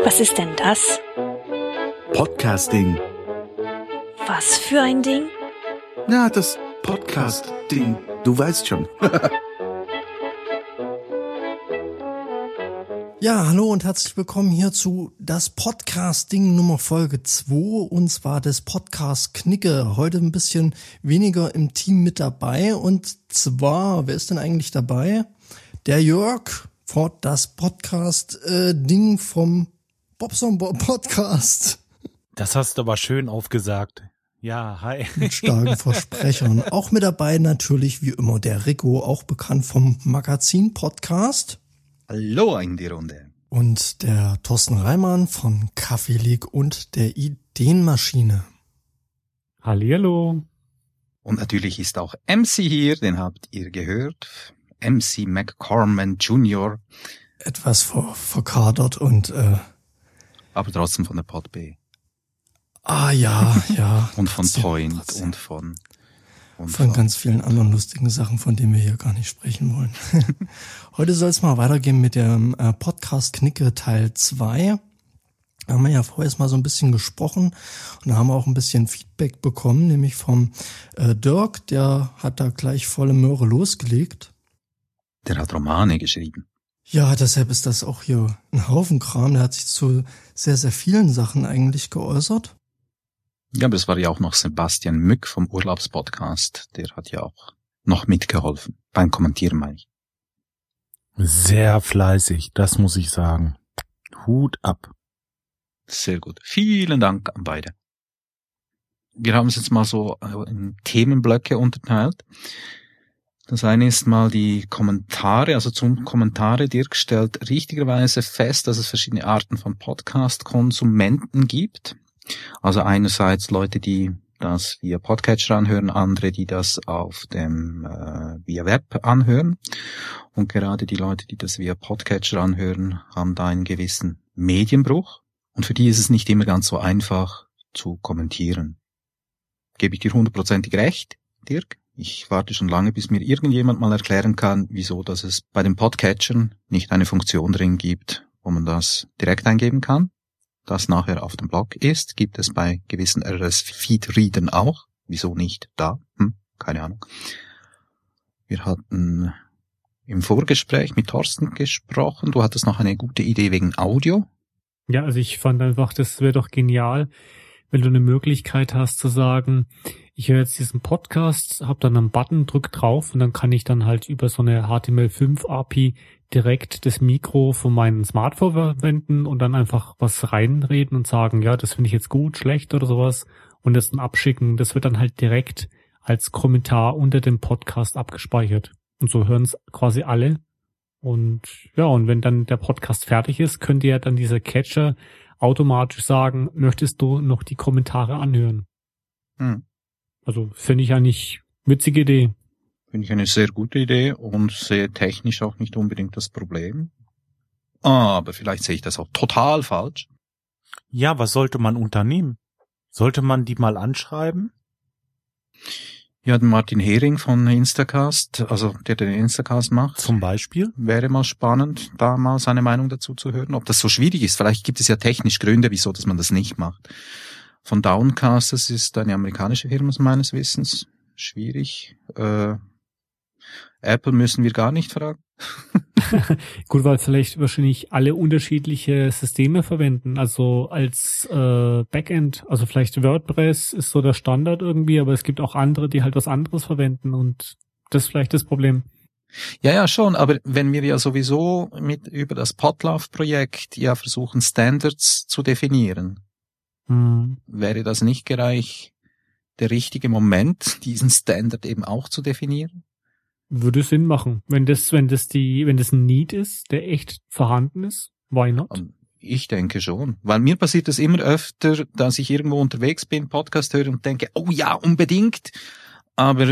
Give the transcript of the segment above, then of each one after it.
Was ist denn das? Podcasting. Was für ein Ding? Ja, das Podcast-Ding. Du weißt schon. Ja, hallo und herzlich willkommen hier zu das Podcast-Ding Nummer Folge 2 und zwar des Podcast Knicke. Heute ein bisschen weniger im Team mit dabei und zwar, wer ist denn eigentlich dabei? Der Jörg von das Podcast-Ding vom Bobson Podcast. Das hast du aber schön aufgesagt. Ja, hi. Mit starken Versprechern. Auch mit dabei natürlich wie immer der Rico, auch bekannt vom Magazin Podcast. Hallo in die Runde. Und der Thorsten Reimann von Kaffee League und der Ideenmaschine. Hallihallo. Und natürlich ist auch MC hier, den habt ihr gehört. MC McCorman Jr. Etwas verkadert und aber trotzdem von der Pod B. Ja. Und von trotzdem, Point trotzdem. und von ganz vielen anderen lustigen Sachen, von denen wir hier gar nicht sprechen wollen. Heute soll es mal weitergehen mit dem Podcast Knicke Teil 2. Da haben wir ja vorher mal so ein bisschen gesprochen und da haben wir auch ein bisschen Feedback bekommen, nämlich vom Dirk, der hat da gleich volle Möhre losgelegt. Der hat Romane geschrieben. Ja, deshalb ist das auch hier ein Haufen Kram. Der hat sich zu sehr, sehr vielen Sachen eigentlich geäußert. Ja, aber es war ja auch noch Sebastian Mück vom Urlaubspodcast. Der hat ja auch noch mitgeholfen. Beim Kommentieren meine ich. Sehr fleißig, das muss ich sagen. Hut ab. Sehr gut. Vielen Dank an beide. Wir haben es jetzt mal so in Themenblöcke unterteilt. Das eine ist mal die Kommentare, also zum Kommentare. Dirk stellt richtigerweise fest, dass es verschiedene Arten von Podcast-Konsumenten gibt. Also einerseits Leute, die das via Podcatcher anhören, andere, die das auf dem via Web anhören. Und gerade die Leute, die das via Podcatcher anhören, haben da einen gewissen Medienbruch. Und für die ist es nicht immer ganz so einfach zu kommentieren. Gebe ich dir 100% recht, Dirk? Ich warte schon lange, bis mir irgendjemand mal erklären kann, wieso dass es bei den Podcatchern nicht eine Funktion drin gibt, wo man das direkt eingeben kann. Das nachher auf dem Blog ist, gibt es bei gewissen RSS-Feed-Readern auch. Wieso nicht da? Keine Ahnung. Wir hatten im Vorgespräch mit Thorsten gesprochen. Du hattest noch eine gute Idee wegen Audio. Ja, also ich fand einfach, das wäre doch genial, wenn du eine Möglichkeit hast zu sagen, ich höre jetzt diesen Podcast, habe dann einen Button, drück drauf und dann kann ich dann halt über so eine HTML5-API direkt das Mikro von meinem Smartphone verwenden und dann einfach was reinreden und sagen, ja, das finde ich jetzt gut, schlecht oder sowas und das dann abschicken. Das wird dann halt direkt als Kommentar unter dem Podcast abgespeichert. Und so hören es quasi alle. Und ja, und wenn dann der Podcast fertig ist, könnte ja dann dieser Catcher automatisch sagen, möchtest du noch die Kommentare anhören? Also finde ich eigentlich witzige Idee. Finde ich eine sehr gute Idee und sehe technisch auch nicht unbedingt das Problem. Aber vielleicht sehe ich das auch total falsch. Ja, was sollte man unternehmen? Sollte man die mal anschreiben? Ja, den Martin Hering von Instacast, also der den Instacast macht. Zum Beispiel? Wäre mal spannend, da mal seine Meinung dazu zu hören. Ob das so schwierig ist, vielleicht gibt es ja technisch Gründe, wieso dass man das nicht macht. Von Downcast, das ist eine amerikanische Firma meines Wissens. Schwierig. Apple müssen wir gar nicht fragen. Gut, weil vielleicht wahrscheinlich alle unterschiedliche Systeme verwenden, also als Backend, also vielleicht WordPress ist so der Standard irgendwie, aber es gibt auch andere, die halt was anderes verwenden und das ist vielleicht das Problem. Ja, schon, aber wenn wir ja sowieso über das Podlove-Projekt ja versuchen, Standards zu definieren, wäre das nicht gleich der richtige Moment, diesen Standard eben auch zu definieren? Würde Sinn machen. Wenn das ein Need ist, der echt vorhanden ist, why not? Ich denke schon. Weil mir passiert das immer öfter, dass ich irgendwo unterwegs bin, Podcast höre und denke, oh ja, unbedingt. Aber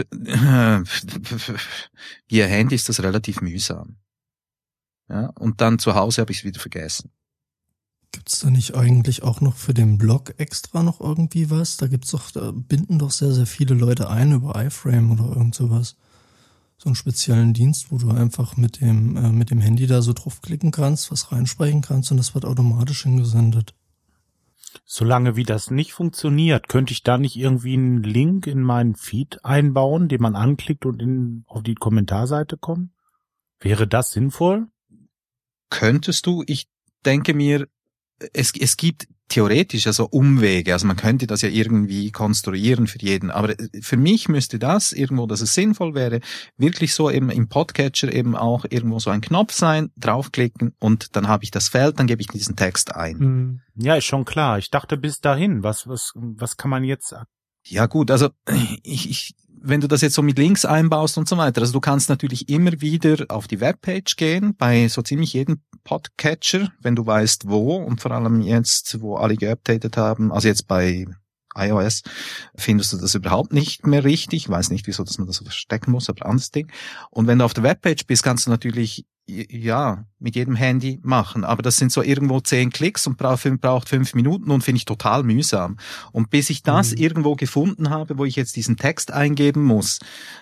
via Handy ist das relativ mühsam. Ja, und dann zu Hause habe ich es wieder vergessen. Gibt's da nicht eigentlich auch noch für den Blog extra noch irgendwie was? Da binden doch sehr, sehr viele Leute ein über iFrame oder irgend sowas. so einen speziellen Dienst, wo du einfach mit dem Handy da so draufklicken kannst, was reinsprechen kannst und das wird automatisch hingesendet. Solange wie das nicht funktioniert, könnte ich da nicht irgendwie einen Link in meinen Feed einbauen, den man anklickt und auf die Kommentarseite kommt? Wäre das sinnvoll? Könntest du, ich denke mir, es gibt theoretisch also Umwege, also man könnte das ja irgendwie konstruieren für jeden, aber für mich müsste das irgendwo, dass es sinnvoll wäre, wirklich so eben im Podcatcher eben auch irgendwo so ein Knopf sein, draufklicken und dann habe ich das Feld, dann gebe ich diesen Text ein. Ja, ist schon klar. Ich dachte bis dahin, was kann man jetzt sagen? Ja gut, also wenn du das jetzt so mit Links einbaust und so weiter, also du kannst natürlich immer wieder auf die Webpage gehen, bei so ziemlich jedem Podcatcher, wenn du weißt wo, und vor allem jetzt, wo alle geupdatet haben, also jetzt bei iOS, findest du das überhaupt nicht mehr richtig. Ich weiß nicht, wieso, dass man das so verstecken muss, aber anderes Ding. Und wenn du auf der Webpage bist, kannst du natürlich, ja, mit jedem Handy machen. Aber das sind so irgendwo 10 Klicks und braucht 5 Minuten und finde ich total mühsam. Und bis ich das irgendwo gefunden habe, wo ich jetzt diesen Text eingeben muss,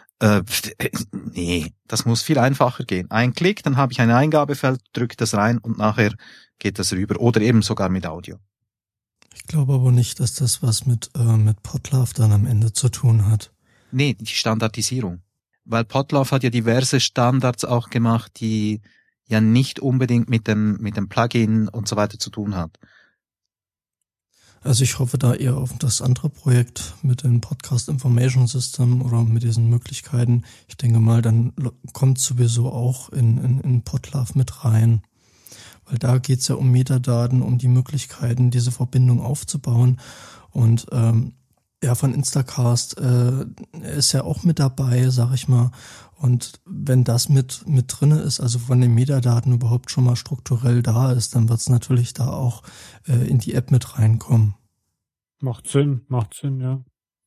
nee, das muss viel einfacher gehen. Ein Klick, dann habe ich ein Eingabefeld, drücke das rein und nachher geht das rüber. Oder eben sogar mit Audio. Ich glaube aber nicht, dass das was mit Podlove dann am Ende zu tun hat. Nee, die Standardisierung. Weil Podlove hat ja diverse Standards auch gemacht, die ja nicht unbedingt mit dem Plugin und so weiter zu tun hat. Also ich hoffe da eher auf das andere Projekt mit dem Podcast Information System oder mit diesen Möglichkeiten. Ich denke mal, dann kommt sowieso auch in Podlove mit rein. Weil da geht's ja um Metadaten, um die Möglichkeiten, diese Verbindung aufzubauen. Und von Instacast ist ja auch mit dabei, sag ich mal. Und wenn das mit drinne ist, also von den Metadaten überhaupt schon mal strukturell da ist, dann wird's natürlich da auch in die App mit reinkommen. Macht Sinn, ja.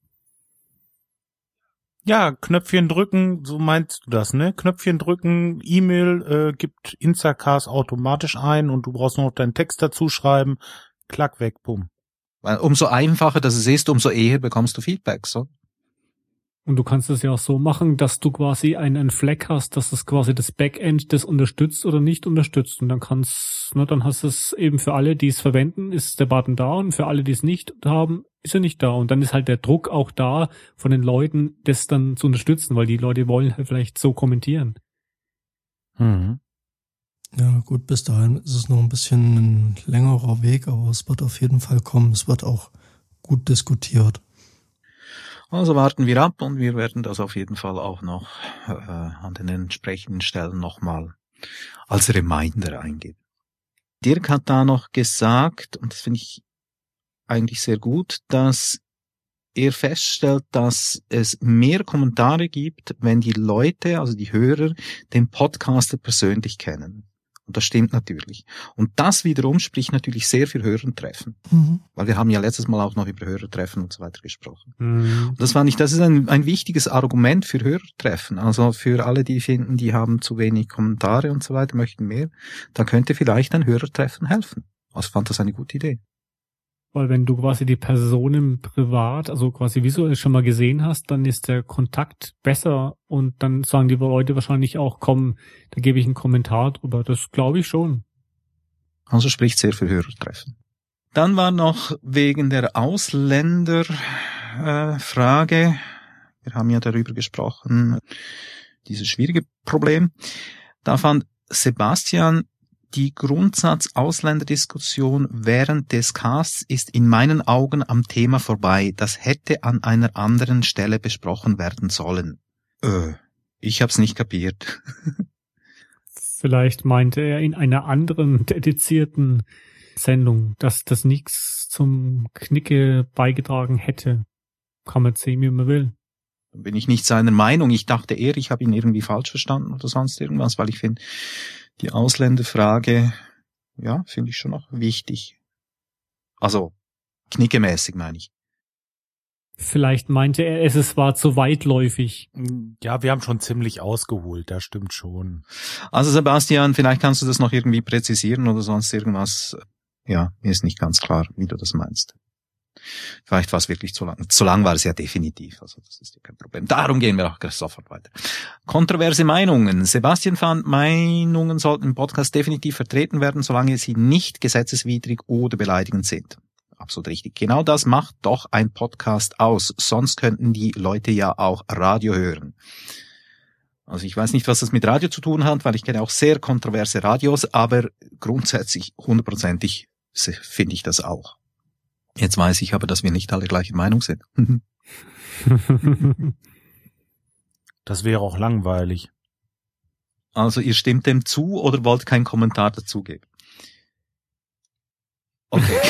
Ja, Knöpfchen drücken, so meinst du das, ne? Knöpfchen drücken, E-Mail gibt Instacast automatisch ein und du brauchst noch deinen Text dazu schreiben. Klack, weg, bumm. Weil umso einfacher das ist, umso eher bekommst du Feedback, so. Und du kannst es ja auch so machen, dass du quasi einen Flag hast, dass es quasi das Backend das unterstützt oder nicht unterstützt. Und dann dann hast du es eben für alle, die es verwenden, ist der Button da und für alle, die es nicht haben, ist er nicht da. Und dann ist halt der Druck auch da von den Leuten, das dann zu unterstützen, weil die Leute wollen halt vielleicht so kommentieren. Ja gut, bis dahin ist es noch ein bisschen ein längerer Weg, aber es wird auf jeden Fall kommen. Es wird auch gut diskutiert. Also warten wir ab und wir werden das auf jeden Fall auch noch an den entsprechenden Stellen nochmal als Reminder eingeben. Dirk hat da noch gesagt, und das finde ich eigentlich sehr gut, dass er feststellt, dass es mehr Kommentare gibt, wenn die Leute, also die Hörer, den Podcaster persönlich kennen. Und das stimmt natürlich. Und das wiederum spricht natürlich sehr für Hörertreffen. Weil wir haben ja letztes Mal auch noch über Hörertreffen und so weiter gesprochen. Und das fand ich, das ist ein wichtiges Argument für Hörertreffen. Also für alle, die finden, die haben zu wenig Kommentare und so weiter, möchten mehr, da könnte vielleicht ein Hörertreffen helfen. Also ich fand das eine gute Idee. Weil wenn du quasi die Personen privat, also quasi visuell schon mal gesehen hast, dann ist der Kontakt besser und dann sagen die Leute wahrscheinlich auch, komm, da gebe ich einen Kommentar drüber. Das glaube ich schon. Also spricht sehr für Hörertreffen. Dann war noch wegen der Ausländerfrage, wir haben ja darüber gesprochen, dieses schwierige Problem. Da fand Sebastian, die Grundsatz-Ausländerdiskussion während des Casts ist in meinen Augen am Thema vorbei. Das hätte an einer anderen Stelle besprochen werden sollen. Ich hab's nicht kapiert. Vielleicht meinte er in einer anderen dedizierten Sendung, dass das nichts zum Knicke beigetragen hätte. Kann man sehen, wie man will. Dann bin ich nicht seiner Meinung. Ich dachte eher, ich habe ihn irgendwie falsch verstanden oder sonst irgendwas, weil ich finde, die Ausländerfrage, ja, finde ich schon noch wichtig. Also, knickemäßig meine ich. Vielleicht meinte er, es war zu weitläufig. Ja, wir haben schon ziemlich ausgeholt, das stimmt schon. Also Sebastian, vielleicht kannst du das noch irgendwie präzisieren oder sonst irgendwas. Ja, mir ist nicht ganz klar, wie du das meinst. Vielleicht war es wirklich zu lang. Zu lang war es ja definitiv. Also das ist ja kein Problem. Darum gehen wir auch sofort weiter. Kontroverse Meinungen. Sebastian fand, Meinungen sollten im Podcast definitiv vertreten werden, solange sie nicht gesetzeswidrig oder beleidigend sind. Absolut richtig. Genau das macht doch ein Podcast aus. Sonst könnten die Leute ja auch Radio hören. Also ich weiß nicht, was das mit Radio zu tun hat, weil ich kenne auch sehr kontroverse Radios, aber grundsätzlich 100%ig finde ich das auch. Jetzt weiß ich aber, dass wir nicht alle gleicher Meinung sind. Das wäre auch langweilig. Also ihr stimmt dem zu oder wollt keinen Kommentar dazugeben? Okay.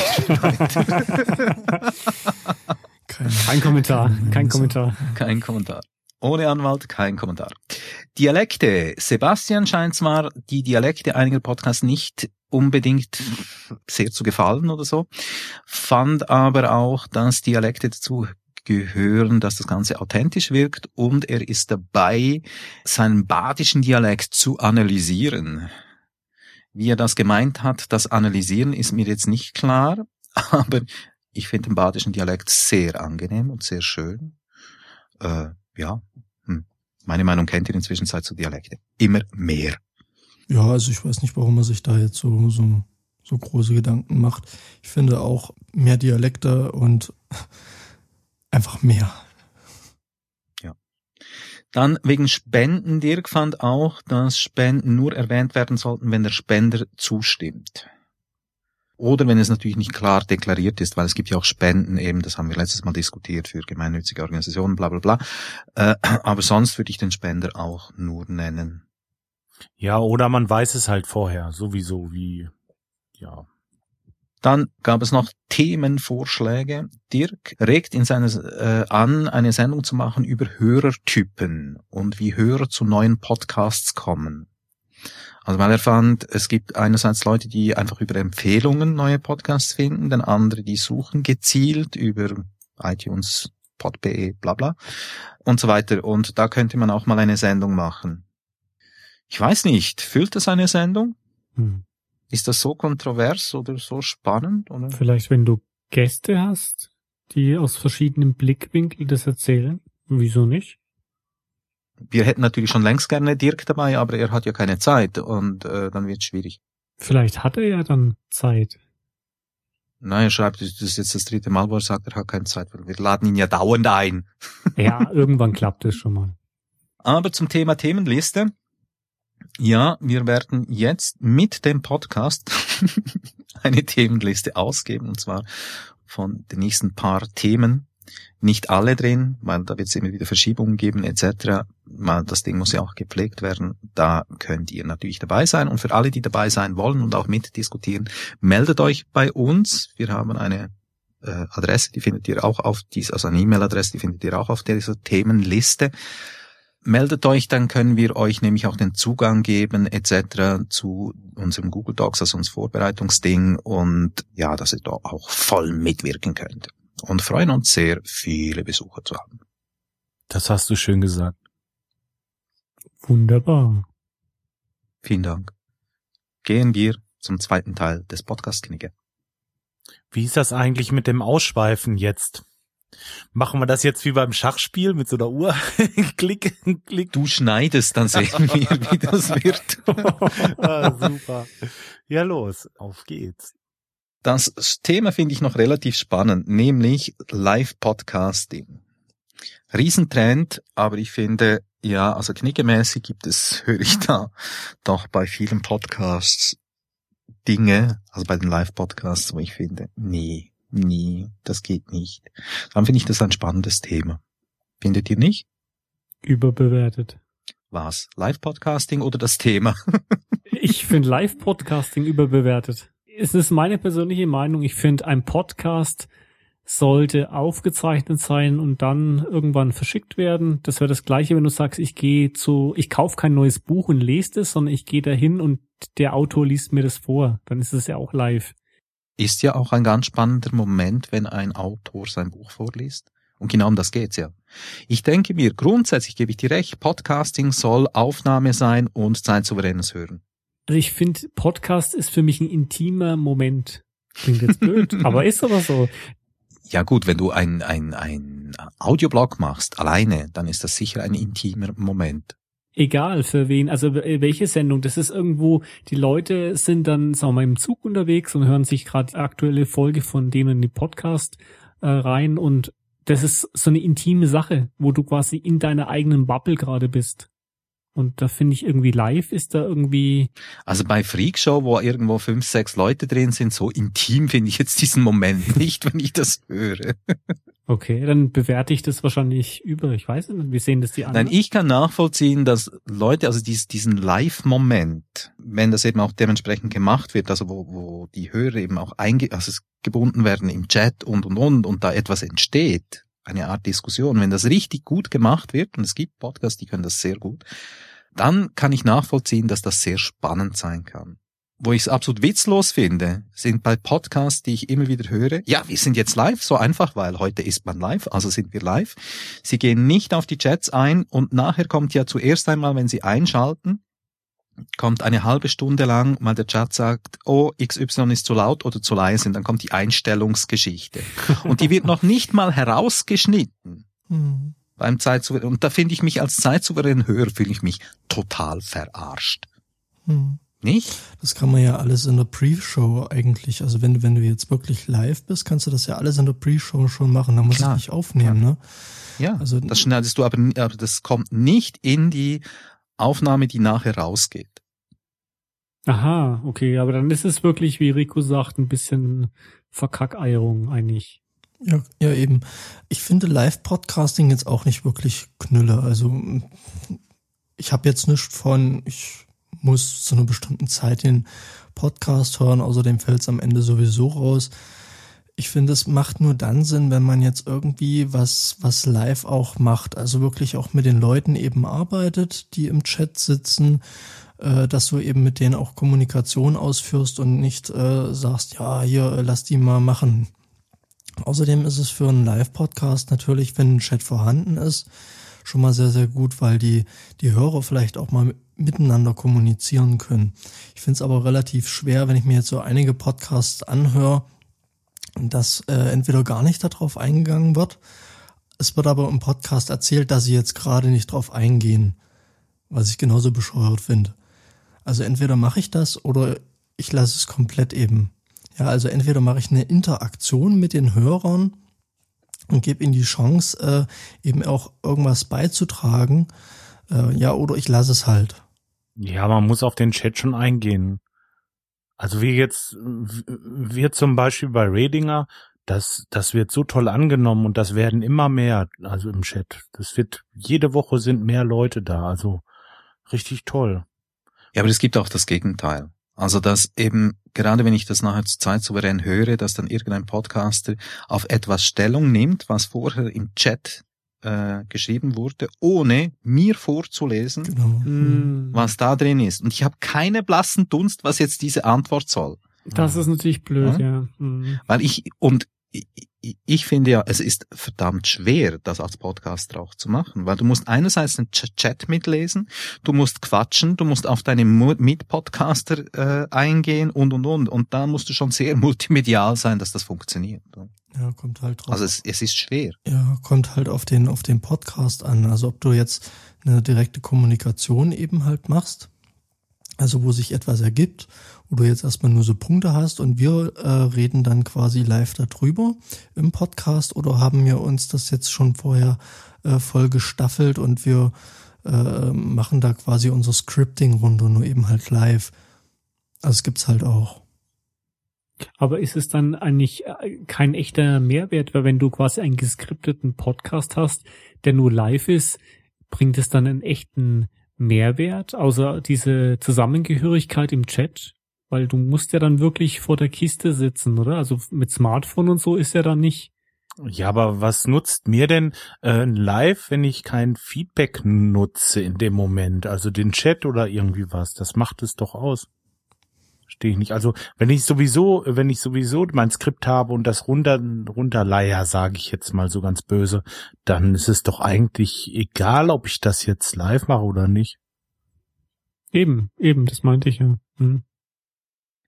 Kein Kommentar. Kein Kommentar. Kein Kommentar. Ohne Anwalt, kein Kommentar. Dialekte. Sebastian scheint zwar die Dialekte einiger Podcasts nicht unbedingt sehr zu gefallen oder so, fand aber auch, dass Dialekte dazu gehören, dass das Ganze authentisch wirkt, und er ist dabei, seinen badischen Dialekt zu analysieren. Wie er das gemeint hat, das Analysieren ist mir jetzt nicht klar, aber ich finde den badischen Dialekt sehr angenehm und sehr schön. Meine Meinung kennt ihr inzwischen zu Dialekte. Immer mehr. Ja, also ich weiß nicht, warum er sich da jetzt so große Gedanken macht. Ich finde auch mehr Dialekte und einfach mehr. Ja. Dann wegen Spenden. Dirk fand auch, dass Spenden nur erwähnt werden sollten, wenn der Spender zustimmt. Oder wenn es natürlich nicht klar deklariert ist, weil es gibt ja auch Spenden eben, das haben wir letztes Mal diskutiert, für gemeinnützige Organisationen, bla bla bla. Aber sonst würde ich den Spender auch nur nennen. Ja, oder man weiß es halt vorher, sowieso ja. Dann gab es noch Themenvorschläge. Dirk regt in an, eine Sendung zu machen über Hörertypen und wie Hörer zu neuen Podcasts kommen. Also weil er fand, es gibt einerseits Leute, die einfach über Empfehlungen neue Podcasts finden, dann andere, die suchen gezielt über iTunes, Pod.be, bla bla und so weiter. Und da könnte man auch mal eine Sendung machen. Ich weiß nicht, füllt das eine Sendung? Ist das so kontrovers oder so spannend? Oder? Vielleicht, wenn du Gäste hast, die aus verschiedenen Blickwinkeln das erzählen. Wieso nicht? Wir hätten natürlich schon längst gerne Dirk dabei, aber er hat ja keine Zeit und dann wird es schwierig. Vielleicht hat er ja dann Zeit. Nein, er schreibt, das ist jetzt das 3. Mal, wo er sagt, er hat keine Zeit, weil wir laden ihn ja dauernd ein. Ja, irgendwann klappt es schon mal. Aber zum Thema Themenliste. Ja, wir werden jetzt mit dem Podcast eine Themenliste ausgeben, und zwar von den nächsten paar Themen. Nicht alle drin, weil da wird es immer wieder Verschiebungen geben etc. Das Ding muss ja auch gepflegt werden. Da könnt ihr natürlich dabei sein. Und für alle, die dabei sein wollen und auch mitdiskutieren, meldet euch bei uns. Wir haben eine Adresse, die findet ihr auch auf also eine E-Mail-Adresse, die findet ihr auch auf dieser Themenliste. Meldet euch, dann können wir euch nämlich auch den Zugang geben etc. zu unserem Google Docs, also uns Vorbereitungsding, und ja, dass ihr da auch voll mitwirken könnt. Und freuen uns sehr, viele Besucher zu haben. Das hast du schön gesagt. Wunderbar. Vielen Dank. Gehen wir zum zweiten Teil des Podcast-Knigge. Wie ist das eigentlich mit dem Ausschweifen jetzt? Machen wir das jetzt wie beim Schachspiel mit so einer Uhr? Klick, klick. Du schneidest, dann sehen wir, wie das wird. Super. Ja, los, auf geht's. Das Thema finde ich noch relativ spannend, nämlich Live-Podcasting. Riesentrend, aber ich finde, ja, also kniggemäßig höre ich da doch bei vielen Podcasts Dinge, also bei den Live-Podcasts, wo ich finde, nee, das geht nicht. Dann finde ich das ein spannendes Thema. Findet ihr nicht? Überbewertet. Was? Live-Podcasting oder das Thema? Ich finde Live-Podcasting überbewertet. Es ist meine persönliche Meinung. Ich finde, ein Podcast sollte aufgezeichnet sein und dann irgendwann verschickt werden. Das wäre das Gleiche, wenn du sagst, ich kaufe kein neues Buch und lese es, sondern ich gehe dahin und der Autor liest mir das vor. Dann ist es ja auch live. Ist ja auch ein ganz spannender Moment, wenn ein Autor sein Buch vorliest. Und genau um das geht's ja. Ich denke mir, grundsätzlich gebe ich dir recht, Podcasting soll Aufnahme sein und zeitsouveränes Hören. Also ich finde, Podcast ist für mich ein intimer Moment. Klingt jetzt blöd, aber ist aber so. Ja gut, wenn du ein Audioblog machst, alleine, dann ist das sicher ein intimer Moment. Egal für wen, also welche Sendung, das ist irgendwo, die Leute sind dann, sagen wir mal, im Zug unterwegs und hören sich gerade aktuelle Folge von denen in die Podcast rein und das ist so eine intime Sache, wo du quasi in deiner eigenen Bubble gerade bist. Und da finde ich irgendwie live ist da irgendwie... Also bei Freakshow, wo irgendwo 5, 6 Leute drin sind, so intim finde ich jetzt diesen Moment nicht, wenn ich das höre. Okay, dann bewerte ich das wahrscheinlich über. Ich weiß nicht, wie sehen das die anderen? Nein, ich kann nachvollziehen, dass Leute, also diesen Live-Moment, wenn das eben auch dementsprechend gemacht wird, also wo die Hörer eben auch gebunden werden im Chat und da etwas entsteht, eine Art Diskussion, wenn das richtig gut gemacht wird, und es gibt Podcasts, die können das sehr gut, dann kann ich nachvollziehen, dass das sehr spannend sein kann. Wo ich es absolut witzlos finde, sind bei Podcasts, die ich immer wieder höre, ja, wir sind jetzt live, so einfach, weil heute ist man live, also sind wir live. Sie gehen nicht auf die Chats ein und nachher kommt ja zuerst einmal, wenn Sie einschalten, kommt eine halbe Stunde lang, mal der Chat sagt, oh, XY ist zu laut oder zu leise, und dann kommt die Einstellungsgeschichte. Und die wird noch nicht mal herausgeschnitten. Beim Zeitsouverän. Und da finde ich mich als zeitsouverän Hörer, fühle ich mich total verarscht. Nicht? Das kann man ja alles in der Pre-Show eigentlich, also wenn du jetzt wirklich live bist, kannst du das ja alles in der Pre-Show schon machen, da musst du nicht aufnehmen, ne? Ja, also das schneidest du, aber das kommt nicht in die Aufnahme, die nachher rausgeht. Aha, okay, aber dann ist es wirklich, wie Rico sagt, ein bisschen Verkackeierung eigentlich. Ja, eben. Ich finde Live-Podcasting jetzt auch nicht wirklich Knülle, also ich habe jetzt nicht ich muss zu einer bestimmten Zeit den Podcast hören, außerdem fällt es am Ende sowieso raus. Ich finde, es macht nur dann Sinn, wenn man jetzt irgendwie was live auch macht, also wirklich auch mit den Leuten eben arbeitet, die im Chat sitzen, dass du eben mit denen auch Kommunikation ausführst und nicht sagst, ja, hier, lass die mal machen. Außerdem ist es für einen Live-Podcast natürlich, wenn ein Chat vorhanden ist, schon mal sehr, sehr gut, weil die Hörer vielleicht auch mal miteinander kommunizieren können. Ich finde es aber relativ schwer, wenn ich mir jetzt so einige Podcasts anhöre, dass entweder gar nicht darauf eingegangen wird. Es wird aber im Podcast erzählt, dass sie jetzt gerade nicht drauf eingehen, was ich genauso bescheuert finde. Also entweder mache ich das oder ich lasse es komplett eben. Ja, also entweder mache ich eine Interaktion mit den Hörern und gebe ihnen die Chance, eben auch irgendwas beizutragen, oder ich lasse es halt. Ja, man muss auf den Chat schon eingehen. Also wir zum Beispiel bei Redinger, das wird so toll angenommen und das werden immer mehr, also im Chat. Jede Woche sind mehr Leute da, also richtig toll. Ja, aber es gibt auch das Gegenteil. Also dass eben, gerade wenn ich das nachher zur Zeitsouverän höre, dass dann irgendein Podcaster auf etwas Stellung nimmt, was vorher im Chat geschrieben wurde, ohne mir vorzulesen, Genau. was da drin ist. Und ich habe keine blassen Dunst, was jetzt diese Antwort soll. Das ist natürlich blöd, ja. Weil ich finde ja, es ist verdammt schwer, das als Podcaster auch zu machen, weil du musst einerseits den Chat mitlesen, du musst quatschen, du musst auf deine Mitpodcaster eingehen und da musst du schon sehr multimedial sein, dass das funktioniert. Ja, kommt halt drauf. Also es ist schwer. Ja, kommt halt auf den Podcast an. Also ob du jetzt eine direkte Kommunikation eben halt machst, also wo sich etwas ergibt, wo du jetzt erstmal nur so Punkte hast und wir reden dann quasi live darüber im Podcast, oder haben wir uns das jetzt schon vorher voll gestaffelt und wir machen da quasi unser Scripting-Runde, nur eben halt live. Also es gibt's halt auch. Aber ist es dann eigentlich kein echter Mehrwert, weil wenn du quasi einen geskripteten Podcast hast, der nur live ist, bringt es dann einen echten Mehrwert, außer diese Zusammengehörigkeit im Chat? Weil du musst ja dann wirklich vor der Kiste sitzen, oder? Also mit Smartphone und so ist ja dann nicht. Ja, aber was nutzt mir denn live, wenn ich kein Feedback nutze in dem Moment? Also den Chat oder irgendwie was? Das macht es doch aus. Verstehe ich nicht. Also wenn ich sowieso mein Skript habe und das runterleier, sage ich jetzt mal so ganz böse, dann ist es doch eigentlich egal, ob ich das jetzt live mache oder nicht. Eben, das meinte ich ja.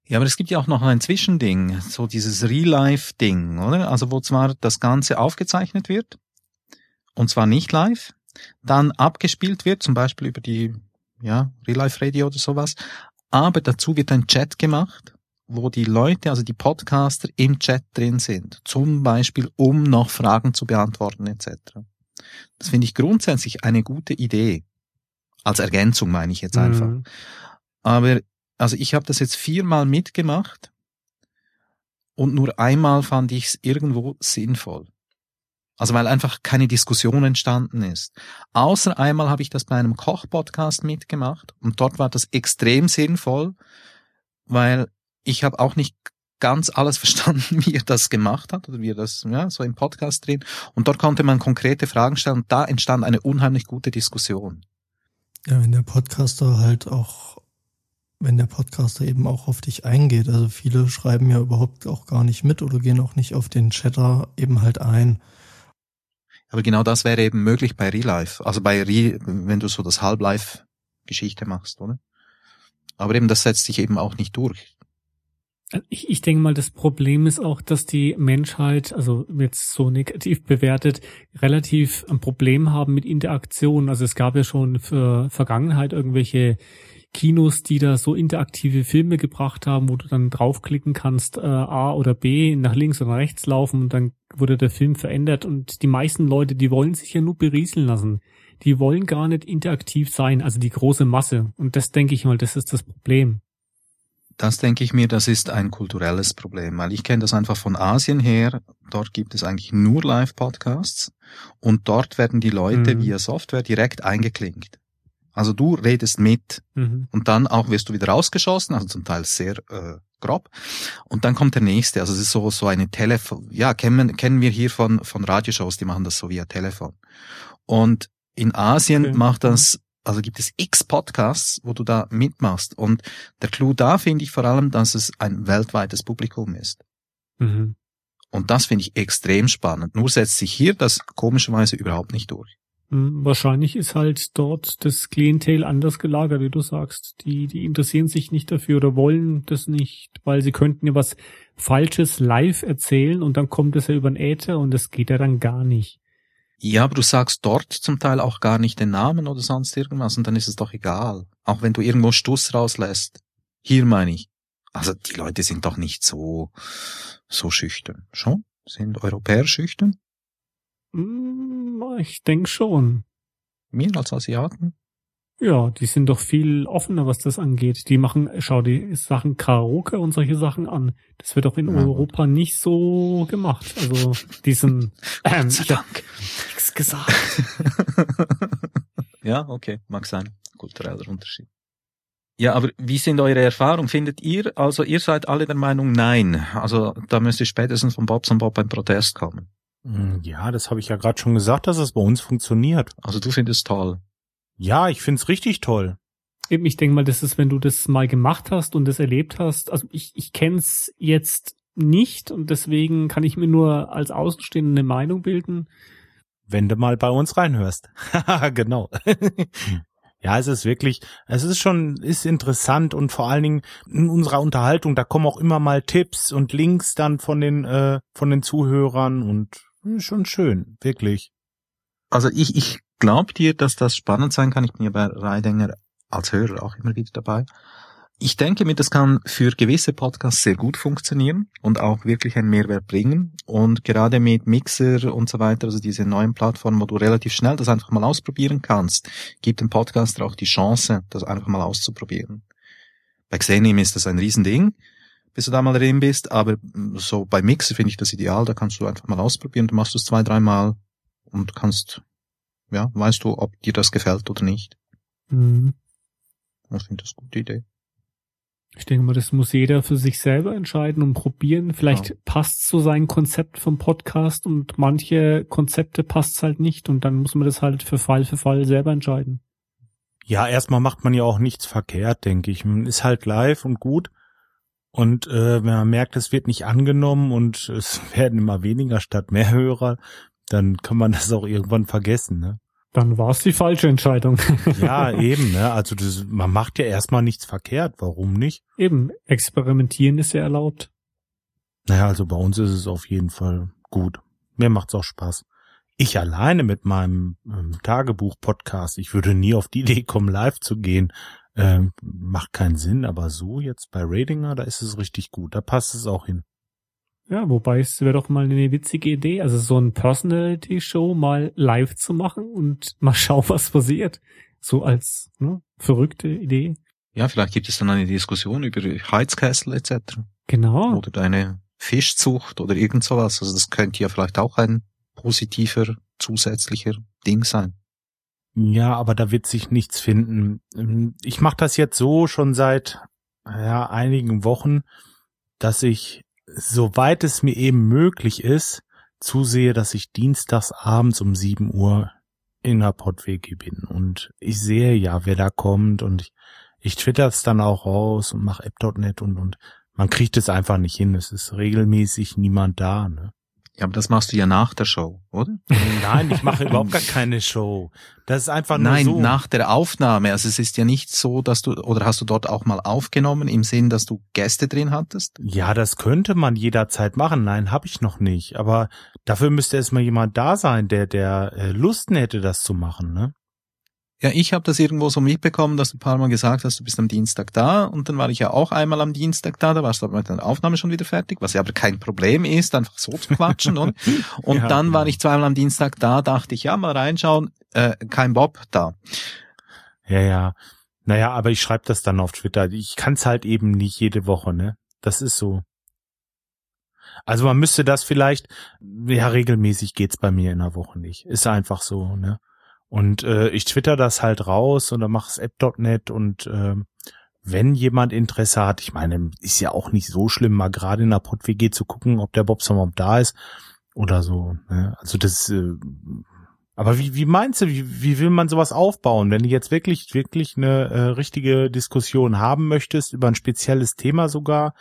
Ja, aber es gibt ja auch noch ein Zwischending, so dieses Real-Life-Ding, oder? Also wo zwar das Ganze aufgezeichnet wird, und zwar nicht live, dann abgespielt wird, zum Beispiel über die Real-Life-Radio oder sowas, aber dazu wird ein Chat gemacht, wo die Leute, also die Podcaster im Chat drin sind, zum Beispiel um noch Fragen zu beantworten etc. Das finde ich grundsätzlich eine gute Idee. Als Ergänzung meine ich jetzt einfach. Aber also ich habe das jetzt 4-mal mitgemacht und nur einmal fand ich es irgendwo sinnvoll. Also weil einfach keine Diskussion entstanden ist. Außer einmal habe ich das bei einem Koch-Podcast mitgemacht und dort war das extrem sinnvoll, weil ich habe auch nicht ganz alles verstanden, wie er das gemacht hat oder wie er das so im Podcast drin. Und dort konnte man konkrete Fragen stellen und da entstand eine unheimlich gute Diskussion. Ja, wenn der Podcaster eben auch auf dich eingeht. Also viele schreiben ja überhaupt auch gar nicht mit oder gehen auch nicht auf den Chatter eben halt ein. Aber genau das wäre eben möglich bei Real Life. Also wenn du so das Halb-Life-Geschichte machst, oder? Aber eben das setzt sich eben auch nicht durch. Ich denke mal, das Problem ist auch, dass die Menschheit, also jetzt so negativ bewertet, relativ ein Problem haben mit Interaktion. Also es gab ja schon für Vergangenheit irgendwelche Kinos, die da so interaktive Filme gebracht haben, wo du dann draufklicken kannst, A oder B, nach links oder rechts laufen und dann wurde der Film verändert. Und die meisten Leute, die wollen sich ja nur berieseln lassen. Die wollen gar nicht interaktiv sein, also die große Masse. Und das denke ich mal, das ist das Problem. Das denke ich mir, das ist ein kulturelles Problem, weil ich kenne das einfach von Asien her. Dort gibt es eigentlich nur Live-Podcasts und dort werden die Leute via Software direkt eingeklinkt. Also du redest mit und dann auch wirst du wieder rausgeschossen, also zum Teil sehr grob. Und dann kommt der nächste. Also es ist so eine Telefon. Ja, kennen wir hier von Radioshows, die machen das so via Telefon. Und in Asien macht das. Also gibt es x Podcasts, wo du da mitmachst. Und der Clou da finde ich vor allem, dass es ein weltweites Publikum ist. Und das finde ich extrem spannend. Nur setzt sich hier das komischerweise überhaupt nicht durch. Wahrscheinlich ist halt dort das Klientel anders gelagert, wie du sagst. Die interessieren sich nicht dafür oder wollen das nicht, weil sie könnten ja was Falsches live erzählen und dann kommt es ja über den Äther und das geht ja dann gar nicht. Ja, aber du sagst dort zum Teil auch gar nicht den Namen oder sonst irgendwas und dann ist es doch egal. Auch wenn du irgendwo Stuss rauslässt. Hier meine ich. Also die Leute sind doch nicht so schüchtern. Schon? Sind Europäer schüchtern? Ich denke schon. Mehr als Asiaten? Ja, die sind doch viel offener, was das angeht. Die Sachen Karaoke und solche Sachen an. Das wird doch in Europa nicht so gemacht. Also diesen Gott sei Dank. Nichts gesagt. Ja, okay, mag sein. Kultureller Unterschied. Ja, aber wie sind eure Erfahrungen? Findet ihr, also ihr seid alle der Meinung, nein. Also da müsste spätestens von Bobs und Bob ein Protest kommen. Ja, das habe ich ja gerade schon gesagt, dass es bei uns funktioniert. Also du findest es toll. Ja, ich find's richtig toll. Eben, ich denke mal, das ist, wenn du das mal gemacht hast und das erlebt hast. Also ich kenn's jetzt nicht und deswegen kann ich mir nur als Außenstehende eine Meinung bilden. Wenn du mal bei uns reinhörst. Genau. Ja, es ist interessant und vor allen Dingen in unserer Unterhaltung, da kommen auch immer mal Tipps und Links dann von den Zuhörern und schon schön, wirklich. Also ich glaube dir, dass das spannend sein kann. Ich bin ja bei Reidinger als Hörer auch immer wieder dabei. Ich denke mir, das kann für gewisse Podcasts sehr gut funktionieren und auch wirklich einen Mehrwert bringen. Und gerade mit Mixer und so weiter, also diese neuen Plattformen, wo du relativ schnell das einfach mal ausprobieren kannst, gibt dem Podcaster auch die Chance, das einfach mal auszuprobieren. Bei Xenim ist das ein Riesending, bis du da mal drin bist, aber so bei Mixer finde ich das ideal, da kannst du einfach mal ausprobieren, du machst es 2-3 Mal und weißt du, ob dir das gefällt oder nicht. Ich finde das eine gute Idee. Ich denke mal, das muss jeder für sich selber entscheiden und probieren. Vielleicht passt so sein Konzept vom Podcast und manche Konzepte passt halt nicht und dann muss man das halt für Fall selber entscheiden. Ja, erstmal macht man ja auch nichts verkehrt, denke ich. Man ist halt live und gut und wenn man merkt, es wird nicht angenommen und es werden immer weniger statt mehr Hörer, dann kann man das auch irgendwann vergessen, ne? Dann war es die falsche Entscheidung. Ja, eben, ne? Also man macht ja erstmal nichts verkehrt, warum nicht? Eben, experimentieren ist ja erlaubt. Naja, also bei uns ist es auf jeden Fall gut. Mir macht's auch Spaß. Ich alleine mit meinem Tagebuch-Podcast, ich würde nie auf die Idee kommen, live zu gehen. Macht keinen Sinn, aber so jetzt bei Ratinger, da ist es richtig gut. Da passt es auch hin. Ja, wobei es wäre doch mal eine witzige Idee, also so ein Personality-Show mal live zu machen und mal schauen, was passiert. So als verrückte Idee. Ja, vielleicht gibt es dann eine Diskussion über Heizkessel etc. Genau. Oder deine Fischzucht oder irgend sowas. Also das könnte ja vielleicht auch ein positiver, zusätzlicher Ding sein. Ja, aber da wird sich nichts finden. Ich mache das jetzt so schon seit einigen Wochen, dass ich, soweit es mir eben möglich ist, zusehe, dass ich dienstags abends um 7 Uhr in der Pottwege bin. Und ich sehe ja, wer da kommt, und ich twitter es dann auch raus und mache app.net und man kriegt es einfach nicht hin. Es ist regelmäßig niemand da, ne? Ja, aber das machst du ja nach der Show, oder? Nein, ich mache überhaupt gar keine Show. Das ist einfach nur Nein, so. nach der Aufnahme. Also es ist ja nicht so, dass du, oder hast du dort auch mal aufgenommen im Sinn, dass du Gäste drin hattest? Ja, das könnte man jederzeit machen. Nein, habe ich noch nicht. Aber dafür müsste erstmal jemand da sein, der Lust hätte, das zu machen, ne? Ja, ich habe das irgendwo so mitbekommen, dass du ein paar Mal gesagt hast, du bist am Dienstag da, und dann war ich ja auch einmal am Dienstag da warst du aber mit der Aufnahme schon wieder fertig, was ja aber kein Problem ist, einfach so zu quatschen. Und Ja, dann war ich zweimal am Dienstag da, dachte ich, ja, mal reinschauen, kein Bob da. Ja. Naja, aber ich schreibe das dann auf Twitter. Ich kann es halt eben nicht jede Woche, ne? Das ist so. Also man müsste das vielleicht, regelmäßig geht's bei mir in der Woche nicht. Ist einfach so, ne? Und ich twitter das halt raus oder mache es app.net, und wenn jemand Interesse hat, ich meine, ist ja auch nicht so schlimm, mal gerade in der Pott-WG zu gucken, ob der Bobson überhaupt da ist oder so, ne? Also das, aber wie meinst du, wie will man sowas aufbauen? Wenn du jetzt wirklich eine richtige Diskussion haben möchtest, über ein spezielles Thema sogar,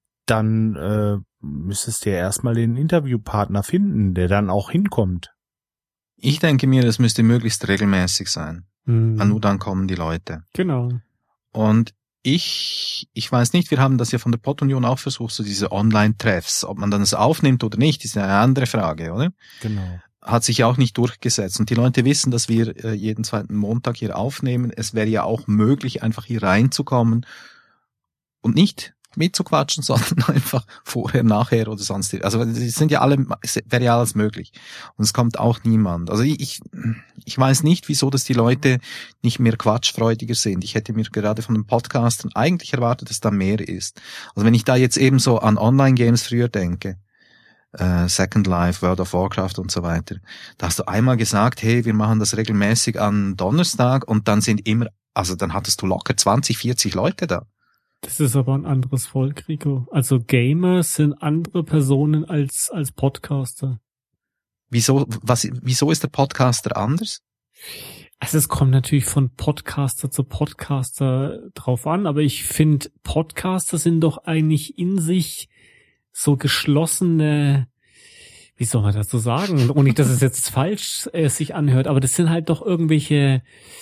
dann müsstest du ja erstmal den Interviewpartner finden, der dann auch hinkommt. Ich denke mir, das müsste möglichst regelmäßig sein. Nur dann kommen die Leute. Genau. Und ich weiß nicht, wir haben das ja von der Pottunion auch versucht, so diese Online-Treffs. Ob man dann das aufnimmt oder nicht, ist eine andere Frage, oder? Genau. Hat sich ja auch nicht durchgesetzt. Und die Leute wissen, dass wir jeden zweiten Montag hier aufnehmen. Es wäre ja auch möglich, einfach hier reinzukommen und nicht mitzuquatschen, sondern einfach vorher, nachher oder sonst. Also es sind ja alle, es wäre ja alles möglich. Und es kommt auch niemand. Also ich weiß nicht, wieso, dass die Leute nicht mehr quatschfreudiger sind. Ich hätte mir gerade von den Podcastern eigentlich erwartet, dass da mehr ist. Also wenn ich da jetzt eben so an Online-Games früher denke, Second Life, World of Warcraft und so weiter, da hast du einmal gesagt, hey, wir machen das regelmäßig an Donnerstag, und dann dann hattest du locker 20, 40 Leute da. Das ist aber ein anderes Volk, Rico. Also Gamer sind andere Personen als Podcaster. Wieso ist der Podcaster anders? Also es kommt natürlich von Podcaster zu Podcaster drauf an, aber ich finde, Podcaster sind doch eigentlich in sich so geschlossene, wie soll man dazu sagen, ohne dass es jetzt falsch sich anhört, aber das sind halt doch irgendwelche,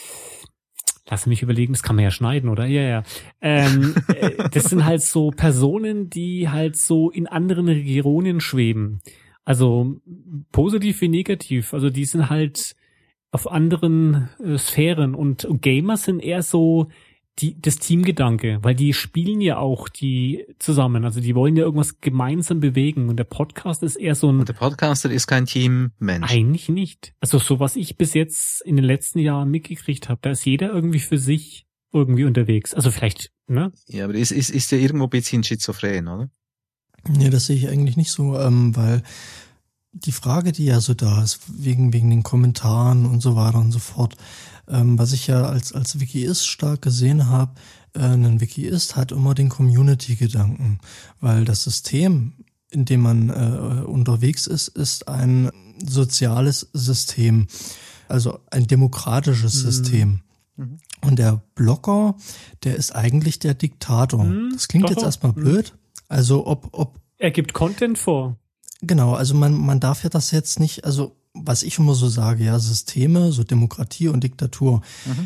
lass mich überlegen, das kann man ja schneiden, oder? Ja. Das sind halt so Personen, die halt so in anderen Regionen schweben. Also positiv wie negativ. Also die sind halt auf anderen Sphären, und Gamer sind eher so das Teamgedanke, weil die spielen ja auch die zusammen. Also die wollen ja irgendwas gemeinsam bewegen, und der Podcast ist eher so ein... Und der Podcaster ist kein Teammensch. Eigentlich nicht. Also so, was ich bis jetzt in den letzten Jahren mitgekriegt habe, da ist jeder irgendwie für sich irgendwie unterwegs. Also vielleicht, ne? Ja, aber ist ja irgendwo ein bisschen schizophren, oder? Nee, das sehe ich eigentlich nicht so, weil die Frage, die ja so da ist, wegen den Kommentaren und so weiter und so fort, was ich ja als Wikist stark gesehen habe, ein Wikist hat immer den Community-Gedanken, weil das System, in dem man unterwegs ist ein soziales System, also ein demokratisches System. Mhm. Und der Blogger, der ist eigentlich der Diktator. Das klingt jetzt erstmal blöd. Also ob er gibt Content vor. Genau, also man darf ja das jetzt nicht, also was ich immer so sage, ja, Systeme, so Demokratie und Diktatur.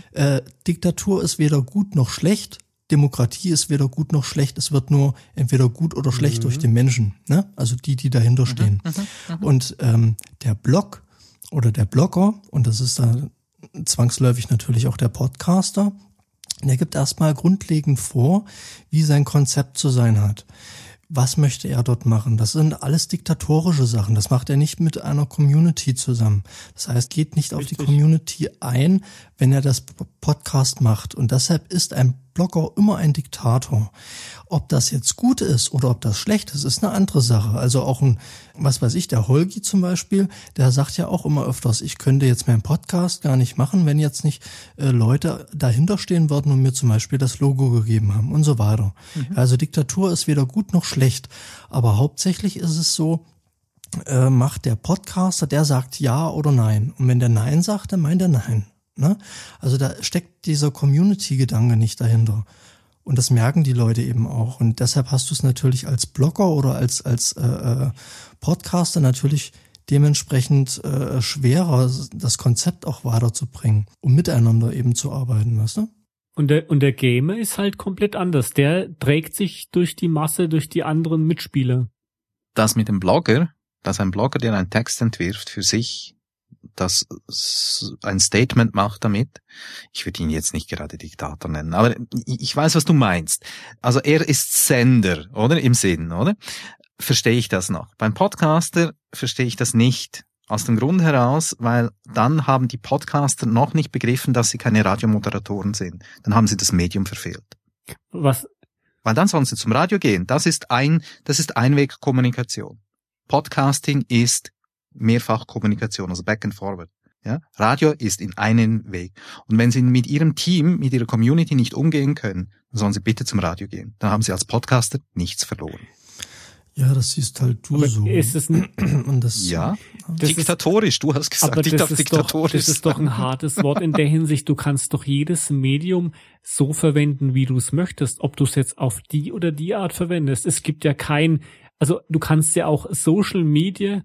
Diktatur ist weder gut noch schlecht. Demokratie ist weder gut noch schlecht. Es wird nur entweder gut oder schlecht durch den Menschen, ne? Also die dahinter stehen. Und der Blog oder der Blogger, und das ist dann zwangsläufig natürlich auch der Podcaster, der gibt erstmal grundlegend vor, wie sein Konzept zu sein hat. Was möchte er dort machen? Das sind alles diktatorische Sachen. Das macht er nicht mit einer Community zusammen. Das heißt, geht nicht auf die Community ein, wenn er das Podcast macht. Und deshalb ist ein Blogger immer ein Diktator. Ob das jetzt gut ist oder ob das schlecht ist eine andere Sache. Also auch der Holgi zum Beispiel, der sagt ja auch immer öfters, ich könnte jetzt meinen Podcast gar nicht machen, wenn jetzt nicht Leute dahinter stehen würden und mir zum Beispiel das Logo gegeben haben und so weiter. Also Diktatur ist weder gut noch schlecht. Aber hauptsächlich ist es so, macht der Podcaster, der sagt ja oder nein. Und wenn der Nein sagt, dann meint er Nein. Ne? Also da steckt dieser Community-Gedanke nicht dahinter. Und das merken die Leute eben auch. Und deshalb hast du es natürlich als Blogger oder als Podcaster natürlich dementsprechend schwerer, das Konzept auch weiterzubringen, um miteinander eben zu arbeiten, weißt du? Und der Gamer ist halt komplett anders. Der trägt sich durch die Masse, durch die anderen Mitspieler. Das mit dem Blogger, dass ein Blogger, der einen Text entwirft für sich, das ein Statement macht damit. Ich würde ihn jetzt nicht gerade Diktator nennen, aber ich weiß, was du meinst. Also er ist Sender, oder? Im Sinn, oder? Verstehe ich das noch. Beim Podcaster verstehe ich das nicht. Aus dem Grund heraus, weil dann haben die Podcaster noch nicht begriffen, dass sie keine Radiomoderatoren sind. Dann haben sie das Medium verfehlt. Was? Weil dann sollen sie zum Radio gehen. Das ist Einwegkommunikation. Podcasting ist Mehrfachkommunikation, also Back and Forward. Ja? Radio ist in einen Weg. Und wenn Sie mit Ihrem Team, mit Ihrer Community nicht umgehen können, dann sollen Sie bitte zum Radio gehen. Dann haben Sie als Podcaster nichts verloren. Ja, das siehst halt du aber so. Ist es und das, ja, das diktatorisch, du hast gesagt, aber diktatorisch. Das ist doch ein hartes Wort in der Hinsicht, du kannst doch jedes Medium so verwenden, wie du es möchtest, ob du es jetzt auf die oder die Art verwendest. Es gibt ja also du kannst ja auch Social Media,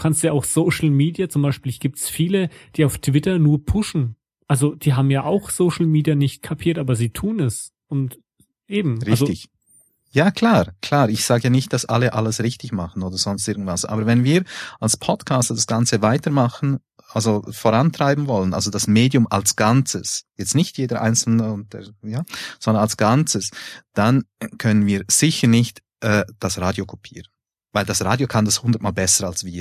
zum Beispiel gibt's viele, die auf Twitter nur pushen. Also die haben ja auch Social Media nicht kapiert, aber sie tun es. Und eben. Richtig. Also, ja, klar. Ich sage ja nicht, dass alle alles richtig machen oder sonst irgendwas. Aber wenn wir als Podcaster das Ganze weitermachen, also vorantreiben wollen, also das Medium als Ganzes, jetzt nicht jeder Einzelne, sondern als Ganzes, dann können wir sicher nicht das Radio kopieren. Weil das Radio kann das 100-mal besser als wir.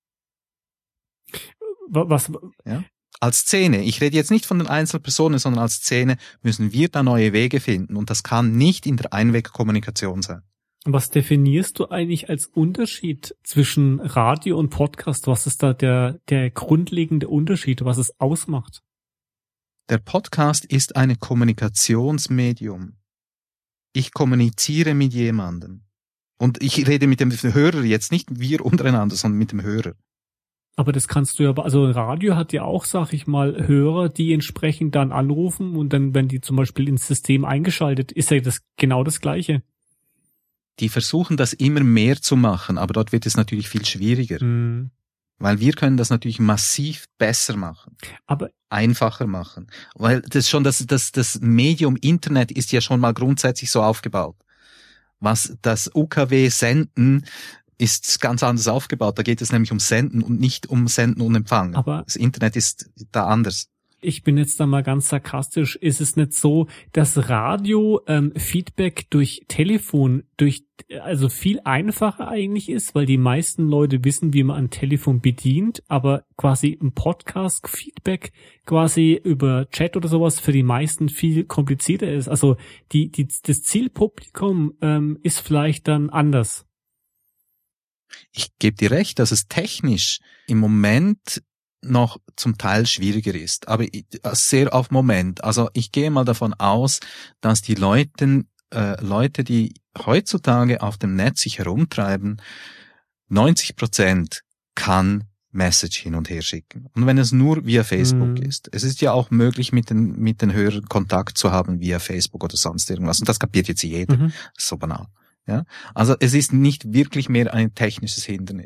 Was? Ja? Als Szene, ich rede jetzt nicht von den Einzelpersonen, sondern als Szene müssen wir da neue Wege finden. Und das kann nicht in der Einwegkommunikation sein. Was definierst du eigentlich als Unterschied zwischen Radio und Podcast? Was ist da der grundlegende Unterschied, was es ausmacht? Der Podcast ist ein Kommunikationsmedium. Ich kommuniziere mit jemandem. Und ich rede mit dem Hörer, jetzt nicht wir untereinander, sondern mit dem Hörer. Aber das kannst du ja, also Radio hat ja auch, sag ich mal, Hörer, die entsprechend dann anrufen und dann, wenn die zum Beispiel ins System eingeschaltet, ist ja das genau das Gleiche. Die versuchen das immer mehr zu machen, aber dort wird es natürlich viel schwieriger. Weil wir können das natürlich massiv besser machen. Aber einfacher machen. Weil das Medium Internet ist ja schon mal grundsätzlich so aufgebaut. Was das UKW Senden ist ganz anders aufgebaut. Da geht es nämlich um Senden und nicht um Senden und Empfangen. Aber das Internet ist da anders. Ich bin jetzt da mal ganz sarkastisch. Ist es nicht so, dass Radio Feedback durch Telefon also viel einfacher eigentlich ist, weil die meisten Leute wissen, wie man ein Telefon bedient, aber quasi ein Podcast Feedback quasi über Chat oder sowas für die meisten viel komplizierter ist. Also das Zielpublikum ist vielleicht dann anders. Ich gebe dir recht, dass es technisch im Moment noch zum Teil schwieriger ist, aber sehr auf Moment. Also ich gehe mal davon aus, dass die Leute, die heutzutage auf dem Netz sich herumtreiben, 90% kann Message hin und her schicken. Und wenn es nur via Facebook ist. Es ist ja auch möglich, mit den Hörern Kontakt zu haben via Facebook oder sonst irgendwas. Und das kapiert jetzt jeder. Das ist so banal. Ja? Also es ist nicht wirklich mehr ein technisches Hindernis.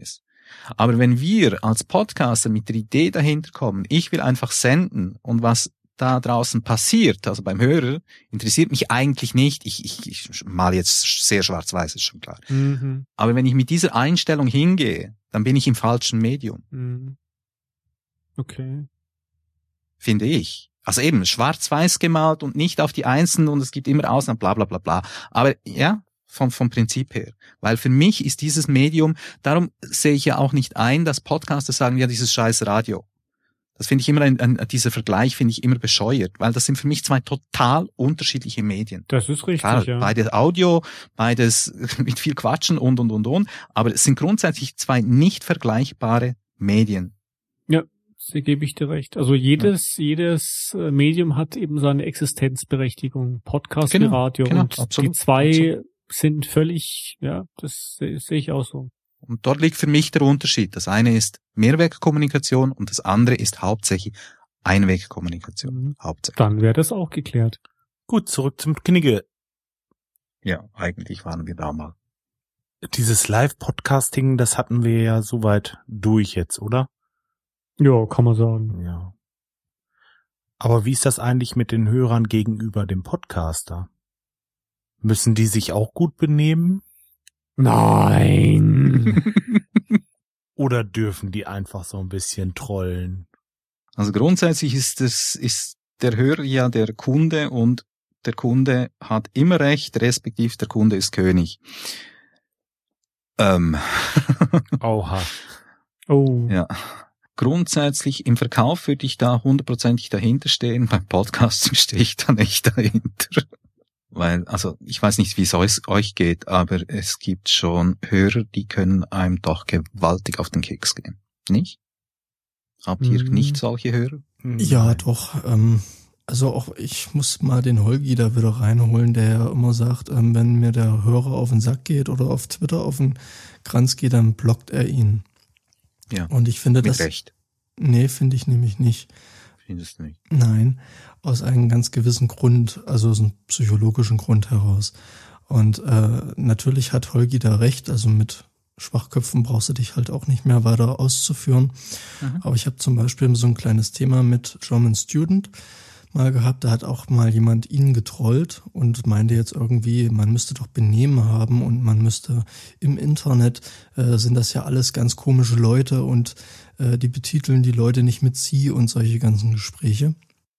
Aber wenn wir als Podcaster mit der Idee dahinter kommen, ich will einfach senden und was da draußen passiert, also beim Hörer, interessiert mich eigentlich nicht. Ich mal jetzt sehr schwarz-weiß, ist schon klar. Mhm. Aber wenn ich mit dieser Einstellung hingehe, dann bin ich im falschen Medium, Mhm. Okay. finde ich. Also eben schwarz-weiß gemalt und nicht auf die Einzelnen und es gibt immer Ausnahmen, bla bla bla bla. Aber ja, vom Prinzip her. Weil für mich ist dieses Medium, darum sehe ich ja auch nicht ein, dass Podcaster sagen, ja, dieses scheiß Radio. Das finde ich immer, dieser Vergleich finde ich immer bescheuert, weil das sind für mich zwei total unterschiedliche Medien. Das ist richtig, Klar, ja. beides Audio, beides mit viel Quatschen und. Aber es sind grundsätzlich zwei nicht vergleichbare Medien. Ja, da gebe ich dir recht. Also jedes Medium hat eben seine Existenzberechtigung. Podcast wie Radio. Und absolut, die zwei absolut. sind völlig, ja, das sehe ich auch so. Und dort liegt für mich der Unterschied. Das eine ist Mehrwegkommunikation und das andere ist hauptsächlich Einwegkommunikation. Mhm. Hauptsächlich. Dann wäre das auch geklärt. Gut, zurück zum Knigge. Ja, eigentlich waren wir da mal. Dieses Live-Podcasting, das hatten wir ja soweit durch jetzt, oder? Ja, kann man sagen. Ja. Aber wie ist das eigentlich mit den Hörern gegenüber dem Podcaster? Müssen die sich auch gut benehmen? Nein. Oder dürfen die einfach so ein bisschen trollen? Also grundsätzlich ist der Hörer ja der Kunde und der Kunde hat immer recht, respektive der Kunde ist König. Oha. Oh. Ja. Grundsätzlich im Verkauf würde ich da 100% dahinter stehen, beim Podcast stehe ich da nicht dahinter. Weil, also ich weiß nicht, wie es euch geht, aber es gibt schon Hörer, die können einem doch gewaltig auf den Keks gehen. Nicht? Habt ihr nicht solche Hörer? Ja, Nein. doch. Also auch ich muss mal den Holgi da wieder reinholen, der ja immer sagt, wenn mir der Hörer auf den Sack geht oder auf Twitter auf den Kranz geht, dann blockt er ihn. Ja, Und ich finde mit das... Recht. Nee, finde ich nämlich nicht. Findest du nicht? Nein, aus einem ganz gewissen Grund, also aus einem psychologischen Grund heraus. Und natürlich hat Holgi da recht, also mit Schwachköpfen brauchst du dich halt auch nicht mehr weiter auszuführen. Mhm. Aber ich habe zum Beispiel so ein kleines Thema mit German Student mal gehabt, da hat auch mal jemand ihn getrollt und meinte jetzt irgendwie, man müsste doch Benehmen haben und man müsste im Internet, sind das ja alles ganz komische Leute und die betiteln die Leute nicht mit sie und solche ganzen Gespräche.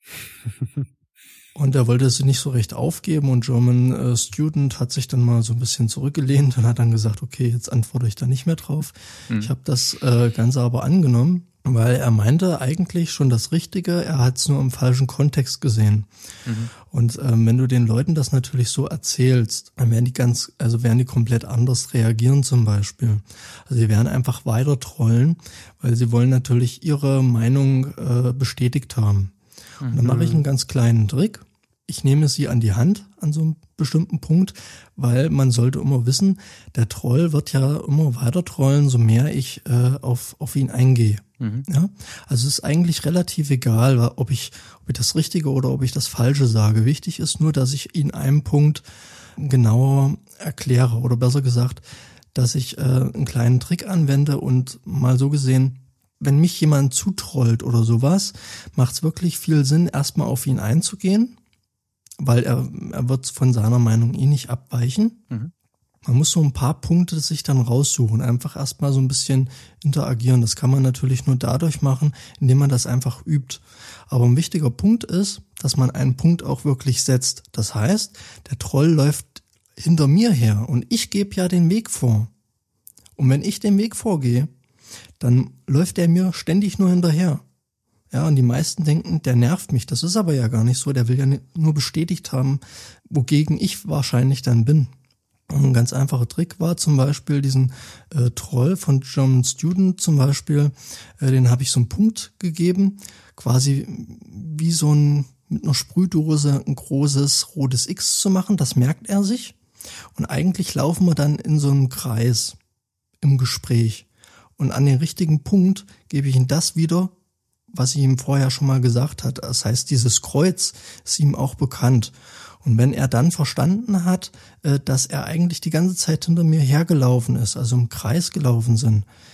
Und er wollte es nicht so recht aufgeben und German Student hat sich dann mal so ein bisschen zurückgelehnt und hat dann gesagt, okay, jetzt antworte ich da nicht mehr drauf. Mhm. Ich habe das Ganze aber angenommen, weil er meinte eigentlich schon das Richtige, er hat es nur im falschen Kontext gesehen. Mhm. Und wenn du den Leuten das natürlich so erzählst, dann werden die komplett anders reagieren zum Beispiel. Also sie werden einfach weiter trollen, weil sie wollen natürlich ihre Meinung bestätigt haben. Und dann mache ich einen ganz kleinen Trick. Ich nehme sie an die Hand an so einem bestimmten Punkt, weil man sollte immer wissen, der Troll wird ja immer weiter trollen, so mehr ich auf ihn eingehe. Mhm. Ja? Also es ist eigentlich relativ egal, ob ich das Richtige oder ob ich das Falsche sage. Wichtig ist nur, dass ich ihn einen Punkt genauer erkläre oder besser gesagt, dass ich einen kleinen Trick anwende und mal so gesehen, wenn mich jemand zutrollt oder sowas, macht es wirklich viel Sinn, erstmal auf ihn einzugehen, weil er wird von seiner Meinung eh nicht abweichen. Mhm. Man muss so ein paar Punkte sich dann raussuchen, einfach erstmal so ein bisschen interagieren. Das kann man natürlich nur dadurch machen, indem man das einfach übt. Aber ein wichtiger Punkt ist, dass man einen Punkt auch wirklich setzt. Das heißt, der Troll läuft hinter mir her und ich gebe ja den Weg vor. Und wenn ich den Weg vorgehe, dann läuft er mir ständig nur hinterher. Ja, und die meisten denken, der nervt mich. Das ist aber ja gar nicht so. Der will ja nur bestätigt haben, wogegen ich wahrscheinlich dann bin. Und ein ganz einfacher Trick war zum Beispiel diesen Troll von German Student zum Beispiel, den habe ich so einen Punkt gegeben, quasi wie so mit einer Sprühdose ein großes rotes X zu machen. Das merkt er sich. Und eigentlich laufen wir dann in so einem Kreis im Gespräch. Und an den richtigen Punkt gebe ich ihm das wieder, was ich ihm vorher schon mal gesagt hat. Das heißt, dieses Kreuz ist ihm auch bekannt. Und wenn er dann verstanden hat, dass er eigentlich die ganze Zeit hinter mir hergelaufen ist, also im Kreis gelaufen sind,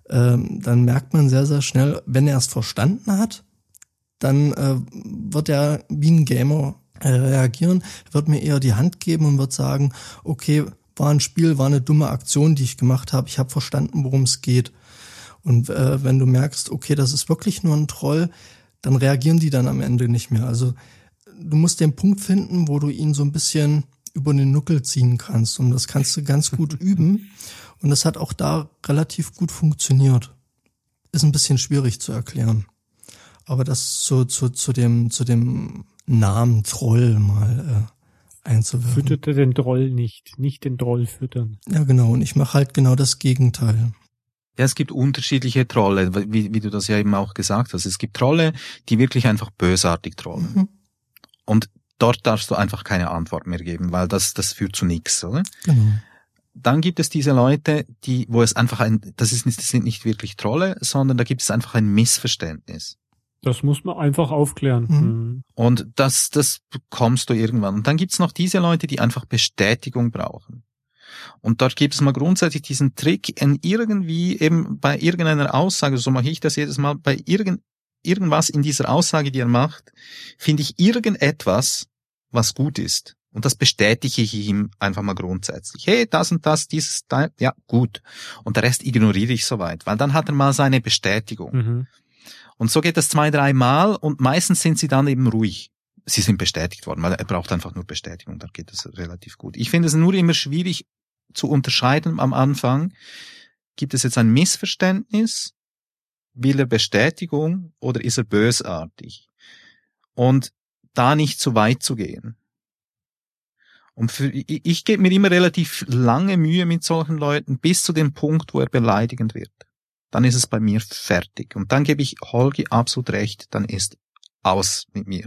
dann merkt man sehr, sehr schnell, wenn er es verstanden hat, dann wird er wie ein Gamer reagieren, wird mir eher die Hand geben und wird sagen, okay, war ein Spiel, war eine dumme Aktion, die ich gemacht habe, ich habe verstanden, worum es geht. Und wenn du merkst, okay, das ist wirklich nur ein Troll, dann reagieren die dann am Ende nicht mehr. Also du musst den Punkt finden, wo du ihn so ein bisschen über den Nuckel ziehen kannst. Und das kannst du ganz gut üben. Und das hat auch da relativ gut funktioniert. Ist ein bisschen schwierig zu erklären. Aber das so zu dem Namen Troll mal einzuwirken. Fütterte den Troll nicht den Troll füttern. Ja, genau. Und ich mache halt genau das Gegenteil. Ja, es gibt unterschiedliche Trolle, wie du das ja eben auch gesagt hast. Es gibt Trolle, die wirklich einfach bösartig trollen. Mhm. Und dort darfst du einfach keine Antwort mehr geben, weil das führt zu nichts, oder? Genau. Dann gibt es diese Leute, wo es einfach das sind nicht wirklich Trolle, sondern da gibt es einfach ein Missverständnis. Das muss man einfach aufklären. Mhm. Und das bekommst du irgendwann. Und dann gibt's noch diese Leute, die einfach Bestätigung brauchen. Und dort gibt es mal grundsätzlich diesen Trick, irgendwie eben bei irgendeiner Aussage, so mache ich das jedes Mal, bei irgendwas in dieser Aussage, die er macht, finde ich irgendetwas, was gut ist. Und das bestätige ich ihm einfach mal grundsätzlich. Hey, das und das, dieses, ja, gut. Und der Rest ignoriere ich soweit, weil dann hat er mal seine Bestätigung. Mhm. Und so geht das 2-3 Mal und meistens sind sie dann eben ruhig. Sie sind bestätigt worden, weil er braucht einfach nur Bestätigung, da geht es relativ gut. Ich finde es nur immer schwierig zu unterscheiden am Anfang. Gibt es jetzt ein Missverständnis? Will er Bestätigung oder ist er bösartig? Und da nicht zu weit zu gehen. Und ich gebe mir immer relativ lange Mühe mit solchen Leuten bis zu dem Punkt, wo er beleidigend wird. Dann ist es bei mir fertig. Und dann gebe ich Holgi absolut recht, dann ist aus mit mir.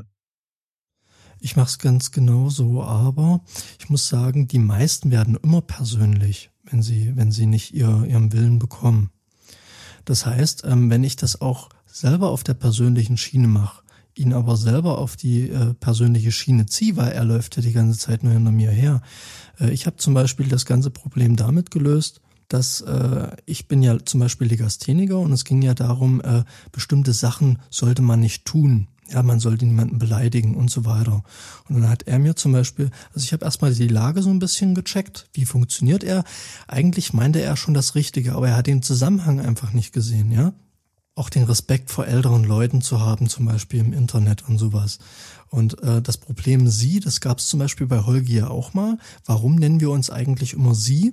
Ich mache es ganz genauso, aber ich muss sagen, die meisten werden immer persönlich, wenn sie nicht ihren Willen bekommen. Das heißt, wenn ich das auch selber auf der persönlichen Schiene mache, ihn aber selber auf die persönliche Schiene ziehe, weil er läuft ja die ganze Zeit nur hinter mir her. Ich habe zum Beispiel das ganze Problem damit gelöst, dass ich bin ja zum Beispiel Legastheniker und es ging ja darum, bestimmte Sachen sollte man nicht tun. Ja, man sollte niemanden beleidigen und so weiter. Und dann hat er mir zum Beispiel, also ich habe erstmal die Lage so ein bisschen gecheckt, wie funktioniert er. Eigentlich meinte er schon das Richtige, aber er hat den Zusammenhang einfach nicht gesehen, ja. Auch den Respekt vor älteren Leuten zu haben, zum Beispiel im Internet und sowas. Und das Problem Sie, das gab es zum Beispiel bei Holgi ja auch mal. Warum nennen wir uns eigentlich immer Sie?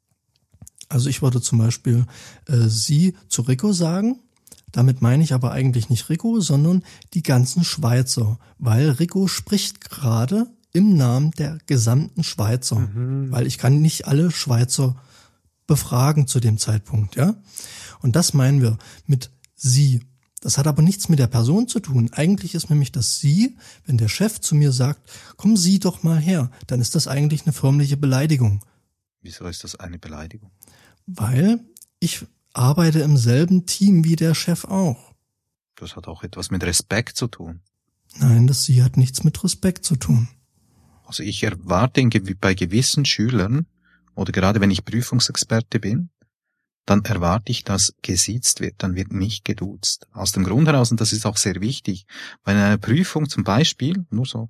Also ich würde zum Beispiel Sie zu Rico sagen. Damit meine ich aber eigentlich nicht Rico, sondern die ganzen Schweizer, weil Rico spricht gerade im Namen der gesamten Schweizer, weil ich kann nicht alle Schweizer befragen zu dem Zeitpunkt, ja. Und das meinen wir mit Sie. Das hat aber nichts mit der Person zu tun. Eigentlich ist nämlich das Sie, wenn der Chef zu mir sagt, komm Sie doch mal her, dann ist das eigentlich eine förmliche Beleidigung. Wieso ist das eine Beleidigung? Weil ich arbeite im selben Team wie der Chef auch. Das hat auch etwas mit Respekt zu tun. Nein, das Sie hat nichts mit Respekt zu tun. Also ich erwarte bei gewissen Schülern, oder gerade wenn ich Prüfungsexperte bin, dann erwarte ich, dass gesiezt wird, dann wird nicht geduzt. Aus dem Grund heraus, und das ist auch sehr wichtig, bei einer Prüfung zum Beispiel, nur so,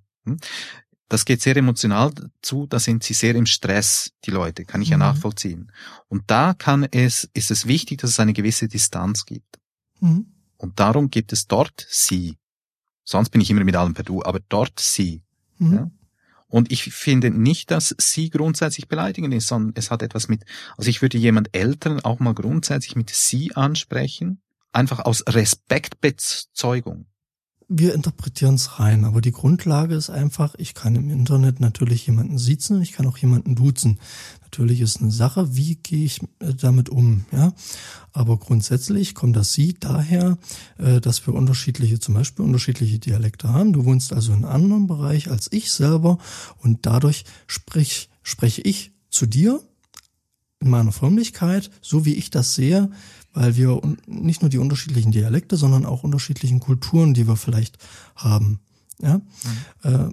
das geht sehr emotional zu, da sind sie sehr im Stress, die Leute, kann ich ja nachvollziehen. Und da ist es wichtig, dass es eine gewisse Distanz gibt. Mhm. Und darum gibt es dort Sie. Sonst bin ich immer mit allem per Du, aber dort Sie. Mhm. Ja? Und ich finde nicht, dass Sie grundsätzlich beleidigend ist, sondern es hat etwas mit, also ich würde jemand Älteren auch mal grundsätzlich mit Sie ansprechen, einfach aus Respektbezeugung. Wir interpretieren es rein, aber die Grundlage ist einfach, ich kann im Internet natürlich jemanden siezen, ich kann auch jemanden duzen. Natürlich ist eine Sache, wie gehe ich damit um, ja. Aber grundsätzlich kommt das Sie daher, dass wir zum Beispiel unterschiedliche Dialekte haben. Du wohnst also in einem anderen Bereich als ich selber und dadurch spreche ich zu dir in meiner Förmlichkeit, so wie ich das sehe, weil wir nicht nur die unterschiedlichen Dialekte, sondern auch unterschiedlichen Kulturen, die wir vielleicht haben. Ja,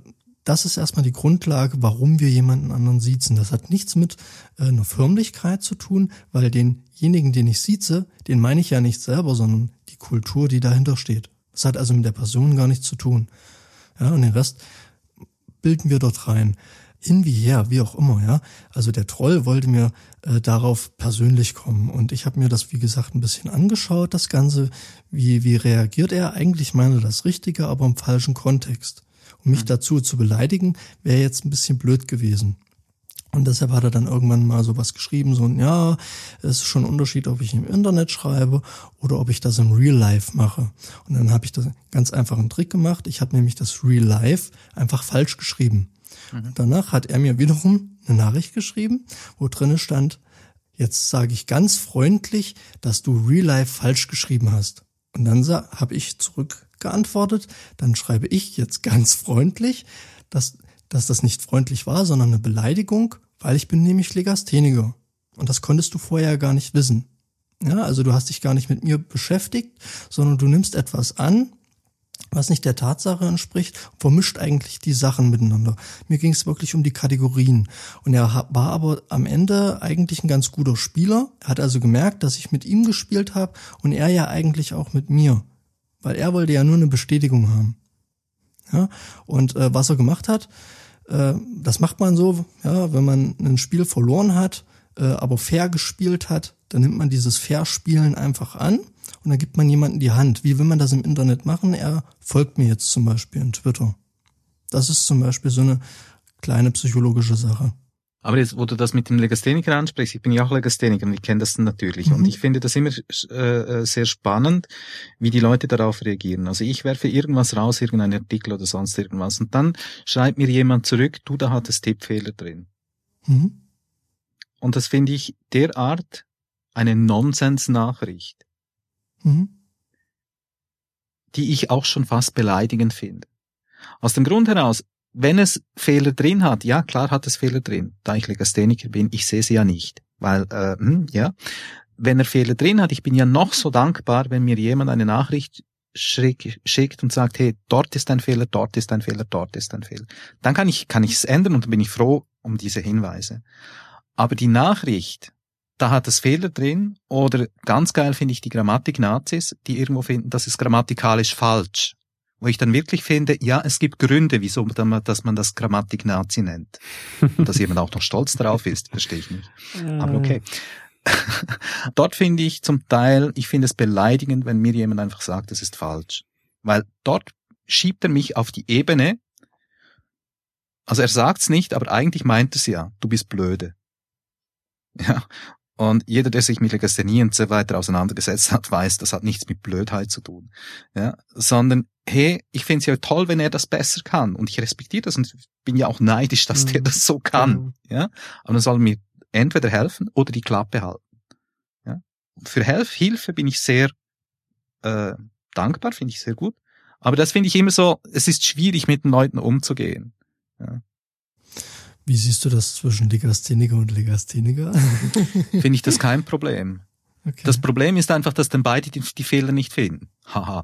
das ist erstmal die Grundlage, warum wir jemanden anderen siezen. Das hat nichts mit einer Förmlichkeit zu tun, weil denjenigen, den ich sieze, den meine ich ja nicht selber, sondern die Kultur, die dahinter steht. Das hat also mit der Person gar nichts zu tun. Ja, und den Rest bilden wir dort rein. Hin wie her, wie auch immer, ja. Also der Troll wollte mir darauf persönlich kommen und ich habe mir das, wie gesagt, ein bisschen angeschaut, das Ganze. Wie reagiert er? Eigentlich meine er das Richtige, aber im falschen Kontext. Um mich dazu zu beleidigen, wäre jetzt ein bisschen blöd gewesen. Und deshalb hat er dann irgendwann mal sowas geschrieben, so, ja, es ist schon ein Unterschied, ob ich im Internet schreibe oder ob ich das im Real Life mache. Und dann habe ich da ganz einfach einen Trick gemacht. Ich habe nämlich das Real Life einfach falsch geschrieben. Danach hat er mir wiederum eine Nachricht geschrieben, wo drinne stand, jetzt sage ich ganz freundlich, dass du Real Life falsch geschrieben hast. Und dann habe ich zurückgeantwortet, dann schreibe ich jetzt ganz freundlich, dass das nicht freundlich war, sondern eine Beleidigung, weil ich bin nämlich Legastheniker. Und das konntest du vorher gar nicht wissen. Ja, also du hast dich gar nicht mit mir beschäftigt, sondern du nimmst etwas an, was nicht der Tatsache entspricht, vermischt eigentlich die Sachen miteinander. Mir ging es wirklich um die Kategorien. Und er war aber am Ende eigentlich ein ganz guter Spieler. Er hat also gemerkt, dass ich mit ihm gespielt habe und er ja eigentlich auch mit mir. Weil er wollte ja nur eine Bestätigung haben. Ja, und was er gemacht hat, das macht man so, ja, wenn man ein Spiel verloren hat, aber fair gespielt hat, dann nimmt man dieses Fair-Spielen einfach an. Und dann gibt man jemandem die Hand. Wie will man das im Internet machen? Er folgt mir jetzt zum Beispiel in Twitter. Das ist zum Beispiel so eine kleine psychologische Sache. Aber jetzt, wo du das mit dem Legastheniker ansprichst, ich bin ja auch Legastheniker und ich kenne das natürlich. Und ich finde das immer sehr spannend, wie die Leute darauf reagieren. Also ich werfe irgendwas raus, irgendeinen Artikel oder sonst irgendwas. Und dann schreibt mir jemand zurück, du, da hat es Tippfehler drin. Und das finde ich derart eine Nonsens-Nachricht, die ich auch schon fast beleidigend finde. Aus dem Grund heraus, wenn es Fehler drin hat, ja klar hat es Fehler drin, da ich Legastheniker bin, ich sehe sie ja nicht, weil, ja, wenn er Fehler drin hat, ich bin ja noch so dankbar, wenn mir jemand eine Nachricht schickt und sagt, hey, dort ist ein Fehler, dort ist ein Fehler, dort ist ein Fehler. Dann kann ich es ändern und dann bin ich froh um diese Hinweise. Aber die Nachricht, da hat es Fehler drin, oder ganz geil finde ich die Grammatik-Nazis, die irgendwo finden, das ist grammatikalisch falsch. Wo ich dann wirklich finde, ja, es gibt Gründe, wieso dass man das Grammatik-Nazi nennt. Und dass jemand auch noch stolz darauf ist, verstehe ich nicht. Aber okay. Dort finde ich zum Teil, ich finde es beleidigend, wenn mir jemand einfach sagt, das ist falsch. Weil dort schiebt er mich auf die Ebene, also er sagt's nicht, aber eigentlich meint es ja, du bist blöde. Ja. Und jeder, der sich mit Legasthenie und so weiter auseinandergesetzt hat, weiß, das hat nichts mit Blödheit zu tun. Ja, sondern, hey, ich finde es ja toll, wenn er das besser kann. Und ich respektiere das und bin ja auch neidisch, dass der das so kann. Ja, aber dann soll mir entweder helfen oder die Klappe halten. Ja, für Hilfe bin ich sehr dankbar, finde ich sehr gut. Aber das finde ich immer so, es ist schwierig, mit den Leuten umzugehen. Ja. Wie siehst du das zwischen Legastheniker und Legastheniker? Finde ich das kein Problem. Okay. Das Problem ist einfach, dass dann beide die Fehler nicht finden. Haha.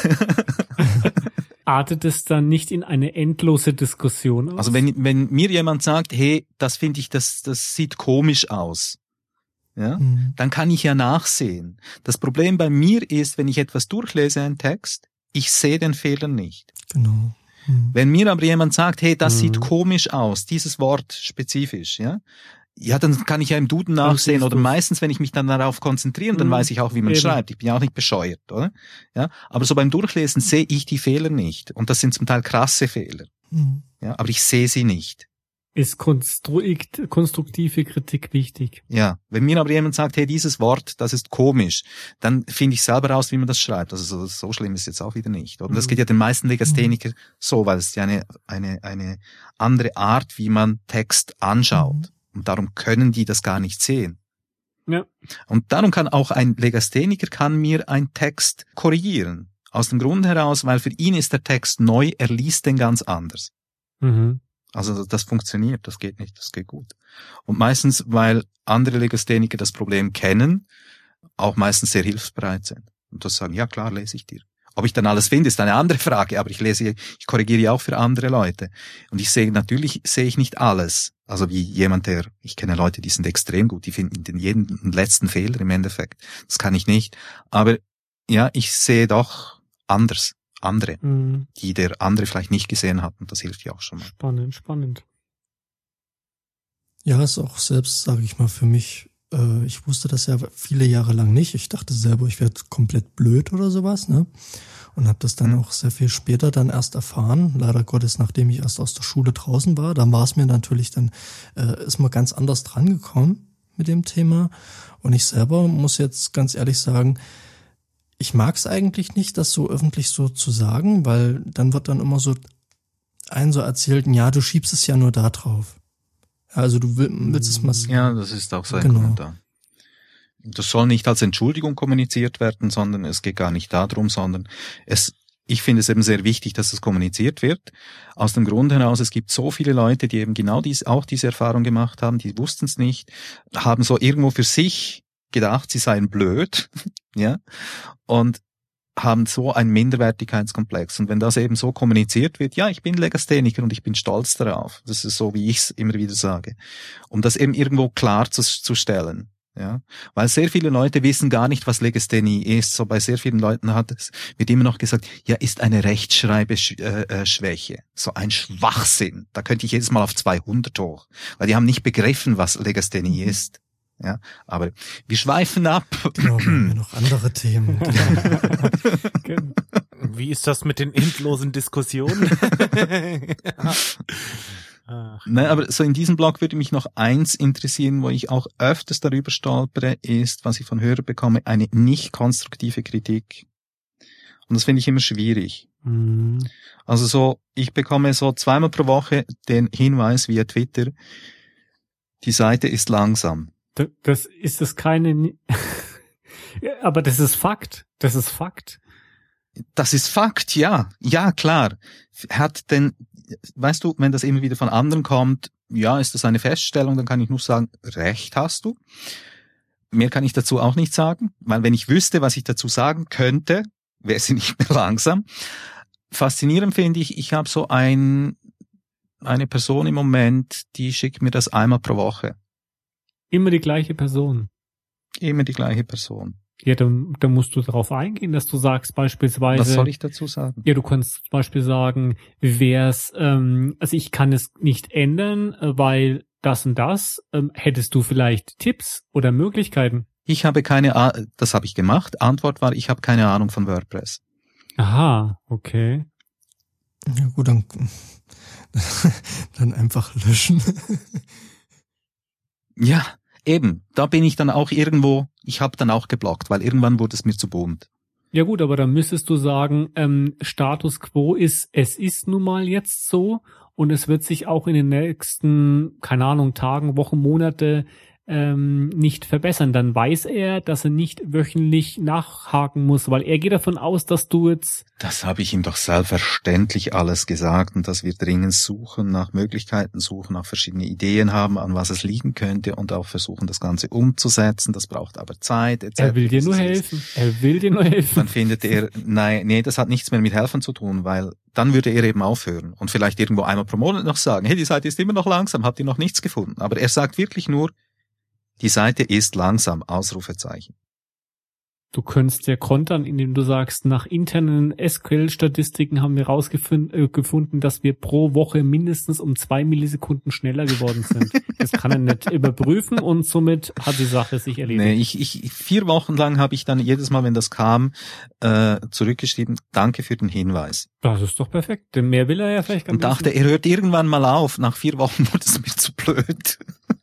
Artet es dann nicht in eine endlose Diskussion aus? Also wenn mir jemand sagt, hey, das finde ich, das sieht komisch aus, ja, dann kann ich ja nachsehen. Das Problem bei mir ist, wenn ich etwas durchlese, einen Text, ich sehe den Fehler nicht. Genau. Wenn mir aber jemand sagt, hey, das sieht komisch aus, dieses Wort spezifisch, ja, dann kann ich ja im Duden nachsehen oder meistens, wenn ich mich dann darauf konzentriere, dann weiß ich auch, wie man schreibt. Ich bin ja auch nicht bescheuert, oder? Ja, aber so beim Durchlesen sehe ich die Fehler nicht und das sind zum Teil krasse Fehler. Ja, aber ich sehe sie nicht. Ist konstruktive Kritik wichtig? Ja, wenn mir aber jemand sagt, hey, dieses Wort, das ist komisch, dann finde ich selber raus, wie man das schreibt. Also so schlimm ist es jetzt auch wieder nicht. Und das geht ja den meisten Legastheniker so, weil es ja eine andere Art, wie man Text anschaut. Und darum können die das gar nicht sehen. Ja. Und darum kann auch ein Legastheniker mir einen Text korrigieren. Aus dem Grund heraus, weil für ihn ist der Text neu, er liest den ganz anders. Also das funktioniert, das geht nicht, das geht gut. Und meistens, weil andere Legastheniker das Problem kennen, auch meistens sehr hilfsbereit sind. Und das sagen, ja klar, lese ich dir. Ob ich dann alles finde, ist eine andere Frage, aber ich korrigiere ja auch für andere Leute. Und natürlich sehe ich nicht alles. Also wie jemand, ich kenne Leute, die sind extrem gut, die finden jeden letzten Fehler im Endeffekt. Das kann ich nicht. Aber ja, ich sehe doch andere, die der andere vielleicht nicht gesehen hat, und das hilft ja auch schon mal. Spannend. Ja, ist auch selbst, sage ich mal, für mich, ich wusste das ja viele Jahre lang nicht. Ich dachte selber, ich werde komplett blöd oder sowas, ne? Und habe das dann auch sehr viel später dann erst erfahren. Leider Gottes, nachdem ich erst aus der Schule draußen war. Dann war es mir natürlich dann, ist man ganz anders dran gekommen mit dem Thema. Und ich selber muss jetzt ganz ehrlich sagen, ich mag es eigentlich nicht, das so öffentlich so zu sagen, weil dann wird dann immer so erzählt, ja, du schiebst es ja nur da drauf. Also du willst es mal. Ja, das ist auch so ein Genau. Kommentar. Das soll nicht als Entschuldigung kommuniziert werden, sondern es geht gar nicht darum, sondern ich finde es eben sehr wichtig, dass es kommuniziert wird. Aus dem Grund heraus, es gibt so viele Leute, die eben genau auch diese Erfahrung gemacht haben, die wussten es nicht, haben so irgendwo für sich gedacht, sie seien blöd, ja, und haben so einen Minderwertigkeitskomplex. Und wenn das eben so kommuniziert wird, ja, ich bin Legastheniker und ich bin stolz darauf. Das ist so, wie ich es immer wieder sage. Um das eben irgendwo klar zu stellen. Ja, weil sehr viele Leute wissen gar nicht, was Legasthenie ist. So bei sehr vielen Leuten wird immer noch gesagt, ja, ist eine Rechtschreibeschwäche. So ein Schwachsinn. Da könnte ich jedes Mal auf 200 hoch. Weil die haben nicht begriffen, was Legasthenie ist. Ja, aber wir schweifen ab. Genau, wir haben ja noch andere Themen. Genau. Wie ist das mit den endlosen Diskussionen? Nein, aber so in diesem Blog würde mich noch eins interessieren, wo ich auch öfters darüber stolpere, ist, was ich von Hörern bekomme, eine nicht konstruktive Kritik. Und das finde ich immer schwierig. Also ich bekomme so 2-mal pro Woche den Hinweis via Twitter, die Seite ist langsam. Das ist das keine, aber das ist Fakt. Das ist Fakt, ja. Ja, klar. Weißt du, wenn das immer wieder von anderen kommt, ja, ist das eine Feststellung, dann kann ich nur sagen, recht hast du. Mehr kann ich dazu auch nicht sagen, weil wenn ich wüsste, was ich dazu sagen könnte, wäre sie nicht mehr langsam. Faszinierend finde ich habe so eine Person im Moment, die schickt mir das 1-mal pro Woche. immer die gleiche Person. Immer die gleiche Person. Ja, dann musst du darauf eingehen, dass du sagst beispielsweise. Was soll ich dazu sagen? Ja, du kannst zum Beispiel sagen, also ich kann es nicht ändern, weil das und das. Hättest du vielleicht Tipps oder Möglichkeiten? Das habe ich gemacht. Antwort war, ich habe keine Ahnung von WordPress. Aha, okay. Ja gut, dann einfach löschen. Ja, eben. Da bin ich dann auch ich habe dann auch geblockt, weil irgendwann wurde es mir zu bunt. Ja gut, aber dann müsstest du sagen, Status Quo ist, es ist nun mal jetzt so und es wird sich auch in den nächsten, keine Ahnung, Tagen, Wochen, Monate nicht verbessern. Dann weiß er, dass er nicht wöchentlich nachhaken muss, weil er geht davon aus, dass du jetzt... Das habe ich ihm doch selbstverständlich alles gesagt und dass wir dringend nach Möglichkeiten suchen, nach verschiedene Ideen haben, an was es liegen könnte und auch versuchen, das Ganze umzusetzen. Das braucht aber Zeit, etc. Er will dir nur helfen. Dann findet er, nee, das hat nichts mehr mit helfen zu tun, weil dann würde er eben aufhören und vielleicht irgendwo 1-mal pro Monat noch sagen, hey, die Seite ist immer noch langsam, habt ihr noch nichts gefunden? Aber er sagt wirklich nur, die Seite ist langsam, Ausrufezeichen. Du könntest ja kontern, indem du sagst, nach internen SQL-Statistiken haben wir gefunden, dass wir pro Woche mindestens um 2 Millisekunden schneller geworden sind. Das kann er nicht überprüfen und somit hat die Sache sich erledigt. Nee, 4 Wochen lang habe ich dann jedes Mal, wenn das kam, zurückgeschrieben, danke für den Hinweis. Das ist doch perfekt, denn mehr will er ja vielleicht gar nicht. Und dachte, er hört irgendwann mal auf. Nach 4 Wochen wurde es mir zu blöd.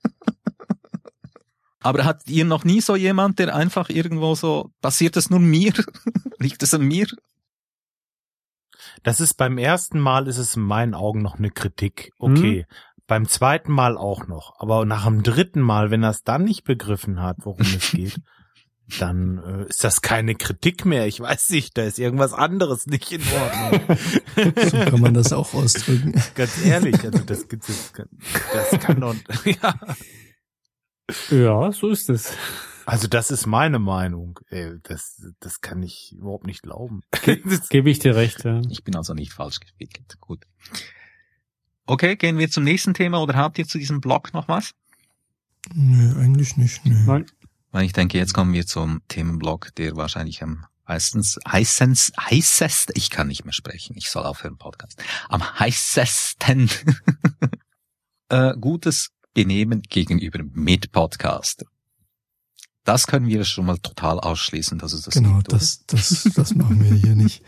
Aber hat ihr noch nie so jemand, der einfach irgendwo so, passiert das nur mir? Liegt es an mir? Das ist beim ersten Mal ist es in meinen Augen noch eine Kritik. Okay. Beim zweiten Mal auch noch. Aber nach dem 3. Mal, wenn er es dann nicht begriffen hat, worum es geht, dann ist das keine Kritik mehr. Ich weiß nicht, da ist irgendwas anderes nicht in Ordnung. So kann man das auch ausdrücken. Ganz ehrlich, also das kann doch, ja. Ja, so ist es. Also das ist meine Meinung. Das kann ich überhaupt nicht glauben. Gebe ich dir recht, ja. Ich bin also nicht falsch gewickelt. Gut. Okay, gehen wir zum nächsten Thema oder habt ihr zu diesem Blog noch was? Nö, eigentlich nicht. Nö. Nein. Weil ich denke, jetzt kommen wir zum Themenblock, der wahrscheinlich am heißest, ich kann nicht mehr sprechen, ich soll aufhören, Podcast, am heißesten gutes Benehmen gegenüber Mitpodcaster. Das können wir schon mal total ausschließen, dass es das Genau, gibt, oder? das machen wir hier nicht.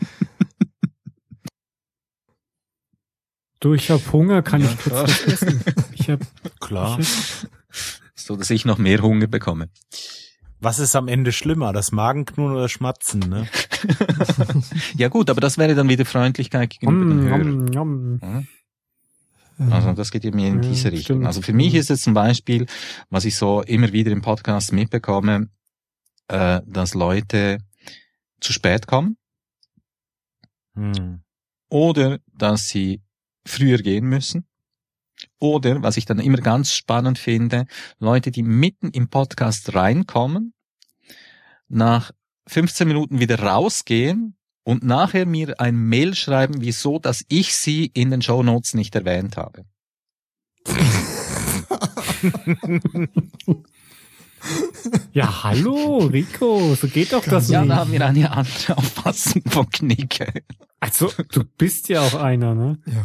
Du, ich hab Hunger, kann ich kurz was essen? Klar. So, dass ich noch mehr Hunger bekomme. Was ist am Ende schlimmer, das Magenknurren oder Schmatzen, ne? Ja gut, aber das wäre dann wieder Freundlichkeit gegenüber den Hörern. Ja. Also das geht ja mir in diese Richtung. Stimmt. Also für mich ist es zum Beispiel, was ich so immer wieder im Podcast mitbekomme, dass Leute zu spät kommen oder dass sie früher gehen müssen oder, was ich dann immer ganz spannend finde, Leute, die mitten im Podcast reinkommen, nach 15 Minuten wieder rausgehen und nachher mir ein Mail schreiben, wieso, dass ich sie in den Shownotes nicht erwähnt habe. Ja, hallo, Rico, so geht doch das Ja, nicht. da haben wir eine andere Auffassung von Knicke. Also, du bist ja auch einer, ne? Ja.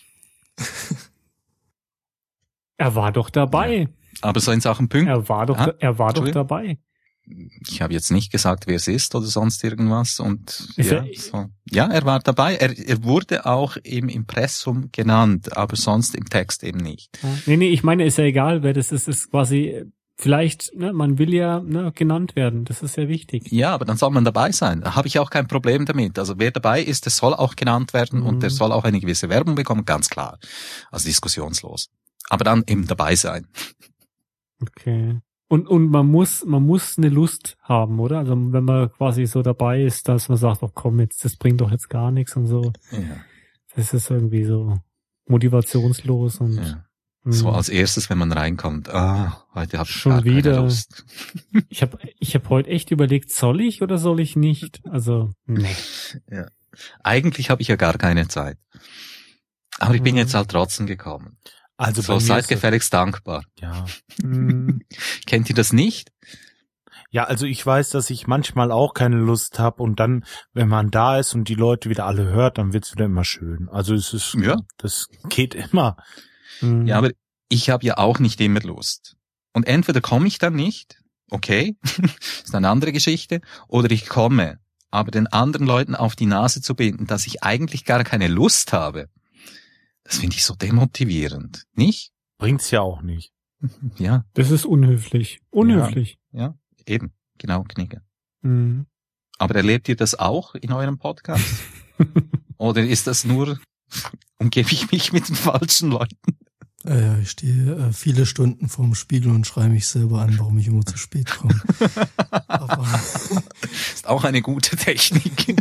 Er war doch dabei. Aber so in Sachen Pünktlichkeit. Er war doch Entschuldigung? dabei. Ich habe jetzt nicht gesagt, wer es ist oder sonst irgendwas. Und Ist ja, er- so. Ja, er war dabei. Er wurde auch im Impressum genannt, aber sonst im Text eben nicht. Nee, ich meine, ist ja egal, wer das ist quasi, vielleicht, ne, man will ja genannt werden, das ist ja wichtig. Ja, aber dann soll man dabei sein. Da habe ich auch kein Problem damit. Also wer dabei ist, der soll auch genannt werden und der soll auch eine gewisse Werbung bekommen, ganz klar. Also diskussionslos. Aber dann eben dabei sein. Okay. Und man muss eine Lust haben, oder? Also wenn man quasi so dabei ist, dass man sagt, oh komm, jetzt, das bringt doch jetzt gar nichts und so. Ja. Das ist irgendwie so motivationslos und Ja. So als erstes, wenn man reinkommt, heute habe ich Schon gar keine wieder. Lust. Ich hab heute echt überlegt, soll ich oder soll ich nicht? Also, nee. Ja. Eigentlich habe ich ja gar keine Zeit. Aber ich bin jetzt halt trotzdem gekommen. Also So, bei mir seid ist gefälligst dankbar. ja. Hm. Kennt ihr das nicht? Ja, also ich weiß, dass ich manchmal auch keine Lust habe und dann, wenn man da ist und die Leute wieder alle hört, dann wird's wieder immer schön. Also es ist, Ja. das geht immer. Hm. Ja, aber ich habe ja auch nicht immer Lust. Und entweder komme ich dann nicht, okay, ist eine andere Geschichte, oder ich komme. Aber den anderen Leuten auf die Nase zu binden, dass ich eigentlich gar keine Lust habe, das finde ich so demotivierend. Nicht? Bringt's ja auch nicht. Ja, Das ist unhöflich. Unhöflich. ja, eben. Genau, Knicke. Hm. Aber erlebt ihr das auch in eurem Podcast? Oder ist das nur, umgebe ich mich mit den falschen Leuten? Ich stehe viele Stunden vorm Spiegel und schreie mich selber an, warum ich immer zu spät komme. Aber Ist auch eine gute Technik.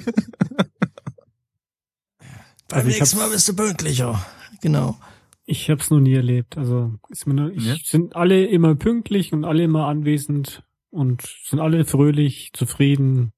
beim Also ich nächsten Mal bist du pünktlicher. Genau. Ich hab's noch nie erlebt. Also ist mir nur, Ja. sind alle immer pünktlich und alle immer anwesend und sind alle fröhlich, zufrieden.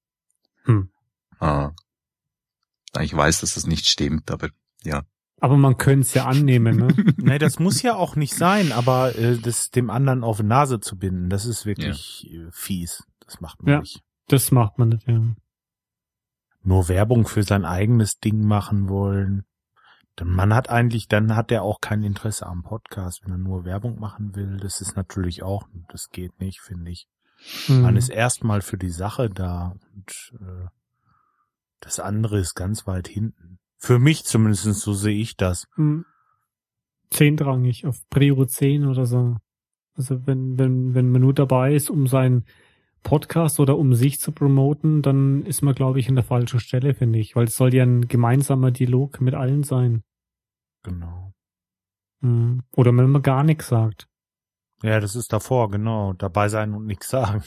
Ich weiß, dass das nicht stimmt, aber ja. Aber man könnte es ja annehmen, ne? Nee, das muss ja auch nicht sein, aber das dem anderen auf die Nase zu binden, das ist wirklich fies. Das macht man Ja. nicht. Das macht man nicht, ja. Nur Werbung für sein eigenes Ding machen wollen. Dann hat er auch kein Interesse am Podcast, wenn er nur Werbung machen will. Das ist natürlich auch, das geht nicht, finde ich. Man ist erstmal für die Sache da und das andere ist ganz weit hinten. Für mich zumindest, so sehe ich das. 10-drangig, auf Prio 10 oder so. Also wenn man nur dabei ist, um seinen Podcast oder um sich zu promoten, dann ist man, glaube ich, an der falschen Stelle, finde ich. Weil es soll ja ein gemeinsamer Dialog mit allen sein. Genau. Oder wenn man gar nichts sagt. Ja, das ist davor, genau. Dabei sein und nichts sagen.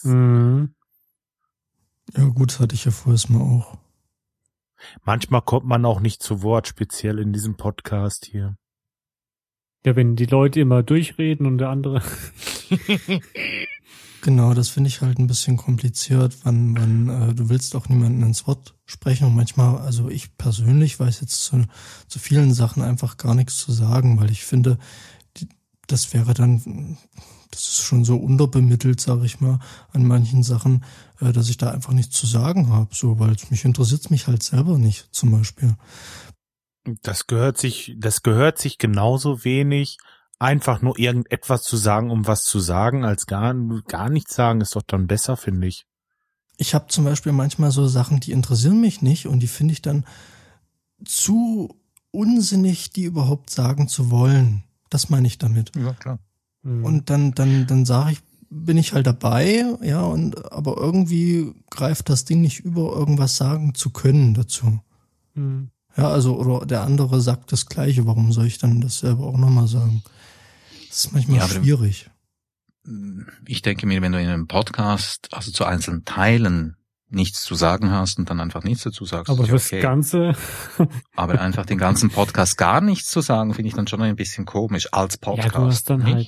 Ja gut, das hatte ich ja vorher mal auch. Manchmal kommt man auch nicht zu Wort, speziell in diesem Podcast hier. Ja, wenn die Leute immer durchreden und der andere Genau, das finde ich halt ein bisschen kompliziert, wann du willst auch niemanden ins Wort sprechen und manchmal, also ich persönlich weiß jetzt zu vielen Sachen einfach gar nichts zu sagen, weil ich finde, das ist schon so unterbemittelt, sage ich mal, an manchen Sachen, dass ich da einfach nichts zu sagen habe, so, weil interessiert mich halt selber nicht, zum Beispiel. Das gehört sich genauso wenig, einfach nur irgendetwas zu sagen, um was zu sagen, als gar nichts sagen, ist doch dann besser, finde ich. Ich habe zum Beispiel manchmal so Sachen, die interessieren mich nicht und die finde ich dann zu unsinnig, die überhaupt sagen zu wollen. Das meine ich damit. Ja, klar. Und dann sage ich, bin ich halt dabei, ja, aber irgendwie greift das Ding nicht über, irgendwas sagen zu können dazu. Mhm. Ja, also, oder der andere sagt das Gleiche, warum soll ich dann das selber auch nochmal sagen? Das ist manchmal schwierig. Ich denke mir, wenn du in einem Podcast, also zu einzelnen Teilen nichts zu sagen hast und dann einfach nichts dazu sagst, aber fürs okay. Ganze. Aber einfach den ganzen Podcast gar nichts zu sagen, finde ich dann schon ein bisschen komisch als Podcast. Ja, du hast dann nicht? halt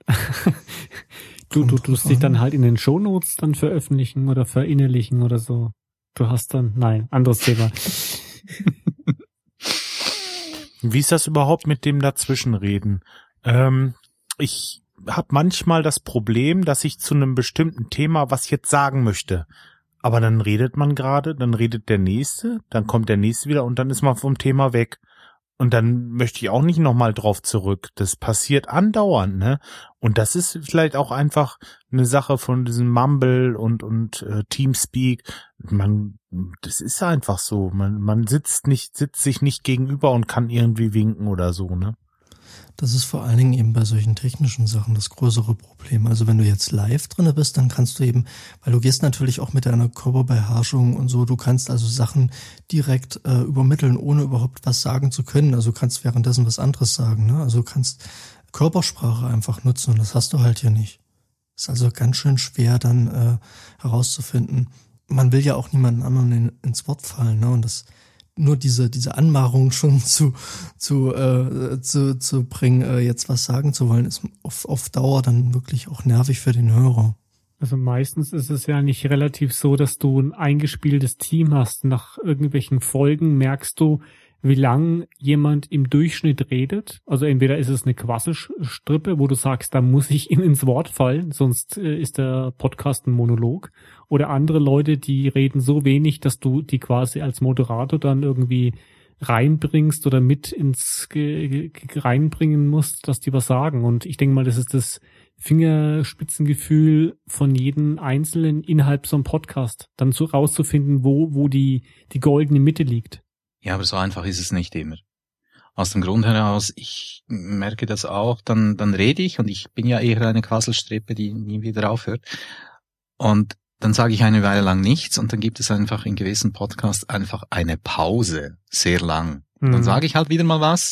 du tust dich dann halt in den Shownotes dann veröffentlichen oder verinnerlichen oder so. Du hast dann, nein, anderes Thema. Wie ist das überhaupt mit dem Dazwischenreden? Ich habe manchmal das Problem, dass ich zu einem bestimmten Thema was jetzt sagen möchte. Aber dann redet man gerade, dann redet der Nächste, dann kommt der Nächste wieder und dann ist man vom Thema weg. Und dann möchte ich auch nicht nochmal drauf zurück. Das passiert andauernd, ne? Und das ist vielleicht auch einfach eine Sache von diesem Mumble und Teamspeak. Das ist einfach so. Man sitzt sich nicht gegenüber und kann irgendwie winken oder so, ne? Das ist vor allen Dingen eben bei solchen technischen Sachen das größere Problem. Also wenn du jetzt live drinne bist, dann kannst du eben, weil du gehst natürlich auch mit deiner Körperbeherrschung und so, du kannst also Sachen direkt übermitteln, ohne überhaupt was sagen zu können. Also du kannst währenddessen was anderes sagen, ne? Also du kannst Körpersprache einfach nutzen und das hast du halt hier nicht. Ist also ganz schön schwer dann herauszufinden. Man will ja auch niemanden anderen ins Wort fallen, ne? Und das nur diese Anmacherung schon zu bringen, jetzt was sagen zu wollen, ist auf Dauer dann wirklich auch nervig für den Hörer. Also meistens ist es ja nicht relativ so, dass du ein eingespieltes Team hast. Nach irgendwelchen Folgen merkst du, wie lang jemand im Durchschnitt redet. Also entweder ist es eine Quasselstrippe, wo du sagst, da muss ich ihm ins Wort fallen, sonst ist der Podcast ein Monolog. Oder andere Leute, die reden so wenig, dass du die quasi als Moderator dann irgendwie reinbringst oder mit ins reinbringen musst, dass die was sagen. Und ich denke mal, das ist das Fingerspitzengefühl von jedem Einzelnen innerhalb so einem Podcast, dann so rauszufinden, wo die goldene Mitte liegt. Ja, aber so einfach ist es nicht immer. Aus dem Grund heraus, ich merke das auch, dann rede ich und ich bin ja eher eine Quasselstrippe, die nie wieder aufhört. Und dann sage ich eine Weile lang nichts und dann gibt es einfach in gewissen Podcasts einfach eine Pause, sehr lang. Und dann sage ich halt wieder mal was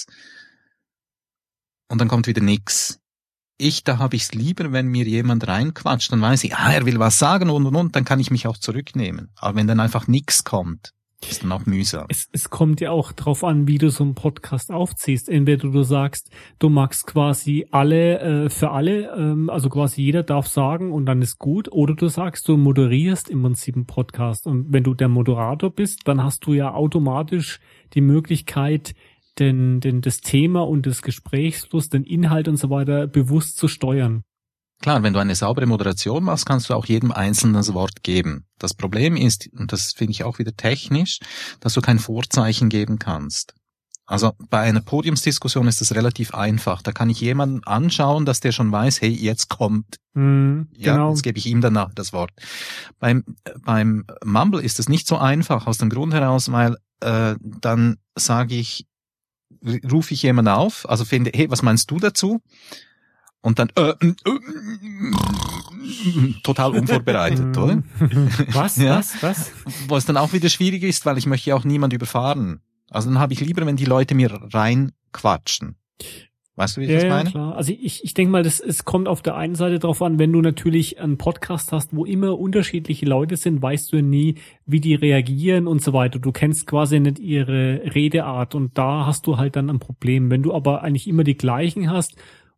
und dann kommt wieder nix. Da habe ich es lieber, wenn mir jemand reinquatscht, dann weiß ich, er will was sagen und, dann kann ich mich auch zurücknehmen. Aber wenn dann einfach nix kommt, ist dann auch mühsam. Es kommt ja auch drauf an, wie du so einen Podcast aufziehst. Entweder du sagst, du magst quasi alle für alle, also quasi jeder darf sagen und dann ist gut. Oder du sagst, du moderierst im Prinzip einen Podcast. Und wenn du der Moderator bist, dann hast du ja automatisch die Möglichkeit, das Thema und das Gesprächsfluss, den Inhalt und so weiter bewusst zu steuern. Klar, wenn du eine saubere Moderation machst, kannst du auch jedem Einzelnen das Wort geben. Das Problem ist, und das finde ich auch wieder technisch, dass du kein Vorzeichen geben kannst. Also bei einer Podiumsdiskussion ist das relativ einfach. Da kann ich jemanden anschauen, dass der schon weiß, hey, jetzt kommt. Genau. Jetzt gebe ich ihm danach das Wort. Beim Mumble ist es nicht so einfach, aus dem Grund heraus, weil dann rufe ich jemanden auf, also finde, hey, was meinst du dazu? Und dann total unvorbereitet, oder? Was? Ja? Was? Wo es dann auch wieder schwierig ist, weil ich möchte ja auch niemand überfahren. Also dann habe ich lieber, wenn die Leute mir reinquatschen. Weißt du, wie ich das meine? Ja, klar. Also ich denke mal, es kommt auf der einen Seite drauf an, wenn du natürlich einen Podcast hast, wo immer unterschiedliche Leute sind, weißt du ja nie, wie die reagieren und so weiter. Du kennst quasi nicht ihre Redeart und da hast du halt dann ein Problem. Wenn du aber eigentlich immer die gleichen hast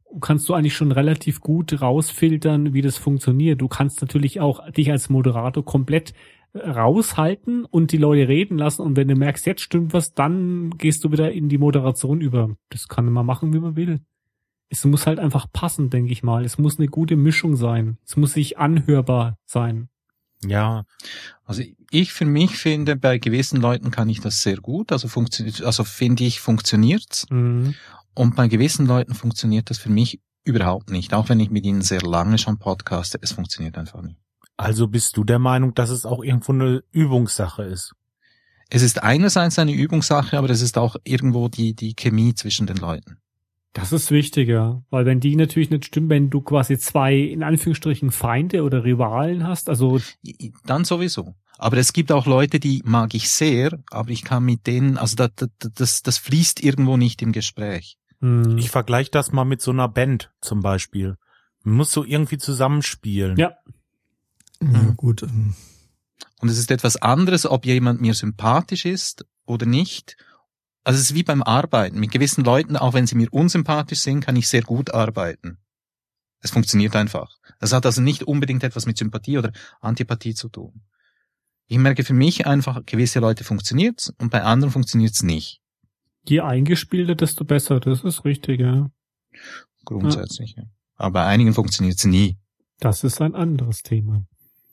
kannst du eigentlich schon relativ gut rausfiltern, wie das funktioniert. Du kannst natürlich auch dich als Moderator komplett raushalten und die Leute reden lassen, und wenn du merkst, jetzt stimmt was, dann gehst du wieder in die Moderation über. Das kann man machen, wie man will. Es muss halt einfach passen, denke ich mal. Es muss eine gute Mischung sein. Es muss sich anhörbar sein. Ja. Also ich für mich finde, bei gewissen Leuten kann ich das sehr gut, finde ich, funktioniert's. Mhm. Und bei gewissen Leuten funktioniert das für mich überhaupt nicht. Auch wenn ich mit ihnen sehr lange schon podcaste, es funktioniert einfach nicht. Also bist du der Meinung, dass es auch irgendwo eine Übungssache ist? Es ist einerseits eine Übungssache, aber es ist auch irgendwo die Chemie zwischen den Leuten. Das ist wichtiger, weil wenn die natürlich nicht stimmen, wenn du quasi zwei, in Anführungsstrichen, Feinde oder Rivalen hast, also... Dann sowieso. Aber es gibt auch Leute, die mag ich sehr, aber ich kann mit denen, also das fließt irgendwo nicht im Gespräch. Ich vergleiche das mal mit so einer Band zum Beispiel. Man muss so irgendwie zusammenspielen. Ja. Ja, gut. Und es ist etwas anderes, ob jemand mir sympathisch ist oder nicht. Also es ist wie beim Arbeiten. Mit gewissen Leuten, auch wenn sie mir unsympathisch sind, kann ich sehr gut arbeiten. Es funktioniert einfach. Das hat also nicht unbedingt etwas mit Sympathie oder Antipathie zu tun. Ich merke für mich einfach, gewisse Leute funktioniert's und bei anderen funktioniert's nicht. Je eingespielter, desto besser. Das ist richtig, ja. Grundsätzlich, ja. Aber bei einigen funktioniert's nie. Das ist ein anderes Thema.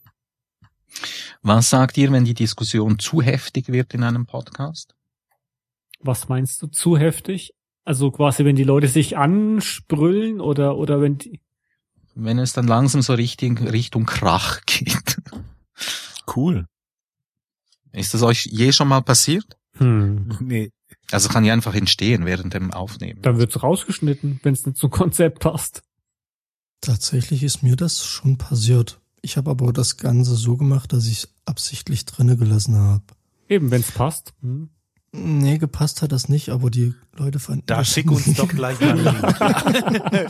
Was sagt ihr, wenn die Diskussion zu heftig wird in einem Podcast? Was meinst du, zu heftig? Also quasi, wenn die Leute sich ansprüllen oder wenn die... Wenn es dann langsam so Richtung Krach geht. Cool. Ist das euch je schon mal passiert? Nee. Also kann ja einfach entstehen während dem Aufnehmen. Dann wird's rausgeschnitten, wenn es nicht zum Konzept passt. Tatsächlich ist mir das schon passiert. Ich habe aber das Ganze so gemacht, dass ich es absichtlich drinne gelassen habe. Eben, wenn's passt. Nee, gepasst hat das nicht, aber die Leute fanden... Da schick uns doch gleich mal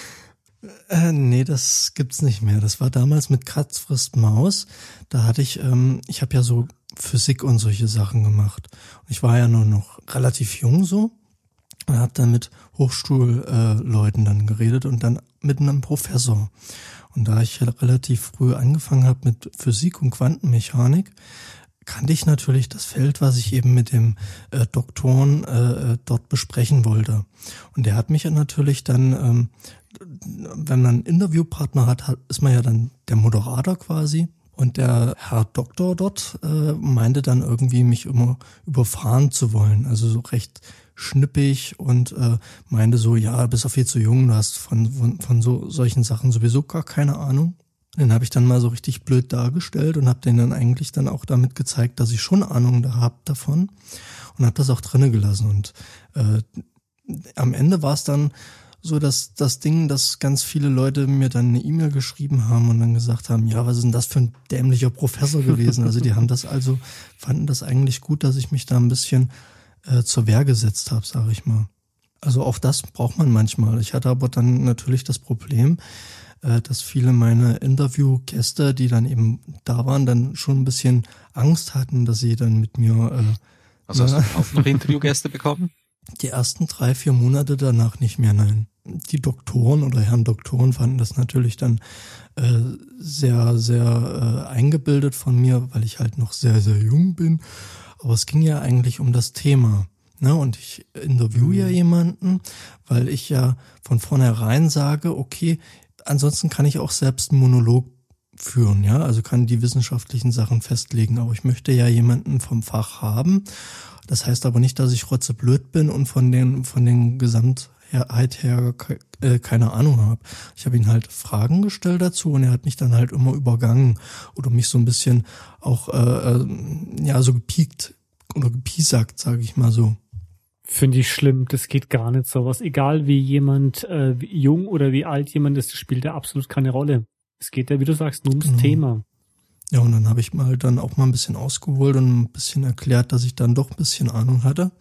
Nee, das gibt's nicht mehr. Das war damals mit Katz frisst Maus. Da hatte ich habe ja so Physik und solche Sachen gemacht. Und ich war ja nur noch relativ jung so und habe dann mit Hochschulleuten dann geredet und dann mit einem Professor. Und da ich relativ früh angefangen habe mit Physik und Quantenmechanik, kannte ich natürlich das Feld, was ich eben mit dem Doktoren dort besprechen wollte. Und der hat mich ja natürlich dann, wenn man einen Interviewpartner hat, ist man ja dann der Moderator quasi. Und der Herr Doktor dort meinte dann irgendwie, mich immer überfahren zu wollen. Also so recht schnippig und meinte so, ja, bist doch viel zu jung, du hast von solchen Sachen sowieso gar keine Ahnung. Den habe ich dann mal so richtig blöd dargestellt und habe denen dann eigentlich dann auch damit gezeigt, dass ich schon Ahnung da habe davon und habe das auch drinnen gelassen. Und am Ende war es dann so, dass das Ding, dass ganz viele Leute mir dann eine E-Mail geschrieben haben und dann gesagt haben, ja, was ist denn das für ein dämlicher Professor gewesen? Also die fanden das eigentlich gut, dass ich mich da ein bisschen zur Wehr gesetzt habe, sage ich mal. Also auch das braucht man manchmal. Ich hatte aber dann natürlich das Problem, dass viele meine Interviewgäste, die dann eben da waren, dann schon ein bisschen Angst hatten, dass sie dann mit mir... Also hast du auch noch Interviewgäste bekommen? Die ersten 3-4 Monate danach nicht mehr, nein. Die Doktoren oder Herren Doktoren fanden das natürlich dann sehr, sehr eingebildet von mir, weil ich halt noch sehr, sehr jung bin. Aber es ging ja eigentlich um das Thema. Ne? Und ich interviewe ja jemanden, weil ich ja von vornherein sage, okay, ansonsten kann ich auch selbst einen Monolog führen, ja, also kann die wissenschaftlichen Sachen festlegen, aber ich möchte ja jemanden vom Fach haben. Das heißt aber nicht, dass ich rotzeblöd bin und von den Gesamtheit her keine Ahnung habe. Ich habe ihn halt Fragen gestellt dazu und er hat mich dann halt immer übergangen oder mich so ein bisschen auch so gepiekt oder gepiesackt, sage ich mal so. Finde ich schlimm, das geht gar nicht sowas. Egal wie jemand, wie jung oder wie alt jemand ist, das spielt ja absolut keine Rolle. Es geht ja, wie du sagst, nur ums Thema. Ja, und dann habe ich mal dann auch mal ein bisschen ausgeholt und ein bisschen erklärt, dass ich dann doch ein bisschen Ahnung hatte.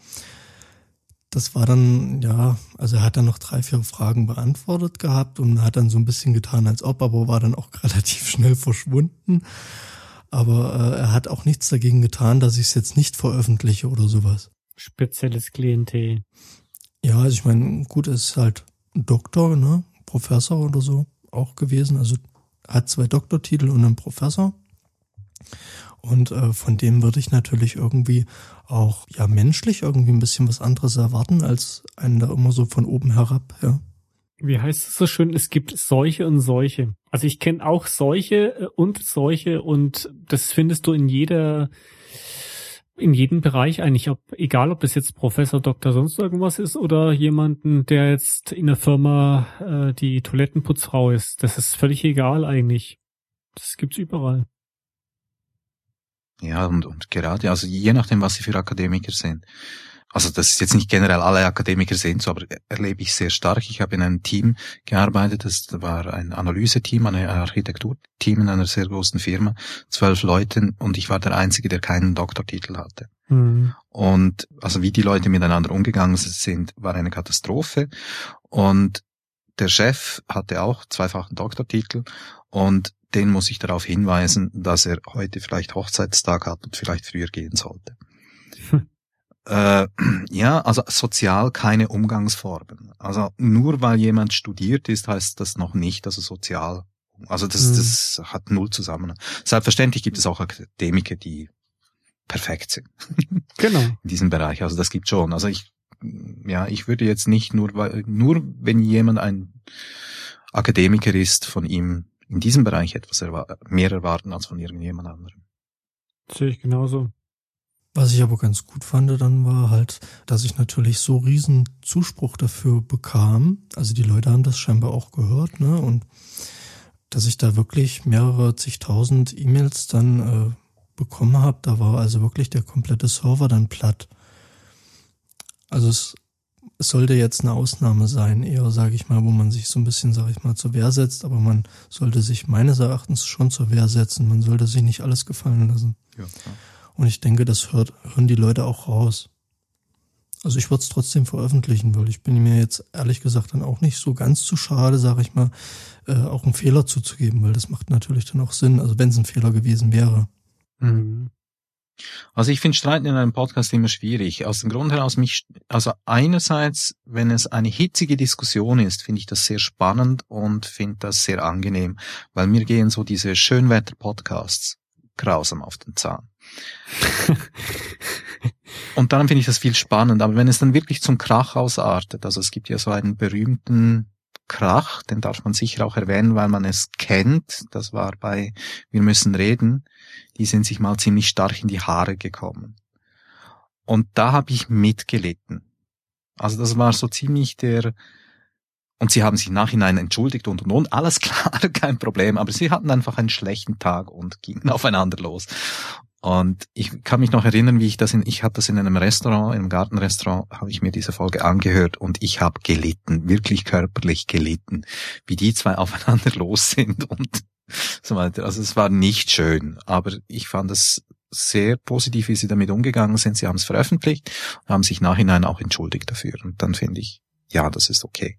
Das war dann, ja, also er hat dann noch 3-4 Fragen beantwortet gehabt und hat dann so ein bisschen getan, als ob, aber war dann auch relativ schnell verschwunden. Aber er hat auch nichts dagegen getan, dass ich es jetzt nicht veröffentliche oder sowas. Spezielles Klientel. Ja, also ich meine, gut, es ist halt Doktor, ne? Professor oder so auch gewesen. Also hat 2 Doktortitel und einen Professor. Und von dem würde ich natürlich irgendwie auch ja menschlich irgendwie ein bisschen was anderes erwarten, als einen da immer so von oben herab, ja. Wie heißt es so schön? Es gibt solche und solche. Also ich kenne auch solche und das findest du in jedem Bereich eigentlich, egal ob das jetzt Professor, Doktor, sonst irgendwas ist oder jemanden, der jetzt in der Firma die Toilettenputzfrau ist. Das ist völlig egal eigentlich. Das gibt's überall. Ja, und gerade, also je nachdem, was sie für Akademiker sind. Also das ist jetzt nicht generell alle Akademiker sind so, aber erlebe ich sehr stark. Ich habe in einem Team gearbeitet, das war ein Analyseteam, ein Architekturteam in einer sehr großen Firma, 12 Leuten, und ich war der Einzige, der keinen Doktortitel hatte. Mhm. Und also wie die Leute miteinander umgegangen sind, war eine Katastrophe. Und der Chef hatte auch 2-fachen Doktortitel, und den muss ich darauf hinweisen, dass er heute vielleicht Hochzeitstag hat und vielleicht früher gehen sollte. Ja, also sozial keine Umgangsformen. Also nur weil jemand studiert ist, heißt das noch nicht, dass er sozial, also das hat null zusammen. Selbstverständlich gibt es auch Akademiker, die perfekt sind. Genau. In diesem Bereich, also das gibt schon. Also ich würde jetzt nicht nur wenn jemand ein Akademiker ist, von ihm in diesem Bereich etwas mehr erwarten als von irgendjemand anderem. Sehe ich genauso. Was ich aber ganz gut fand, dann war halt, dass ich natürlich so riesen Zuspruch dafür bekam. Also die Leute haben das scheinbar auch gehört, ne? Und dass ich da wirklich mehrere zigtausend E-Mails dann bekommen habe, da war also wirklich der komplette Server dann platt. Also es sollte jetzt eine Ausnahme sein, eher, sage ich mal, wo man sich so ein bisschen, sage ich mal, zur Wehr setzt, aber man sollte sich meines Erachtens schon zur Wehr setzen. Man sollte sich nicht alles gefallen lassen. Ja, klar. Und ich denke, das hören die Leute auch raus. Also ich würde es trotzdem veröffentlichen, weil ich bin mir jetzt ehrlich gesagt dann auch nicht so ganz zu schade, sage ich mal, auch einen Fehler zuzugeben, weil das macht natürlich dann auch Sinn, also wenn es ein Fehler gewesen wäre. Mhm. Also ich finde Streiten in einem Podcast immer schwierig. Aus dem Grund heraus, also einerseits, wenn es eine hitzige Diskussion ist, finde ich das sehr spannend und finde das sehr angenehm, weil mir gehen so diese Schönwetter-Podcasts grausam auf den Zahn. Und dann finde ich das viel spannend. Aber wenn es dann wirklich zum Krach ausartet, also es gibt ja so einen berühmten Krach, den darf man sicher auch erwähnen, weil man es kennt. Das war bei Wir müssen reden. Die sind sich mal ziemlich stark in die Haare gekommen. Und da habe ich mitgelitten. Also das war so ziemlich und sie haben sich im Nachhinein entschuldigt und. Alles klar, kein Problem. Aber sie hatten einfach einen schlechten Tag und gingen aufeinander los. Und ich kann mich noch erinnern, ich hatte das in einem Restaurant, in einem Gartenrestaurant, habe ich mir diese Folge angehört und ich habe gelitten, wirklich körperlich gelitten, wie die zwei aufeinander los sind und so weiter. Also es war nicht schön, aber ich fand es sehr positiv, wie sie damit umgegangen sind. Sie haben es veröffentlicht und haben sich nachhinein auch entschuldigt dafür. Und dann finde ich, ja, das ist okay.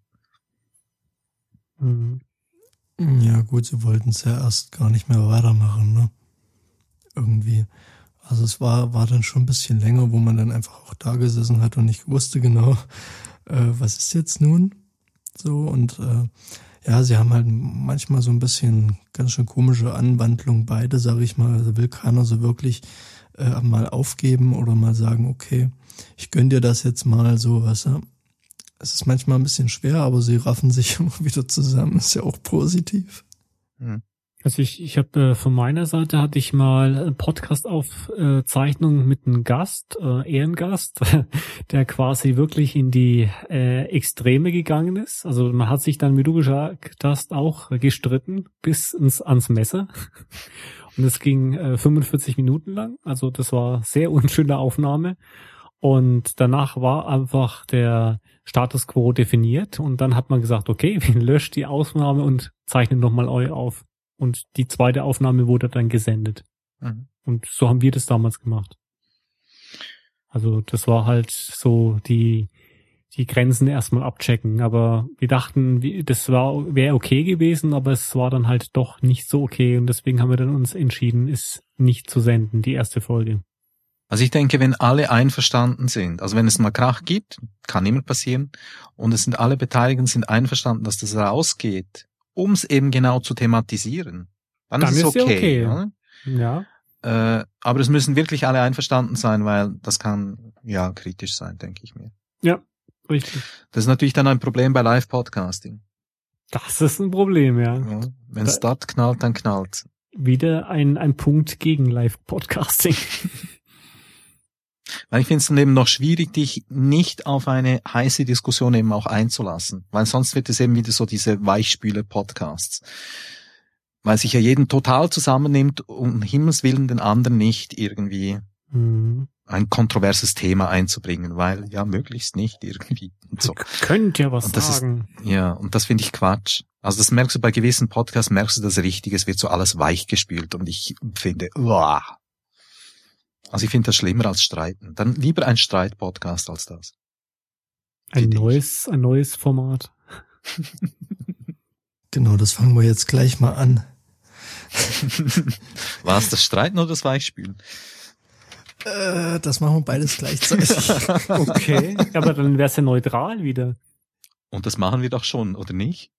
Ja gut, sie wollten es ja erst gar nicht mehr weitermachen, ne? Irgendwie. Also es war dann schon ein bisschen länger, wo man dann einfach auch da gesessen hat und nicht wusste genau, was ist jetzt nun? So und ja, sie haben halt manchmal so ein bisschen ganz schön komische Anwandlung beide, sage ich mal. Also will keiner so wirklich mal aufgeben oder mal sagen, okay, ich gönn dir das jetzt mal so, weißt du. Es ist manchmal ein bisschen schwer, aber sie raffen sich immer wieder zusammen. Ist ja auch positiv. Also ich habe von meiner Seite hatte ich mal eine Podcast-Aufzeichnung mit einem Gast, Ehrengast, der quasi wirklich in die Extreme gegangen ist. Also man hat sich dann, wie du gesagt hast, auch gestritten bis ans Messer. Und es ging 45 Minuten lang. Also das war sehr unschöne Aufnahme. Und danach war einfach der Status quo definiert. Und dann hat man gesagt, okay, wir löschen die Aufnahme und zeichnen nochmal auf. Und die zweite Aufnahme wurde dann gesendet. Mhm. Und so haben wir das damals gemacht. Also das war halt so die Grenzen erstmal abchecken. Aber wir dachten, das wäre okay gewesen, aber es war dann halt doch nicht so okay. Und deswegen haben wir dann uns entschieden, es nicht zu senden, die erste Folge. Also ich denke, wenn alle einverstanden sind, also wenn es mal Krach gibt, kann immer passieren, und es sind alle Beteiligten sind einverstanden, dass das rausgeht, um es eben genau zu thematisieren, dann ist es okay. Oder? Ja. Aber es müssen wirklich alle einverstanden sein, weil das kann ja kritisch sein, denke ich mir. Ja, richtig. Das ist natürlich dann ein Problem bei Live-Podcasting. Das ist ein Problem, ja. Ja, wenn es dort knallt, dann knallt. Wieder ein Punkt gegen Live-Podcasting. Weil ich finde es dann eben noch schwierig, dich nicht auf eine heiße Diskussion eben auch einzulassen. Weil sonst wird es eben wieder so diese Weichspüler-Podcasts. Weil sich ja jeden total zusammennimmt, um Himmels Willen den anderen nicht irgendwie ein kontroverses Thema einzubringen, weil ja möglichst nicht irgendwie und so. Könnt ja was sagen. Und das finde ich Quatsch. Also das merkst du bei gewissen Podcasts, merkst du das richtig, es wird so alles weichgespült und ich finde, uah. Also ich finde das schlimmer als Streiten. Dann lieber ein Streit-Podcast als das. Ein neues Format. Genau, das fangen wir jetzt gleich mal an. War es das Streiten oder das Weichspülen? Das machen wir beides gleichzeitig. Okay, aber dann wär's ja neutral wieder. Und das machen wir doch schon, oder nicht?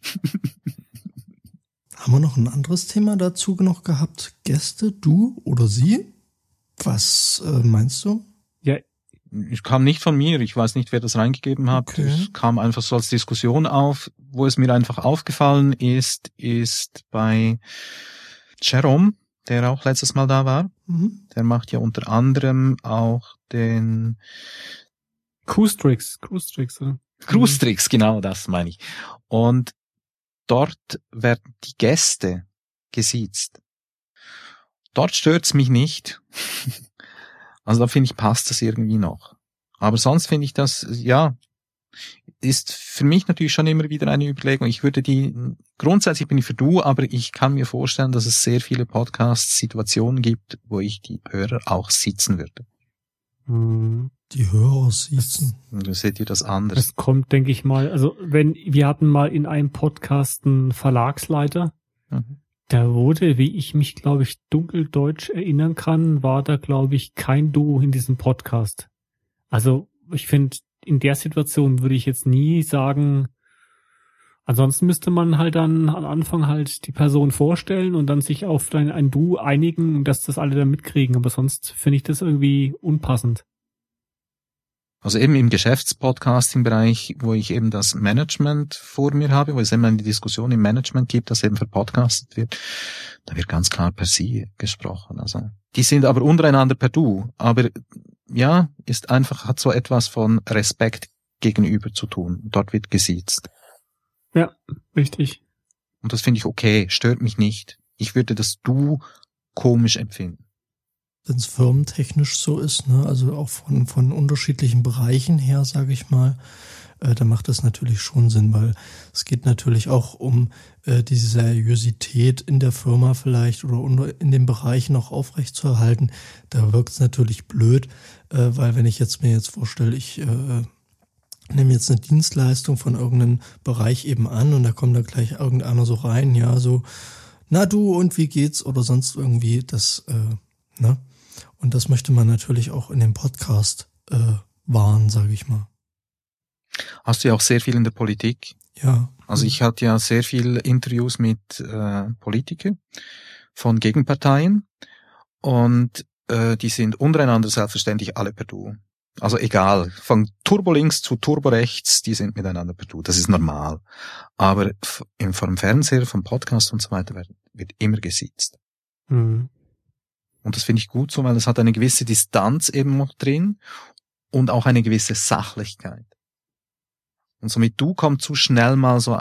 Haben wir noch ein anderes Thema dazu noch gehabt? Gäste, du oder sie? Was meinst du? Ja. Es kam nicht von mir, ich weiß nicht, wer das reingegeben hat. Okay. Es kam einfach so als Diskussion auf. Wo es mir einfach aufgefallen ist bei Jerome, der auch letztes Mal da war. Mhm. Der macht ja unter anderem auch den Cruise-Tricks, oder? Cruise-Tricks, genau, das meine ich. Und dort werden die Gäste gesiezt. Dort stört's mich nicht. Also da finde ich, passt das irgendwie noch. Aber sonst finde ich das, ja, ist für mich natürlich schon immer wieder eine Überlegung. Grundsätzlich bin ich für du, aber ich kann mir vorstellen, dass es sehr viele Podcast-Situationen gibt, wo ich die Hörer auch sitzen würde. Die Hörer sitzen. Und seht ihr das anders? Das kommt, denke ich mal, also wir hatten mal in einem Podcast einen Verlagsleiter, da wurde, wie ich mich, glaube ich, dunkeldeutsch erinnern kann, war da, glaube ich, kein Du in diesem Podcast. Also ich finde, in der Situation würde ich jetzt nie sagen, ansonsten müsste man halt dann am Anfang halt die Person vorstellen und dann sich auf ein Du einigen, dass das alle dann mitkriegen. Aber sonst finde ich das irgendwie unpassend. Also eben im Geschäftspodcasting-Bereich, wo ich eben das Management vor mir habe, wo es eben eine Diskussion im Management gibt, das eben verpodcastet wird, da wird ganz klar per Sie gesprochen. Also die sind aber untereinander per Du, aber ja, hat so etwas von Respekt gegenüber zu tun. Dort wird gesiezt. Ja, richtig. Und das finde ich okay, stört mich nicht. Ich würde das Du komisch empfinden. Wenn es firmentechnisch so ist, ne, also auch von unterschiedlichen Bereichen her, sage ich mal, da macht das natürlich schon Sinn, weil es geht natürlich auch um die Seriosität in der Firma vielleicht oder in den Bereichen auch aufrechtzuerhalten. Da wirkt es natürlich blöd, weil wenn ich mir vorstelle, ich nehme jetzt eine Dienstleistung von irgendeinem Bereich eben an und da kommt da gleich irgendeiner so rein, ja, so, na du und wie geht's oder sonst irgendwie, das, ne? Und das möchte man natürlich auch in dem Podcast wahren, sage ich mal. Hast du ja auch sehr viel in der Politik? Ja. Also ich hatte ja sehr viel Interviews mit Politikern von Gegenparteien und die sind untereinander selbstverständlich alle per Du. Also egal, von Turbolinks zu Turborechts, die sind miteinander per Du. Das ist normal. Aber vom Fernseher, vom Podcast und so weiter wird immer gesiezt. Mhm. Und das finde ich gut so, weil es hat eine gewisse Distanz eben noch drin und auch eine gewisse Sachlichkeit. Und so mit Du kommt zu schnell mal so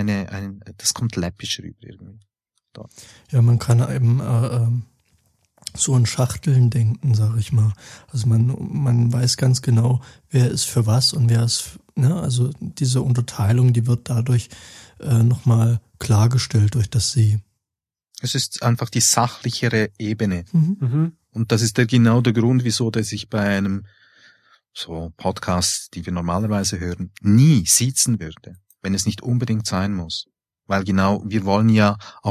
das kommt läppisch rüber irgendwie. Dort. Ja, man kann eben so in Schachteln denken, sage ich mal. Also man weiß ganz genau, wer ist für was und wer ist, ne, also diese Unterteilung, die wird dadurch nochmal klargestellt durch das Sie. Es ist einfach die sachlichere Ebene. Mhm. Und das ist genau der Grund, wieso dass ich bei einem so Podcast, die wir normalerweise hören, nie siezen würde, wenn es nicht unbedingt sein muss. Weil genau, wir wollen ja auf der emotionalen Ebene kommunizieren. Also das ist ja der Vorteil dieses Mediums.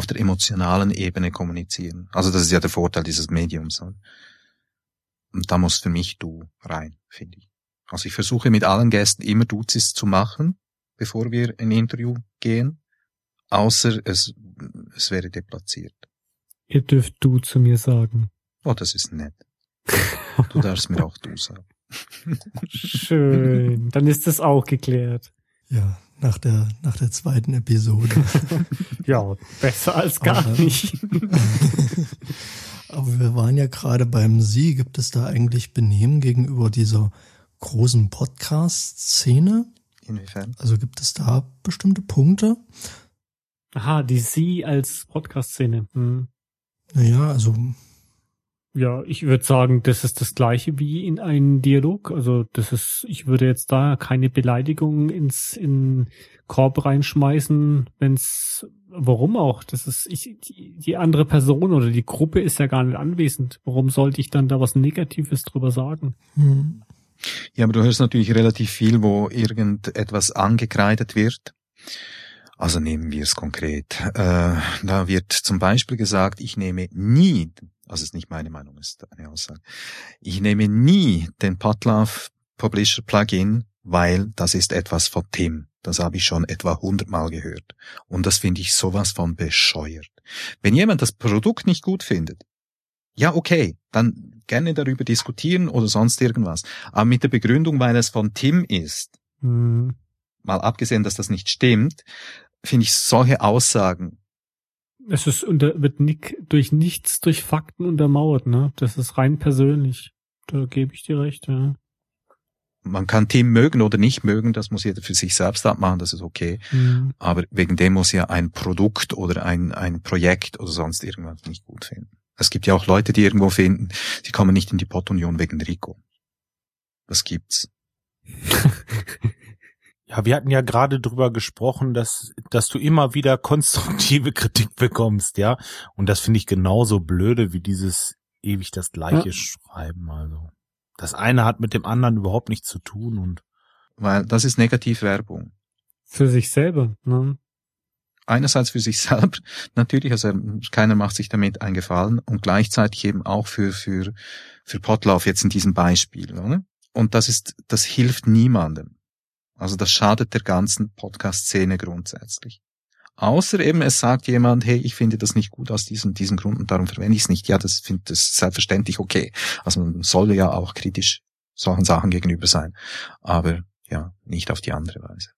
Und da muss für mich du rein, finde ich. Also ich versuche mit allen Gästen immer Duzis zu machen, bevor wir in ein Interview gehen, außer es wäre deplatziert. Ihr dürft du zu mir sagen. Oh, das ist nett. Du darfst mir auch du sagen. Schön, dann ist das auch geklärt. Ja, nach der zweiten Episode. Ja, besser als gar nicht. Aber wir waren ja gerade beim Sie. Gibt es da eigentlich Benehmen gegenüber dieser großen Podcast-Szene? Inwiefern? Also gibt es da bestimmte Punkte? Aha, die Sie als Podcast-Szene. Naja, also Ja, ich würde sagen, das ist das Gleiche wie in einem Dialog. Also ich würde jetzt da keine Beleidigung in Korb reinschmeißen, warum auch? Die andere Person oder die Gruppe ist ja gar nicht anwesend. Warum sollte ich dann da was Negatives drüber sagen? Ja, aber du hörst natürlich relativ viel, wo irgendetwas angekreidet wird. Also nehmen wir es konkret. Da wird zum Beispiel gesagt, ich nehme nie, also es ist nicht meine Meinung, es ist eine Aussage, ich nehme nie den Podlove Publisher Plugin, weil das ist etwas von Tim. Das habe ich schon etwa 100-mal gehört. Und das finde ich sowas von bescheuert. Wenn jemand das Produkt nicht gut findet, ja okay, dann gerne darüber diskutieren oder sonst irgendwas. Aber mit der Begründung, weil es von Tim ist, mal abgesehen, dass das nicht stimmt, finde ich solche Aussagen. Wird durch Fakten untermauert, ne? Das ist rein persönlich. Da gebe ich dir recht, ja. Man kann Tim mögen oder nicht mögen, das muss jeder für sich selbst abmachen, das ist okay. Aber wegen dem muss ja ein Produkt oder ein Projekt oder sonst irgendwas nicht gut finden. Es gibt ja auch Leute, die irgendwo finden, sie kommen nicht in die Pod-Union wegen Rico. Das gibt's. Ja, wir hatten ja gerade drüber gesprochen, dass du immer wieder konstruktive Kritik bekommst, ja. Und das finde ich genauso blöde wie dieses ewig das Gleiche schreiben, also. Das eine hat mit dem anderen überhaupt nichts zu tun und. Weil das ist Negativwerbung. Für sich selber, ne? Einerseits für sich selber, natürlich, also keiner macht sich damit einen Gefallen und gleichzeitig eben auch für Podlove jetzt in diesem Beispiel, oder? Und das hilft niemandem. Also das schadet der ganzen Podcast-Szene grundsätzlich. Außer eben, es sagt jemand, hey, ich finde das nicht gut aus diesem Grund und darum verwende ich es nicht. Ja, das finde ich selbstverständlich okay. Also man soll ja auch kritisch solchen Sachen gegenüber sein. Aber ja, nicht auf die andere Weise.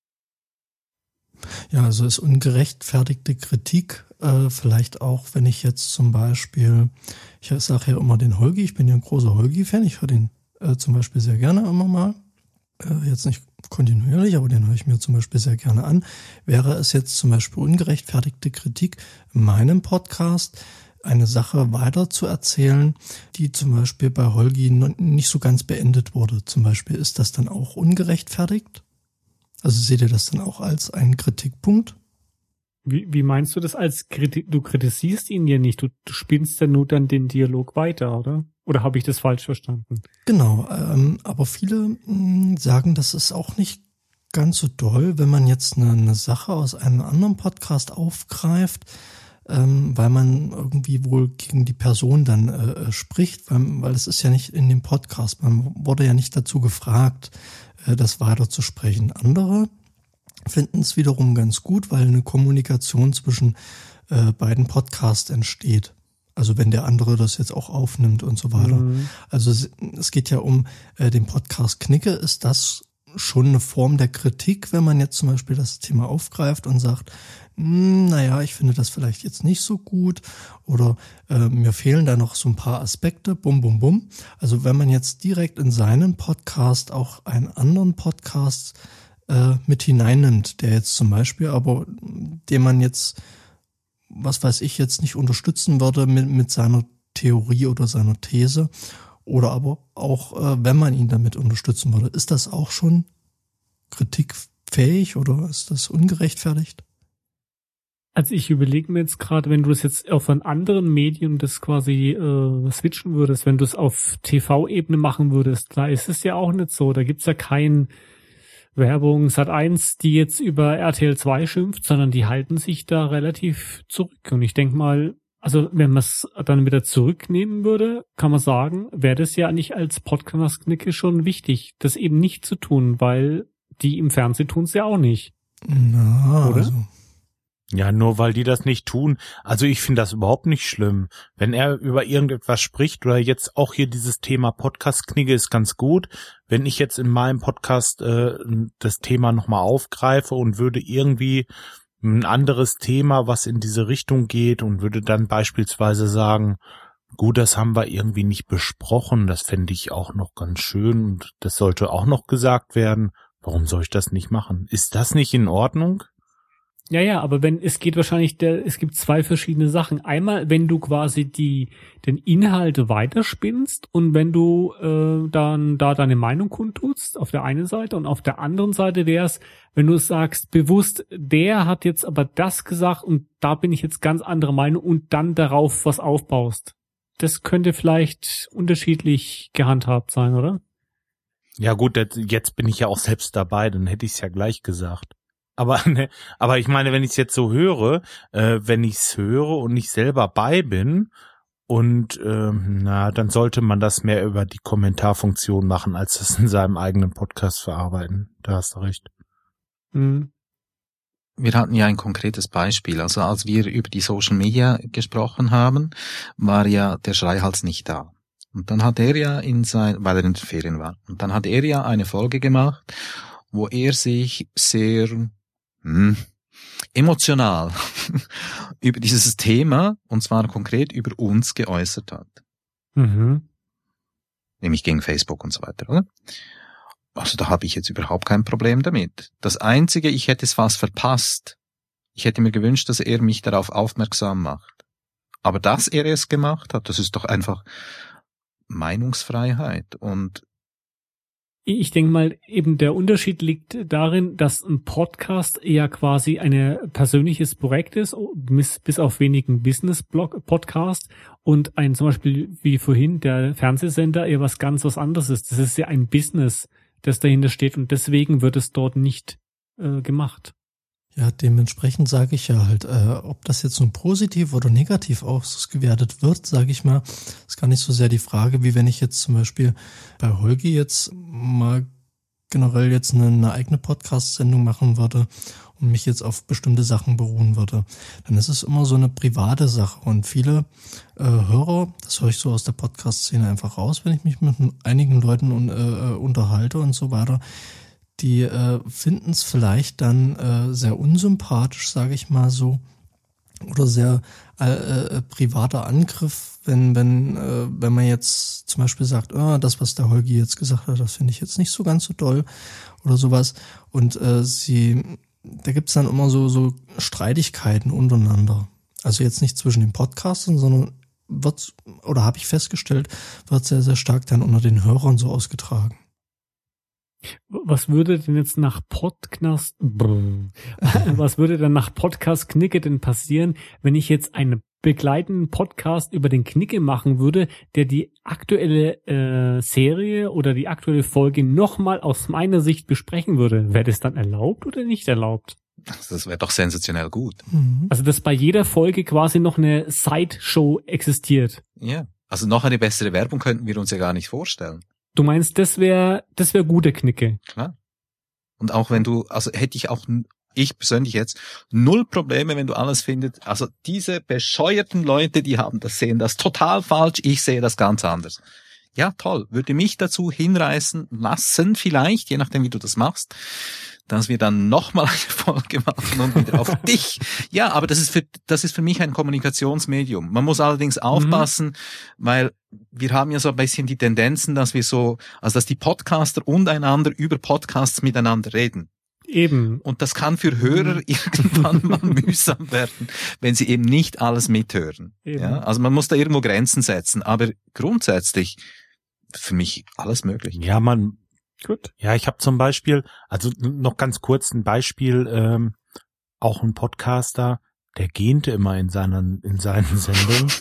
Ja, also ist ungerechtfertigte Kritik, vielleicht auch, wenn ich jetzt zum Beispiel, ich sage ja immer den Holgi, ich bin ja ein großer Holgi-Fan, ich höre den zum Beispiel sehr gerne immer mal. Jetzt nicht kontinuierlich, aber den höre ich mir zum Beispiel sehr gerne an. Wäre es jetzt zum Beispiel ungerechtfertigte Kritik in meinem Podcast, eine Sache weiter zu erzählen, die zum Beispiel bei Holgi nicht so ganz beendet wurde. Zum Beispiel, ist das dann auch ungerechtfertigt? Also seht ihr das dann auch als einen Kritikpunkt? Wie meinst du das als Kritik? Du kritisierst ihn ja nicht, du spinnst ja nur dann den Dialog weiter, oder? Oder habe ich das falsch verstanden? Genau, aber viele sagen, das ist auch nicht ganz so doll, wenn man jetzt eine Sache aus einem anderen Podcast aufgreift, weil man irgendwie wohl gegen die Person dann spricht, weil es ist ja nicht in dem Podcast, man wurde ja nicht dazu gefragt, das weiterzusprechen. Andere finden es wiederum ganz gut, weil eine Kommunikation zwischen beiden Podcasts entsteht. Also wenn der andere das jetzt auch aufnimmt und so weiter. Also es geht ja um den Podcast Knicke. Ist das schon eine Form der Kritik, wenn man jetzt zum Beispiel das Thema aufgreift und sagt, naja, ich finde das vielleicht jetzt nicht so gut oder mir fehlen da noch so ein paar Aspekte, bum, bum, bum. Also wenn man jetzt direkt in seinen Podcast auch einen anderen Podcast mit hineinnimmt, der jetzt zum Beispiel, aber den man jetzt, was weiß ich, jetzt nicht unterstützen würde mit seiner Theorie oder seiner These oder aber auch, wenn man ihn damit unterstützen würde. Ist das auch schon kritikfähig oder ist das ungerechtfertigt? Also ich überlege mir jetzt gerade, wenn du das jetzt auf einem anderen Medium das quasi switchen würdest, wenn du es auf TV-Ebene machen würdest, da ist es ja auch nicht so. Da gibt's ja kein Werbung Sat.1, die jetzt über RTL 2 schimpft, sondern die halten sich da relativ zurück. Und ich denke mal, Also wenn man es dann wieder zurücknehmen würde, kann man sagen, wäre das ja nicht als Podcast-Knicke schon wichtig, das eben nicht zu tun, weil die im Fernsehen tun es ja auch nicht. Na, oder? also, Ja, nur weil die das nicht tun. Also ich finde das überhaupt nicht schlimm. Wenn er über irgendetwas spricht oder jetzt auch hier dieses Thema Podcast-Knigge ist ganz gut. Wenn ich jetzt in meinem Podcast das Thema nochmal aufgreife und würde irgendwie ein anderes Thema, was in diese Richtung geht und würde dann beispielsweise sagen, gut, das haben wir irgendwie nicht besprochen, das fände ich auch noch ganz schön und das sollte auch noch gesagt werden. Warum soll ich das nicht machen? Ist das nicht in Ordnung? Ja, aber es geht wahrscheinlich, es gibt zwei verschiedene Sachen. Einmal, wenn du quasi den Inhalt weiterspinnst und wenn du dann da deine Meinung kundtust, auf der einen Seite, und auf der anderen Seite wäre es, wenn du sagst, bewusst, der hat jetzt aber das gesagt und da bin ich jetzt ganz andere Meinung und dann darauf was aufbaust. Das könnte vielleicht unterschiedlich gehandhabt sein, oder? Ja gut, jetzt bin ich ja auch selbst dabei, dann hätte ich es ja gleich gesagt. Aber ich meine, wenn ich es jetzt so höre, wenn ich es höre und nicht selber bei bin und dann sollte man das mehr über die Kommentarfunktion machen, als das in seinem eigenen Podcast verarbeiten. Da hast du recht. Mhm. Wir hatten ja ein konkretes Beispiel. Also als wir über die Social Media gesprochen haben, war ja der Schreihals nicht da. Und dann hat er ja weil er in den Ferien war. Und dann hat er ja eine Folge gemacht, wo er sich sehr emotional über dieses Thema, und zwar konkret über uns, geäußert hat. Mhm. Nämlich gegen Facebook und so weiter, oder? Also da habe ich jetzt überhaupt kein Problem damit. Das Einzige, ich hätte es fast verpasst. Ich hätte mir gewünscht, dass er mich darauf aufmerksam macht. Aber dass er es gemacht hat, das ist doch einfach Meinungsfreiheit. Und Ich denke mal, eben der Unterschied liegt darin, dass ein Podcast eher quasi ein persönliches Projekt ist, bis auf wenigen Business-Podcast, und ein zum Beispiel wie vorhin der Fernsehsender eher was anderes ist. Das ist ja ein Business, das dahinter steht, und deswegen wird es dort nicht gemacht. ja, dementsprechend sage ich ja halt, ob das jetzt nun positiv oder negativ ausgewertet wird, sage ich mal, ist gar nicht so sehr die Frage, wie wenn ich jetzt zum Beispiel bei Holgi jetzt mal generell jetzt eine eigene Podcast-Sendung machen würde und mich jetzt auf bestimmte Sachen beruhen würde. Dann ist es immer so eine private Sache, und viele Hörer, das höre ich so aus der Podcast-Szene einfach raus, wenn ich mich mit einigen Leuten unterhalte und so weiter, die finden es vielleicht dann sehr unsympathisch, sage ich mal so, oder sehr privater Angriff, wenn man jetzt zum Beispiel sagt, das, was der Holgi jetzt gesagt hat, das finde ich jetzt nicht so ganz so doll oder sowas. Und da gibt's dann immer so Streitigkeiten untereinander. Also jetzt nicht zwischen den Podcastern, sondern habe ich festgestellt, wird sehr, sehr stark dann unter den Hörern so ausgetragen. Was würde denn jetzt nach Podcast-Knicke denn passieren, wenn ich jetzt einen begleitenden Podcast über den Knicke machen würde, der die aktuelle Serie oder die aktuelle Folge nochmal aus meiner Sicht besprechen würde? Wäre das dann erlaubt oder nicht erlaubt? das wäre doch sensationell gut. Also, dass bei jeder Folge quasi noch eine Sideshow existiert. Ja. Also noch eine bessere Werbung könnten wir uns ja gar nicht vorstellen. Du meinst, das wär gute Knicke? Klar. Und auch wenn hätte ich persönlich jetzt 0 Probleme, wenn du alles findest. Also diese bescheuerten Leute, sehen das total falsch, ich sehe das ganz anders. Ja, toll. Würde mich dazu hinreißen lassen, vielleicht, je nachdem wie du das machst, dass wir dann nochmal eine Folge machen und wieder auf dich. Ja, aber das ist für mich ein Kommunikationsmedium. Man muss allerdings aufpassen, weil wir haben ja so ein bisschen die Tendenzen, dass dass die Podcaster untereinander über Podcasts miteinander reden. Eben. Und das kann für Hörer irgendwann mal mühsam werden, wenn sie eben nicht alles mithören. Eben. Ja, also man muss da irgendwo Grenzen setzen, aber grundsätzlich für mich alles möglich. Ja, Gut. Ja, ich habe zum Beispiel, also noch ganz kurz ein Beispiel, auch ein Podcaster, der gähnte immer in seinen Sendungen.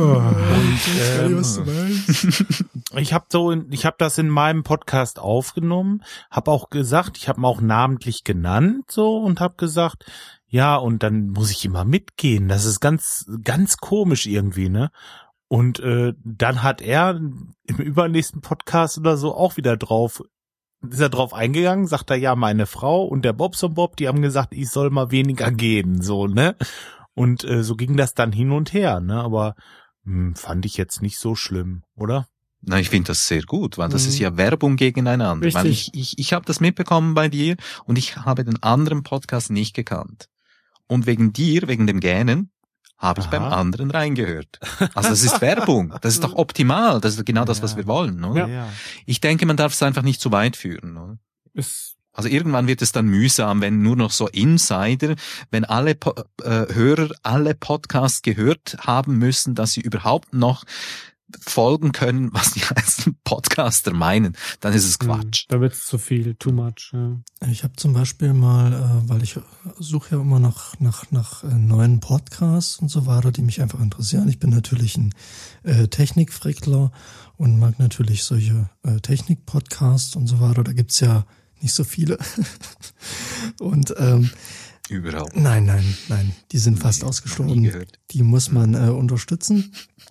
Ich habe das in meinem Podcast aufgenommen, habe auch gesagt, ich habe ihn auch namentlich genannt so und habe gesagt, Ja, und dann muss ich immer mitgehen. Das ist ganz, ganz komisch irgendwie, ne? Und dann hat er im übernächsten Podcast oder so auch wieder ist er drauf eingegangen, sagt er, ja, meine Frau und der Bobson Bob, die haben gesagt, ich soll mal weniger gehen, so, ne? Und so ging das dann hin und her, ne? Aber fand ich jetzt nicht so schlimm, oder? Na, ich finde das sehr gut, weil das ist ja Werbung gegeneinander. Richtig. Weil ich habe das mitbekommen bei dir und ich habe den anderen Podcast nicht gekannt. Und wegen dir, wegen dem Gähnen, habe ich beim anderen reingehört. Also das ist Werbung. Das ist doch optimal. Das ist genau das, was wir wollen, oder? Ja. Ich denke, man darf es einfach nicht zu weit führen, oder? Also irgendwann wird es dann mühsam, wenn nur noch so Insider, wenn alle Hörer alle Podcasts gehört haben müssen, dass sie überhaupt noch folgen können, was die einzelnen Podcaster meinen, dann ist es Quatsch. Da wird es zu viel, too much. Ja. Ich habe zum Beispiel mal, weil ich suche ja immer nach neuen Podcasts und so weiter, die mich einfach interessieren. Ich bin natürlich ein Technikfreakler und mag natürlich solche Technik-Podcasts und so weiter. Da gibt's ja nicht so viele. Und Überhaupt. Nein, die sind fast ausgestorben. Die muss man unterstützen.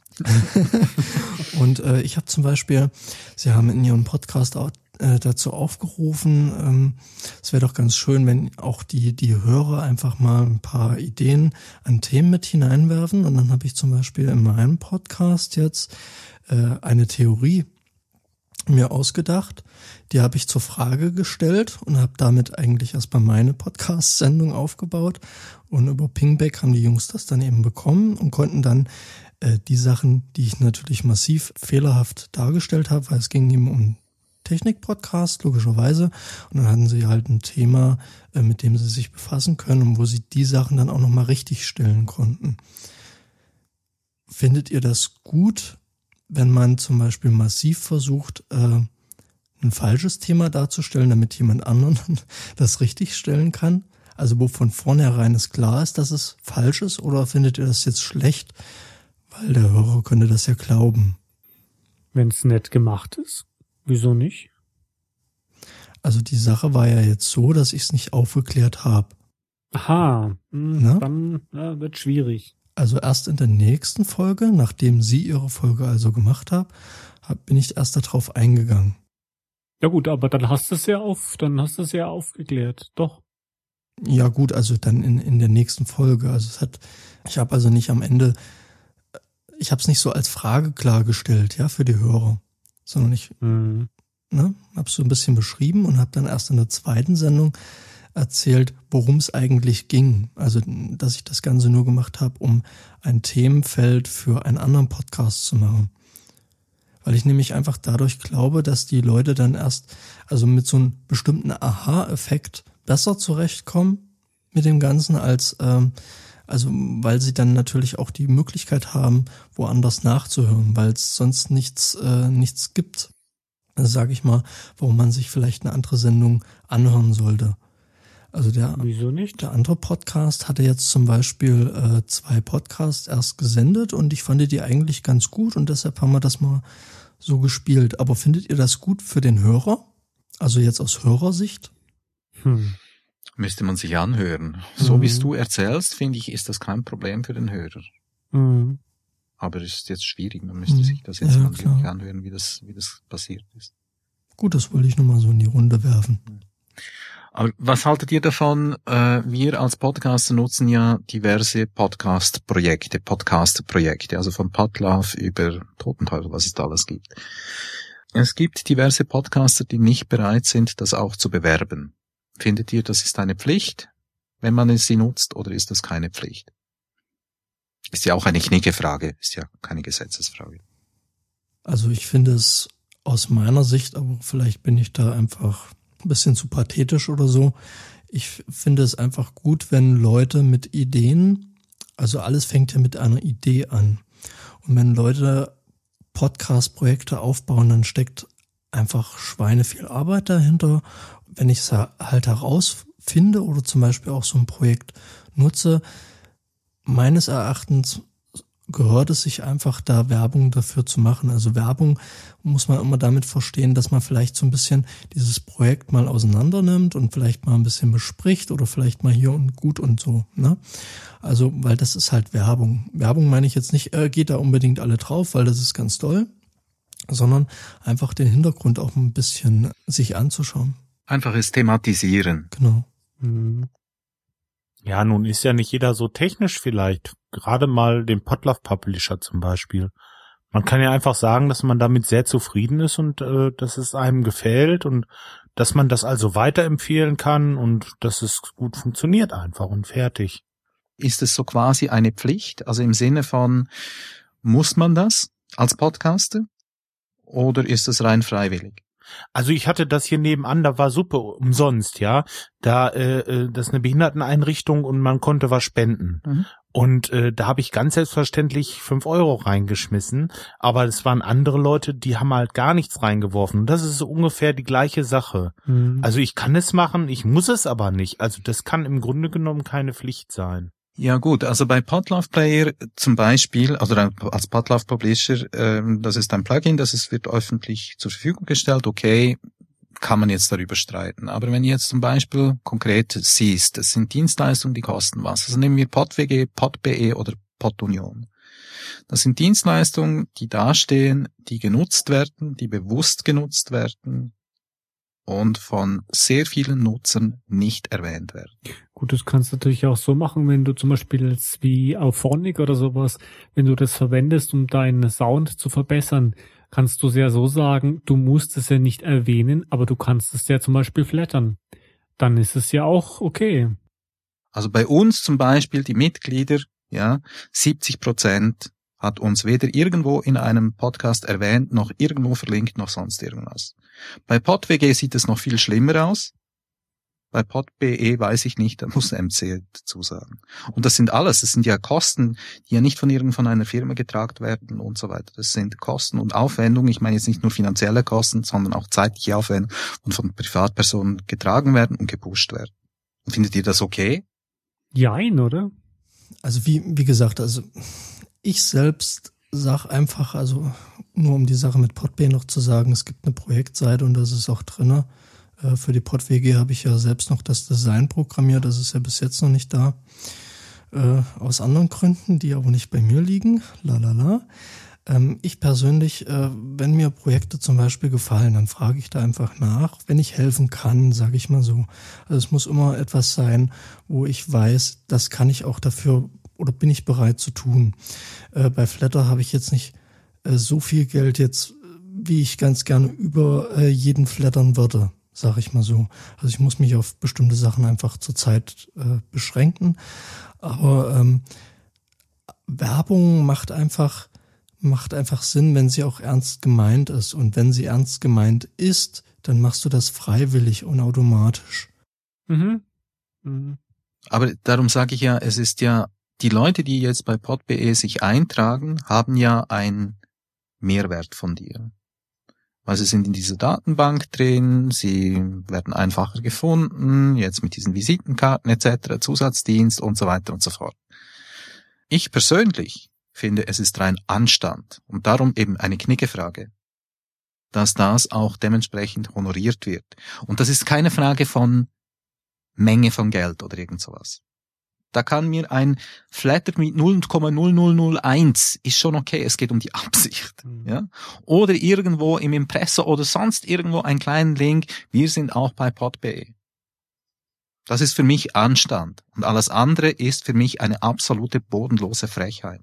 Und ich habe zum Beispiel, Sie haben in Ihrem Podcast auch, dazu aufgerufen, es wäre doch ganz schön, wenn auch die Hörer einfach mal ein paar Ideen an Themen mit hineinwerfen. Und dann habe ich zum Beispiel in meinem Podcast jetzt eine Theorie mir ausgedacht. Die habe ich zur Frage gestellt und habe damit eigentlich erstmal meine Podcast-Sendung aufgebaut. Und über Pingback haben die Jungs das dann eben bekommen und konnten dann die Sachen, die ich natürlich massiv fehlerhaft dargestellt habe, weil es ging eben um Technik-Podcast, logischerweise. Und dann hatten sie halt ein Thema, mit dem sie sich befassen können und wo sie die Sachen dann auch nochmal richtig stellen konnten. Findet ihr das gut, wenn man zum Beispiel massiv versucht, ein falsches Thema darzustellen, damit jemand anderen das richtig stellen kann? Also wo von vornherein es klar ist, dass es falsch ist, oder findet ihr das jetzt schlecht, weil der Hörer könnte das ja glauben? Wenn es nett gemacht ist, wieso nicht? Also die Sache war ja jetzt so, dass ich es nicht aufgeklärt habe. Aha, dann wird schwierig. Also erst in der nächsten Folge, nachdem Sie Ihre Folge also gemacht haben, bin ich erst darauf eingegangen. Ja gut, aber dann hast du es ja aufgeklärt, doch. Ja gut, also dann in der nächsten Folge. Also ich habe also nicht am Ende, ich habe es nicht so als Frage klargestellt, ja, für die Hörer, sondern ich habe es so ein bisschen beschrieben und habe dann erst in der zweiten Sendung erzählt, worum es eigentlich ging. Also, dass ich das Ganze nur gemacht habe, um ein Themenfeld für einen anderen Podcast zu machen. Weil ich nämlich einfach dadurch glaube, dass die Leute dann erst, also mit so einem bestimmten Aha-Effekt besser zurechtkommen mit dem Ganzen, als weil sie dann natürlich auch die Möglichkeit haben, woanders nachzuhören, weil es sonst nichts gibt. Also sage ich mal, warum man sich vielleicht eine andere Sendung anhören sollte. Also wieso nicht? Der andere Podcast hatte jetzt zum Beispiel 2 Podcasts erst gesendet und ich fand die eigentlich ganz gut und deshalb haben wir das mal so gespielt. Aber findet ihr das gut für den Hörer? Also jetzt aus Hörersicht? Müsste man sich anhören. So wie es du erzählst, finde ich, ist das kein Problem für den Hörer. Aber es ist jetzt schwierig, man müsste sich das jetzt mal wirklich anhören, wie das passiert ist. Gut, das wollte ich nochmal so in die Runde werfen. Aber was haltet ihr davon? Wir als Podcaster nutzen ja diverse Podcast-Projekte, also von Podlove über Totenteufel, was es da alles gibt. Es gibt diverse Podcaster, die nicht bereit sind, das auch zu bewerben. Findet ihr, das ist eine Pflicht, wenn man sie nutzt, oder ist das keine Pflicht? Ist ja auch eine Knickefrage, ist ja keine Gesetzesfrage. Also ich finde es aus meiner Sicht, aber vielleicht bin ich da einfach ein bisschen zu pathetisch oder so. Ich finde es einfach gut, wenn Leute mit Ideen, also alles fängt ja mit einer Idee an. Und wenn Leute Podcast-Projekte aufbauen, dann steckt einfach schweineviel Arbeit dahinter. Wenn ich es halt herausfinde oder zum Beispiel auch so ein Projekt nutze, meines Erachtens gehört es sich einfach, da Werbung dafür zu machen. Also Werbung muss man immer damit verstehen, dass man vielleicht so ein bisschen dieses Projekt mal auseinander nimmt und vielleicht mal ein bisschen bespricht oder vielleicht mal hier und gut und so, ne? Also, weil das ist halt Werbung. Werbung meine ich jetzt nicht, geht da unbedingt alle drauf, weil das ist ganz toll, sondern einfach den Hintergrund auch ein bisschen sich anzuschauen. Einfaches Thematisieren. Genau. Mhm. Ja, nun ist ja nicht jeder so technisch vielleicht. Gerade mal den Podlove Publisher zum Beispiel. Man kann ja einfach sagen, dass man damit sehr zufrieden ist und dass es einem gefällt und dass man das also weiterempfehlen kann und dass es gut funktioniert einfach und fertig. Ist es so quasi eine Pflicht? Also im Sinne von, muss man das als Podcaster? Oder ist es rein freiwillig? Also ich hatte das hier nebenan, da war Suppe umsonst, ja. Da das ist eine Behinderteneinrichtung und man konnte was spenden. Mhm. Und da habe ich ganz selbstverständlich 5 Euro reingeschmissen, aber es waren andere Leute, die haben halt gar nichts reingeworfen. Und das ist so ungefähr die gleiche Sache. Mhm. Also ich kann es machen, ich muss es aber nicht. Also das kann im Grunde genommen keine Pflicht sein. Ja gut, also bei Podlove Player zum Beispiel, oder als Podlove Publisher, das ist ein Plugin, wird öffentlich zur Verfügung gestellt, okay, kann man jetzt darüber streiten. Aber wenn du jetzt zum Beispiel konkret siehst, das sind Dienstleistungen, die kosten was. Also nehmen wir PodWG, PodBE oder PodUnion. Das sind Dienstleistungen, die dastehen, die genutzt werden, die bewusst genutzt werden und von sehr vielen Nutzern nicht erwähnt werden. Gut, das kannst du natürlich auch so machen, wenn du zum Beispiel jetzt wie Auphonic oder sowas, wenn du das verwendest, um deinen Sound zu verbessern, kannst du es ja so sagen, du musst es ja nicht erwähnen, aber du kannst es ja zum Beispiel flattern. Dann ist es ja auch okay. Also bei uns zum Beispiel die Mitglieder, 70% hat uns weder irgendwo in einem Podcast erwähnt, noch irgendwo verlinkt, noch sonst irgendwas. Bei PodWG sieht es noch viel schlimmer aus. Bei PodBE weiß ich nicht, da muss MC dazu sagen. Und das sind ja Kosten, die ja nicht von einer Firma getragen werden und so weiter. Das sind Kosten und Aufwendungen, ich meine jetzt nicht nur finanzielle Kosten, sondern auch zeitliche Aufwendungen und von Privatpersonen getragen werden und gepusht werden. Findet ihr das okay? Jein, oder? Also wie gesagt, also ich selbst sag einfach, also nur um die Sache mit PodBE noch zu sagen, es gibt eine Projektseite und das ist auch drinne. Für die PodWG habe ich ja selbst noch das Design programmiert, das ist ja bis jetzt noch nicht da. Aus anderen Gründen, die aber nicht bei mir liegen. Ich persönlich, wenn mir Projekte zum Beispiel gefallen, dann frage ich da einfach nach, wenn ich helfen kann, sage ich mal so. Also es muss immer etwas sein, wo ich weiß, das kann ich auch dafür oder bin ich bereit zu tun. Bei Flatter habe ich jetzt nicht so viel Geld jetzt, wie ich ganz gerne über jeden flattern würde, sage ich mal so. Also ich muss mich auf bestimmte Sachen einfach zurzeit beschränken. Aber Werbung macht einfach Sinn, wenn sie auch ernst gemeint ist. Und wenn sie ernst gemeint ist, dann machst du das freiwillig und automatisch. Mhm. Mhm. Aber darum sage ich ja, es ist ja, die Leute, die jetzt bei PodBE sich eintragen, haben ja einen Mehrwert von dir. Weil sie sind in dieser Datenbank drin, sie werden einfacher gefunden, jetzt mit diesen Visitenkarten etc., Zusatzdienst und so weiter und so fort. Ich persönlich finde, es ist rein Anstand und darum eben eine Knickefrage, dass das auch dementsprechend honoriert wird. Und das ist keine Frage von Menge von Geld oder irgend sowas. Da kann mir ein Flatter mit 0,0001 ist schon okay, es geht um die Absicht. Ja? Oder irgendwo im Impressor oder sonst irgendwo einen kleinen Link, wir sind auch bei PodBE. Das ist für mich Anstand. Und alles andere ist für mich eine absolute bodenlose Frechheit.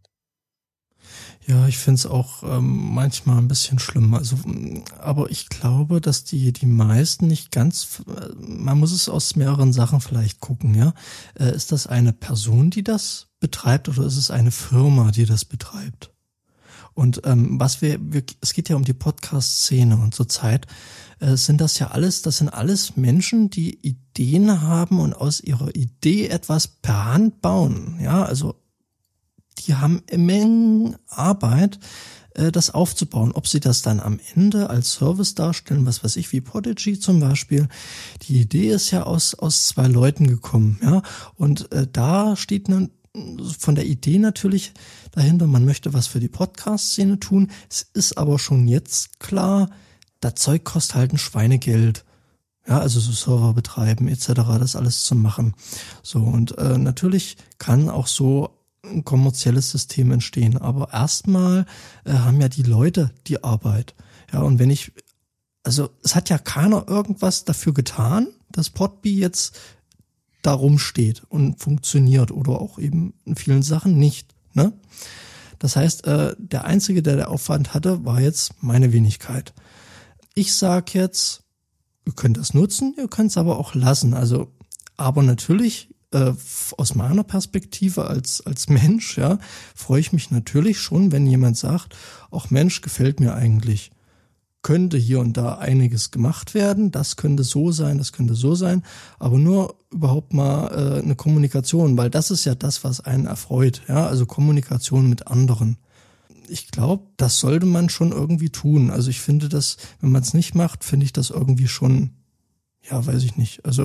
Ja, ich find's auch manchmal ein bisschen schlimm. Also, aber ich glaube, dass die meisten nicht ganz. Man muss es aus mehreren Sachen vielleicht gucken. Ja, ist das eine Person, die das betreibt, oder ist es eine Firma, die das betreibt? Und es geht ja um die Podcast-Szene und zurzeit sind das sind alles Menschen, die Ideen haben und aus ihrer Idee etwas per Hand bauen. Ja, also die haben Mengen Arbeit, das aufzubauen. Ob sie das dann am Ende als Service darstellen, was weiß ich, wie Podigy zum Beispiel. Die Idee ist ja aus 2 Leuten gekommen, ja. Und da steht von der Idee natürlich dahinter, man möchte was für die Podcast-Szene tun. Es ist aber schon jetzt klar, das Zeug kostet halt ein Schweinegeld. Ja, also so Server betreiben etc., das alles zu machen. So, und natürlich kann auch so ein kommerzielles System entstehen. Aber erstmal haben ja die Leute die Arbeit. Ja, und also es hat ja keiner irgendwas dafür getan, dass Podbee jetzt da rumsteht und funktioniert oder auch eben in vielen Sachen nicht. Ne? Das heißt, der Einzige, der Aufwand hatte, war jetzt meine Wenigkeit. Ich sag jetzt, ihr könnt das nutzen, ihr könnt es aber auch lassen. Also, aber natürlich aus meiner Perspektive als Mensch, ja, freue ich mich natürlich schon, wenn jemand sagt, ach Mensch, gefällt mir eigentlich. Könnte hier und da einiges gemacht werden, das könnte so sein, das könnte so sein, aber nur überhaupt mal eine Kommunikation, weil das ist ja das, was einen erfreut, ja, also Kommunikation mit anderen. Ich glaube, das sollte man schon irgendwie tun. Also ich finde das, wenn man es nicht macht, finde ich das irgendwie schon, ja, weiß ich nicht. Also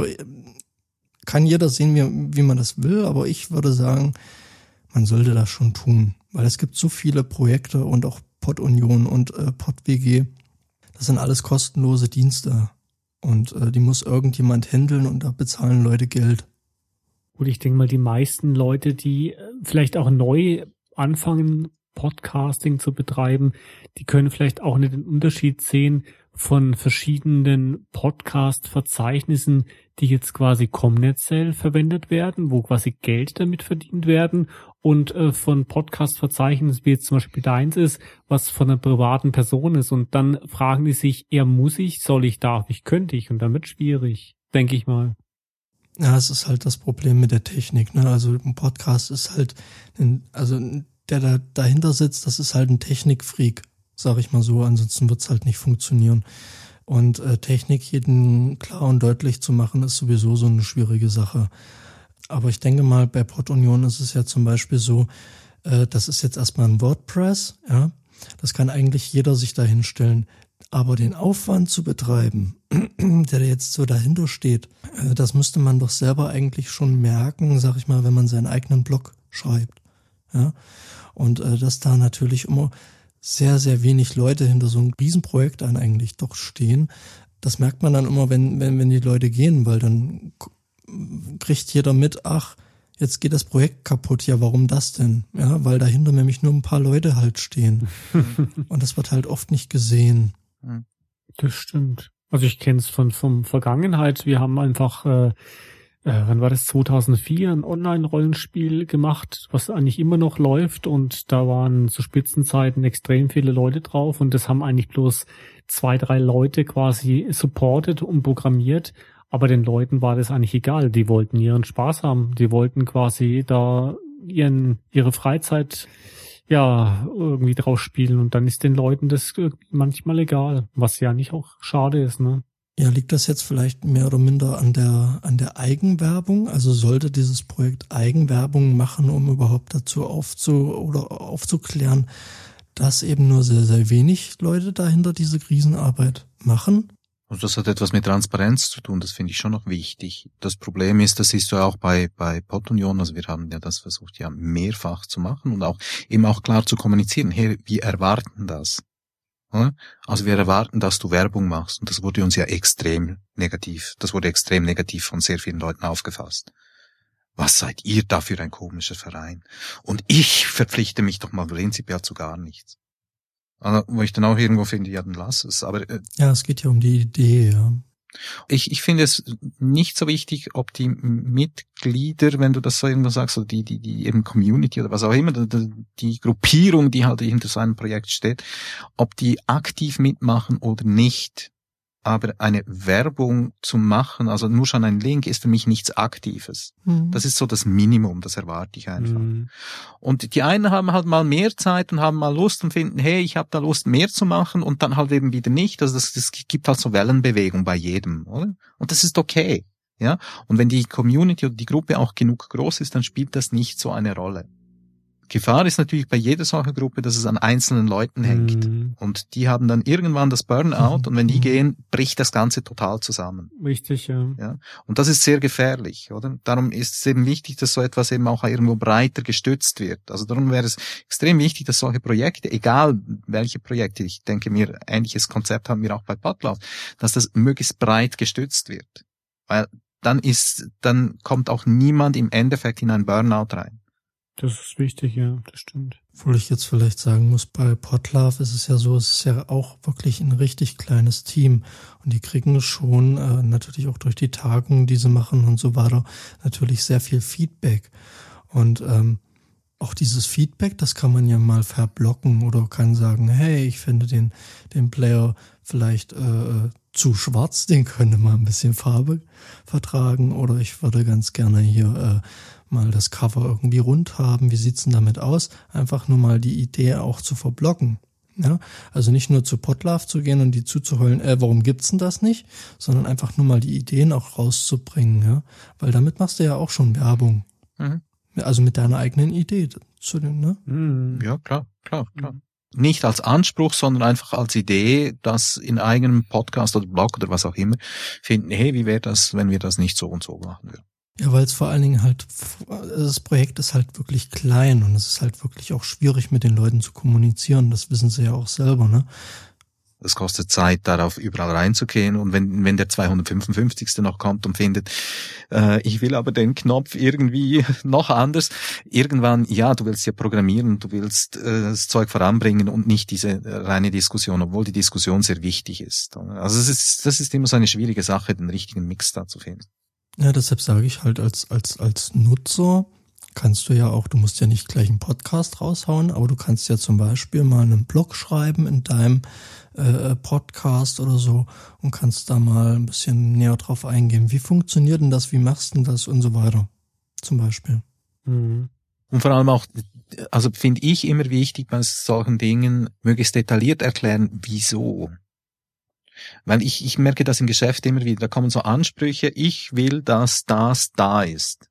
kann jeder sehen, wie man das will, aber ich würde sagen, man sollte das schon tun, weil es gibt so viele Projekte und auch Pod-Union und Pod-WG. Das sind alles kostenlose Dienste und die muss irgendjemand handeln und da bezahlen Leute Geld. Gut, ich denke mal, die meisten Leute, die vielleicht auch neu anfangen, Podcasting zu betreiben, die können vielleicht auch nicht den Unterschied sehen von verschiedenen Podcast-Verzeichnissen, die jetzt quasi kommerziell verwendet werden, wo quasi Geld damit verdient werden und von Podcast-Verzeichnissen, wie jetzt zum Beispiel deins ist, was von einer privaten Person ist. Und dann fragen die sich, muss ich, soll ich, darf ich, könnte ich? Und dann wird schwierig, denke ich mal. Ja, es ist halt das Problem mit der Technik, ne? Also ein Podcast ist halt, der da dahinter sitzt, das ist halt ein Technikfreak, sag ich mal so, ansonsten wird's halt nicht funktionieren. Und Technik jedem klar und deutlich zu machen, ist sowieso so eine schwierige Sache. Aber ich denke mal, bei Pod-Union ist es ja zum Beispiel so, das ist jetzt erstmal ein WordPress, ja, das kann eigentlich jeder sich da hinstellen. Aber den Aufwand zu betreiben, der jetzt so dahinter steht, das müsste man doch selber eigentlich schon merken, sag ich mal, wenn man seinen eigenen Blog schreibt. Ja, und dass da natürlich immer sehr, sehr wenig Leute hinter so einem Riesenprojekt eigentlich doch stehen, das merkt man dann immer, wenn die Leute gehen, weil dann kriegt jeder mit, ach, jetzt geht das Projekt kaputt, ja, warum das denn? Ja, weil dahinter nämlich nur ein paar Leute halt stehen. Und das wird halt oft nicht gesehen. Das stimmt. Also ich kenne es von Vergangenheit. Wir haben einfach, wann war das, 2004, ein Online-Rollenspiel gemacht, was eigentlich immer noch läuft, und da waren zu Spitzenzeiten extrem viele Leute drauf und das haben eigentlich bloß 2, 3 Leute quasi supported und programmiert, aber den Leuten war das eigentlich egal. Die wollten ihren Spaß haben. Die wollten quasi da ihre Freizeit irgendwie draus spielen, und dann ist den Leuten das manchmal egal, was ja nicht auch schade ist, ne? Ja, liegt das jetzt vielleicht mehr oder minder an der Eigenwerbung? Also sollte dieses Projekt Eigenwerbung machen, um überhaupt dazu aufzuklären, dass eben nur sehr, sehr wenig Leute dahinter diese Krisenarbeit machen? Also das hat etwas mit Transparenz zu tun, das finde ich schon noch wichtig. Das Problem ist, das siehst du auch bei Pod-Union, also wir haben ja das versucht, ja mehrfach zu machen und auch eben auch klar zu kommunizieren, hey, wir erwarten das. Also wir erwarten, dass du Werbung machst, und das wurde uns ja extrem negativ von sehr vielen Leuten aufgefasst. Was seid ihr da für ein komischer Verein? Und ich verpflichte mich doch mal prinzipiell zu gar nichts. Also, wo ich dann auch irgendwo finde, ja, dann lass es. Aber ja, es geht ja um die Idee, ja. Ich finde es nicht so wichtig, ob die Mitglieder, wenn du das so irgendwo sagst, oder die eben Community oder was auch immer, die Gruppierung, die halt hinter so einem Projekt steht, ob die aktiv mitmachen oder nicht. Aber eine Werbung zu machen, also nur schon ein Link, ist für mich nichts Aktives. Mhm. Das ist so das Minimum, das erwarte ich einfach. Mhm. Und die einen haben halt mal mehr Zeit und haben mal Lust und finden, hey, ich habe da Lust, mehr zu machen, und dann halt eben wieder nicht. Also das gibt halt so Wellenbewegung bei jedem, oder? Und das ist okay, ja. Und wenn die Community oder die Gruppe auch genug groß ist, dann spielt das nicht so eine Rolle. Gefahr ist natürlich bei jeder solchen Gruppe, dass es an einzelnen Leuten hängt. Und die haben dann irgendwann das Burnout und wenn die gehen, bricht das Ganze total zusammen. Richtig, ja. Ja. Und das ist sehr gefährlich, oder? Darum ist es eben wichtig, dass so etwas eben auch irgendwo breiter gestützt wird. Also darum wäre es extrem wichtig, dass solche Projekte, egal welche Projekte, ich denke mir, ähnliches Konzept haben wir auch bei Podlove, dass das möglichst breit gestützt wird. Weil dann kommt auch niemand im Endeffekt in einen Burnout rein. Das ist wichtig, ja, das stimmt. Obwohl ich jetzt vielleicht sagen muss, bei Podlove ist es ja so, es ist ja auch wirklich ein richtig kleines Team und die kriegen schon natürlich auch durch die Tagungen, die sie machen und so weiter, natürlich sehr viel Feedback. Und auch dieses Feedback, das kann man ja mal verblocken oder kann sagen, hey, ich finde den Player vielleicht zu schwarz, den könnte mal ein bisschen Farbe vertragen oder ich würde ganz gerne hier mal das Cover irgendwie rund haben. Wie sieht's denn damit aus? Einfach nur mal die Idee auch zu verblocken. Ja, also nicht nur zu Podlove zu gehen und die zuzuheulen, warum gibt's denn das nicht? Sondern einfach nur mal die Ideen auch rauszubringen, ja. Weil damit machst du ja auch schon Werbung. Mhm. Also mit deiner eigenen Idee zu den, ne? Mhm. Ja, klar. Nicht als Anspruch, sondern einfach als Idee, das in eigenem Podcast oder Blog oder was auch immer finden, hey, wie wäre das, wenn wir das nicht so und so machen würden? Ja, weil es vor allen Dingen halt, das Projekt ist halt wirklich klein und es ist halt wirklich auch schwierig mit den Leuten zu kommunizieren, das wissen sie ja auch selber, ne? Es kostet Zeit, darauf überall reinzugehen und wenn der 255. noch kommt und findet, ich will aber den Knopf irgendwie noch anders, irgendwann, ja, du willst ja programmieren, du willst das Zeug voranbringen und nicht diese reine Diskussion, obwohl die Diskussion sehr wichtig ist. Also das ist immer so eine schwierige Sache, den richtigen Mix da zu finden. Ja, deshalb sage ich halt als Nutzer kannst du ja auch, du musst ja nicht gleich einen Podcast raushauen, aber du kannst ja zum Beispiel mal einen Blog schreiben in deinem Podcast oder so und kannst da mal ein bisschen näher drauf eingehen. Wie funktioniert denn das? Wie machst du denn das? Und so weiter. Zum Beispiel. Mhm. Und vor allem auch, also finde ich immer wichtig bei solchen Dingen, möglichst detailliert erklären, wieso. Weil ich merke das im Geschäft immer wieder, da kommen so Ansprüche, ich will, dass das da ist.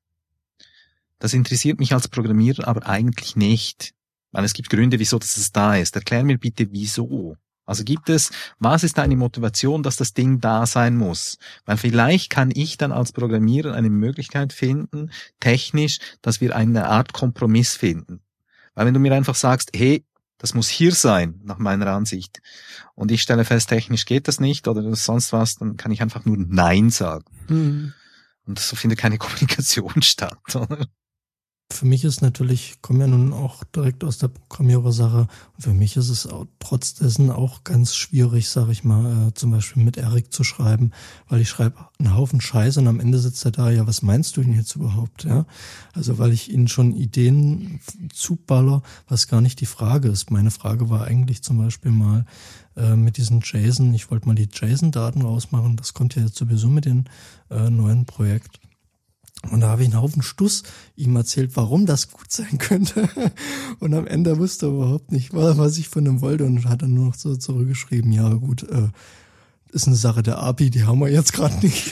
Das interessiert mich als Programmierer aber eigentlich nicht. Weil es gibt Gründe, wieso das da ist. Erklär mir bitte, wieso. Also was ist deine Motivation, dass das Ding da sein muss? Weil vielleicht kann ich dann als Programmierer eine Möglichkeit finden, technisch, dass wir eine Art Kompromiss finden. Weil wenn du mir einfach sagst, hey, das muss hier sein, nach meiner Ansicht, und ich stelle fest, technisch geht das nicht oder sonst was, dann kann ich einfach nur Nein sagen. Mhm. Und so findet keine Kommunikation statt, oder? Für mich ist natürlich, ich komme ja nun auch direkt aus der Programmierersache und für mich ist es auch, trotz dessen auch ganz schwierig, sag ich mal, zum Beispiel mit Erik zu schreiben, weil ich schreibe einen Haufen Scheiße und am Ende sitzt er da, ja, was meinst du denn jetzt überhaupt, ja? Also weil ich ihnen schon Ideen zuballer, was gar nicht die Frage ist. Meine Frage war eigentlich zum Beispiel mal mit diesen JSON, ich wollte mal die JSON-Daten rausmachen, das kommt ja jetzt sowieso mit dem neuen Projekt. Und da habe ich einen Haufen Stuss ihm erzählt, warum das gut sein könnte. Und am Ende wusste er überhaupt nicht, was ich von ihm wollte und hat dann nur noch so zurückgeschrieben, ja gut, ist eine Sache der API, die haben wir jetzt gerade nicht.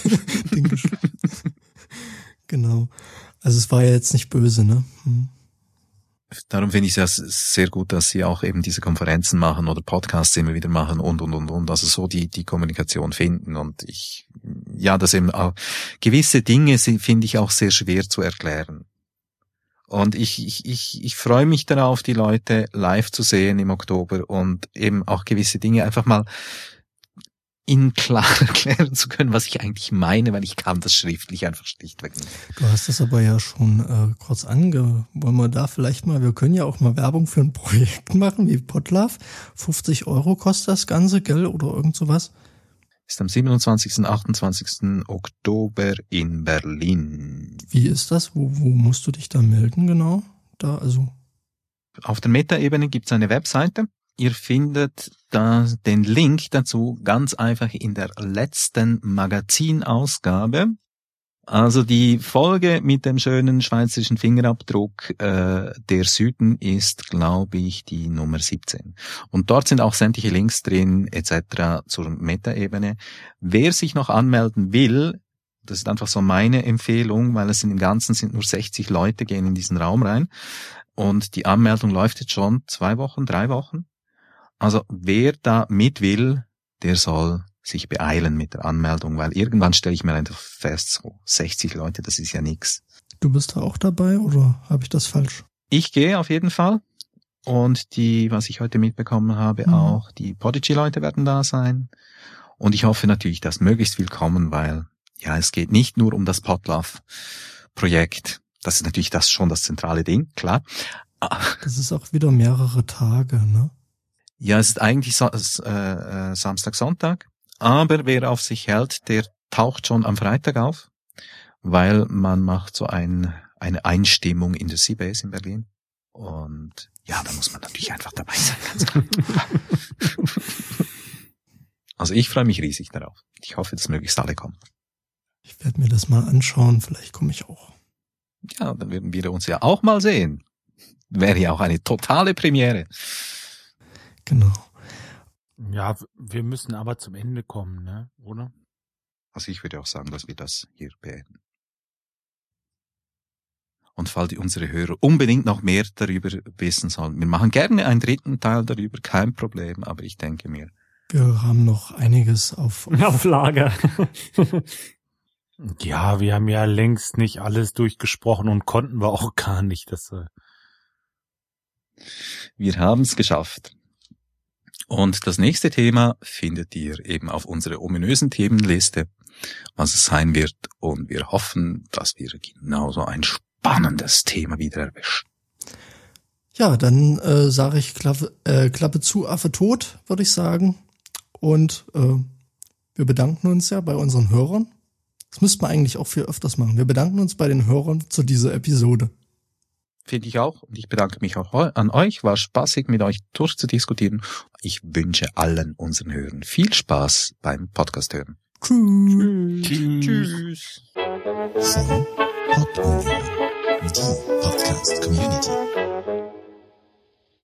Genau. Also es war ja jetzt nicht böse, ne? Darum finde ich es ja sehr gut, dass Sie auch eben diese Konferenzen machen oder Podcasts immer wieder machen und. Also so die Kommunikation finden. Und das eben auch, gewisse Dinge finde ich auch sehr schwer zu erklären. Und ich freue mich darauf, die Leute live zu sehen im Oktober und eben auch gewisse Dinge einfach mal ihnen klar erklären zu können, was ich eigentlich meine, weil ich kann das schriftlich einfach schlichtweg nicht. Du hast das aber ja schon kurz wollen wir da vielleicht mal, wir können ja auch mal Werbung für ein Projekt machen, wie Podlove. 50 € kostet das Ganze, gell, oder irgend sowas? Ist am 27. und 28. Oktober in Berlin. Wie ist das? Wo musst du dich da melden, genau? Da, also. Auf der Meta-Ebene gibt's eine Webseite. Ihr findet da den Link dazu ganz einfach in der letzten Magazinausgabe. Also die Folge mit dem schönen schweizerischen Fingerabdruck, der Süden ist, glaube ich, die Nummer 17. Und dort sind auch sämtliche Links drin etc. zur Meta-Ebene. Wer sich noch anmelden will, Das ist einfach so meine Empfehlung, weil es im Ganzen sind nur 60 Leute, gehen in diesen Raum rein. Und die Anmeldung läuft jetzt schon 2 Wochen, 3 Wochen. Also wer da mit will, der soll sich beeilen mit der Anmeldung, weil irgendwann stelle ich mir einfach fest, so 60 Leute, das ist ja nix. Du bist da auch dabei oder habe ich das falsch? Ich gehe auf jeden Fall. Und die, was ich heute mitbekommen habe, auch die Podigy-Leute werden da sein. Und ich hoffe natürlich, dass möglichst viel kommen, weil ja, es geht nicht nur um das Podlove-Projekt. Das ist natürlich schon das zentrale Ding, klar. Das ist auch wieder mehrere Tage, ne? Ja, es ist eigentlich Samstag, Sonntag. Aber wer auf sich hält, der taucht schon am Freitag auf, weil man macht so eine Einstimmung in der Seabase in Berlin. Und ja, da muss man natürlich einfach dabei sein. Ganz klar. Also ich freue mich riesig darauf. Ich hoffe, dass möglichst alle kommen. Ich werde mir das mal anschauen, vielleicht komme ich auch. Ja, dann werden wir uns ja auch mal sehen. Wäre ja auch eine totale Premiere. Genau. Ja, wir müssen aber zum Ende kommen, ne? Oder? Also ich würde auch sagen, dass wir das hier beenden. Und falls unsere Hörer unbedingt noch mehr darüber wissen sollen, wir machen gerne einen 3. Teil darüber, kein Problem, aber ich denke mir. Wir haben noch einiges auf Lager. Ja, wir haben ja längst nicht alles durchgesprochen und konnten wir auch gar nicht. Wir haben es geschafft. Und das nächste Thema findet ihr eben auf unserer ominösen Themenliste, was es sein wird. Und wir hoffen, dass wir genauso ein spannendes Thema wieder erwischen. Ja, dann sage ich Klappe zu, Affe tot, würde ich sagen. Und wir bedanken uns ja bei unseren Hörern. Das müsste man eigentlich auch viel öfters machen. Wir bedanken uns bei den Hörern zu dieser Episode. Finde ich auch. Und ich bedanke mich auch an euch. War spaßig, mit euch durchzudiskutieren. Ich wünsche allen unseren Hörern viel Spaß beim Podcast hören. Tschüss. Von Podmovie, die Podcast Community.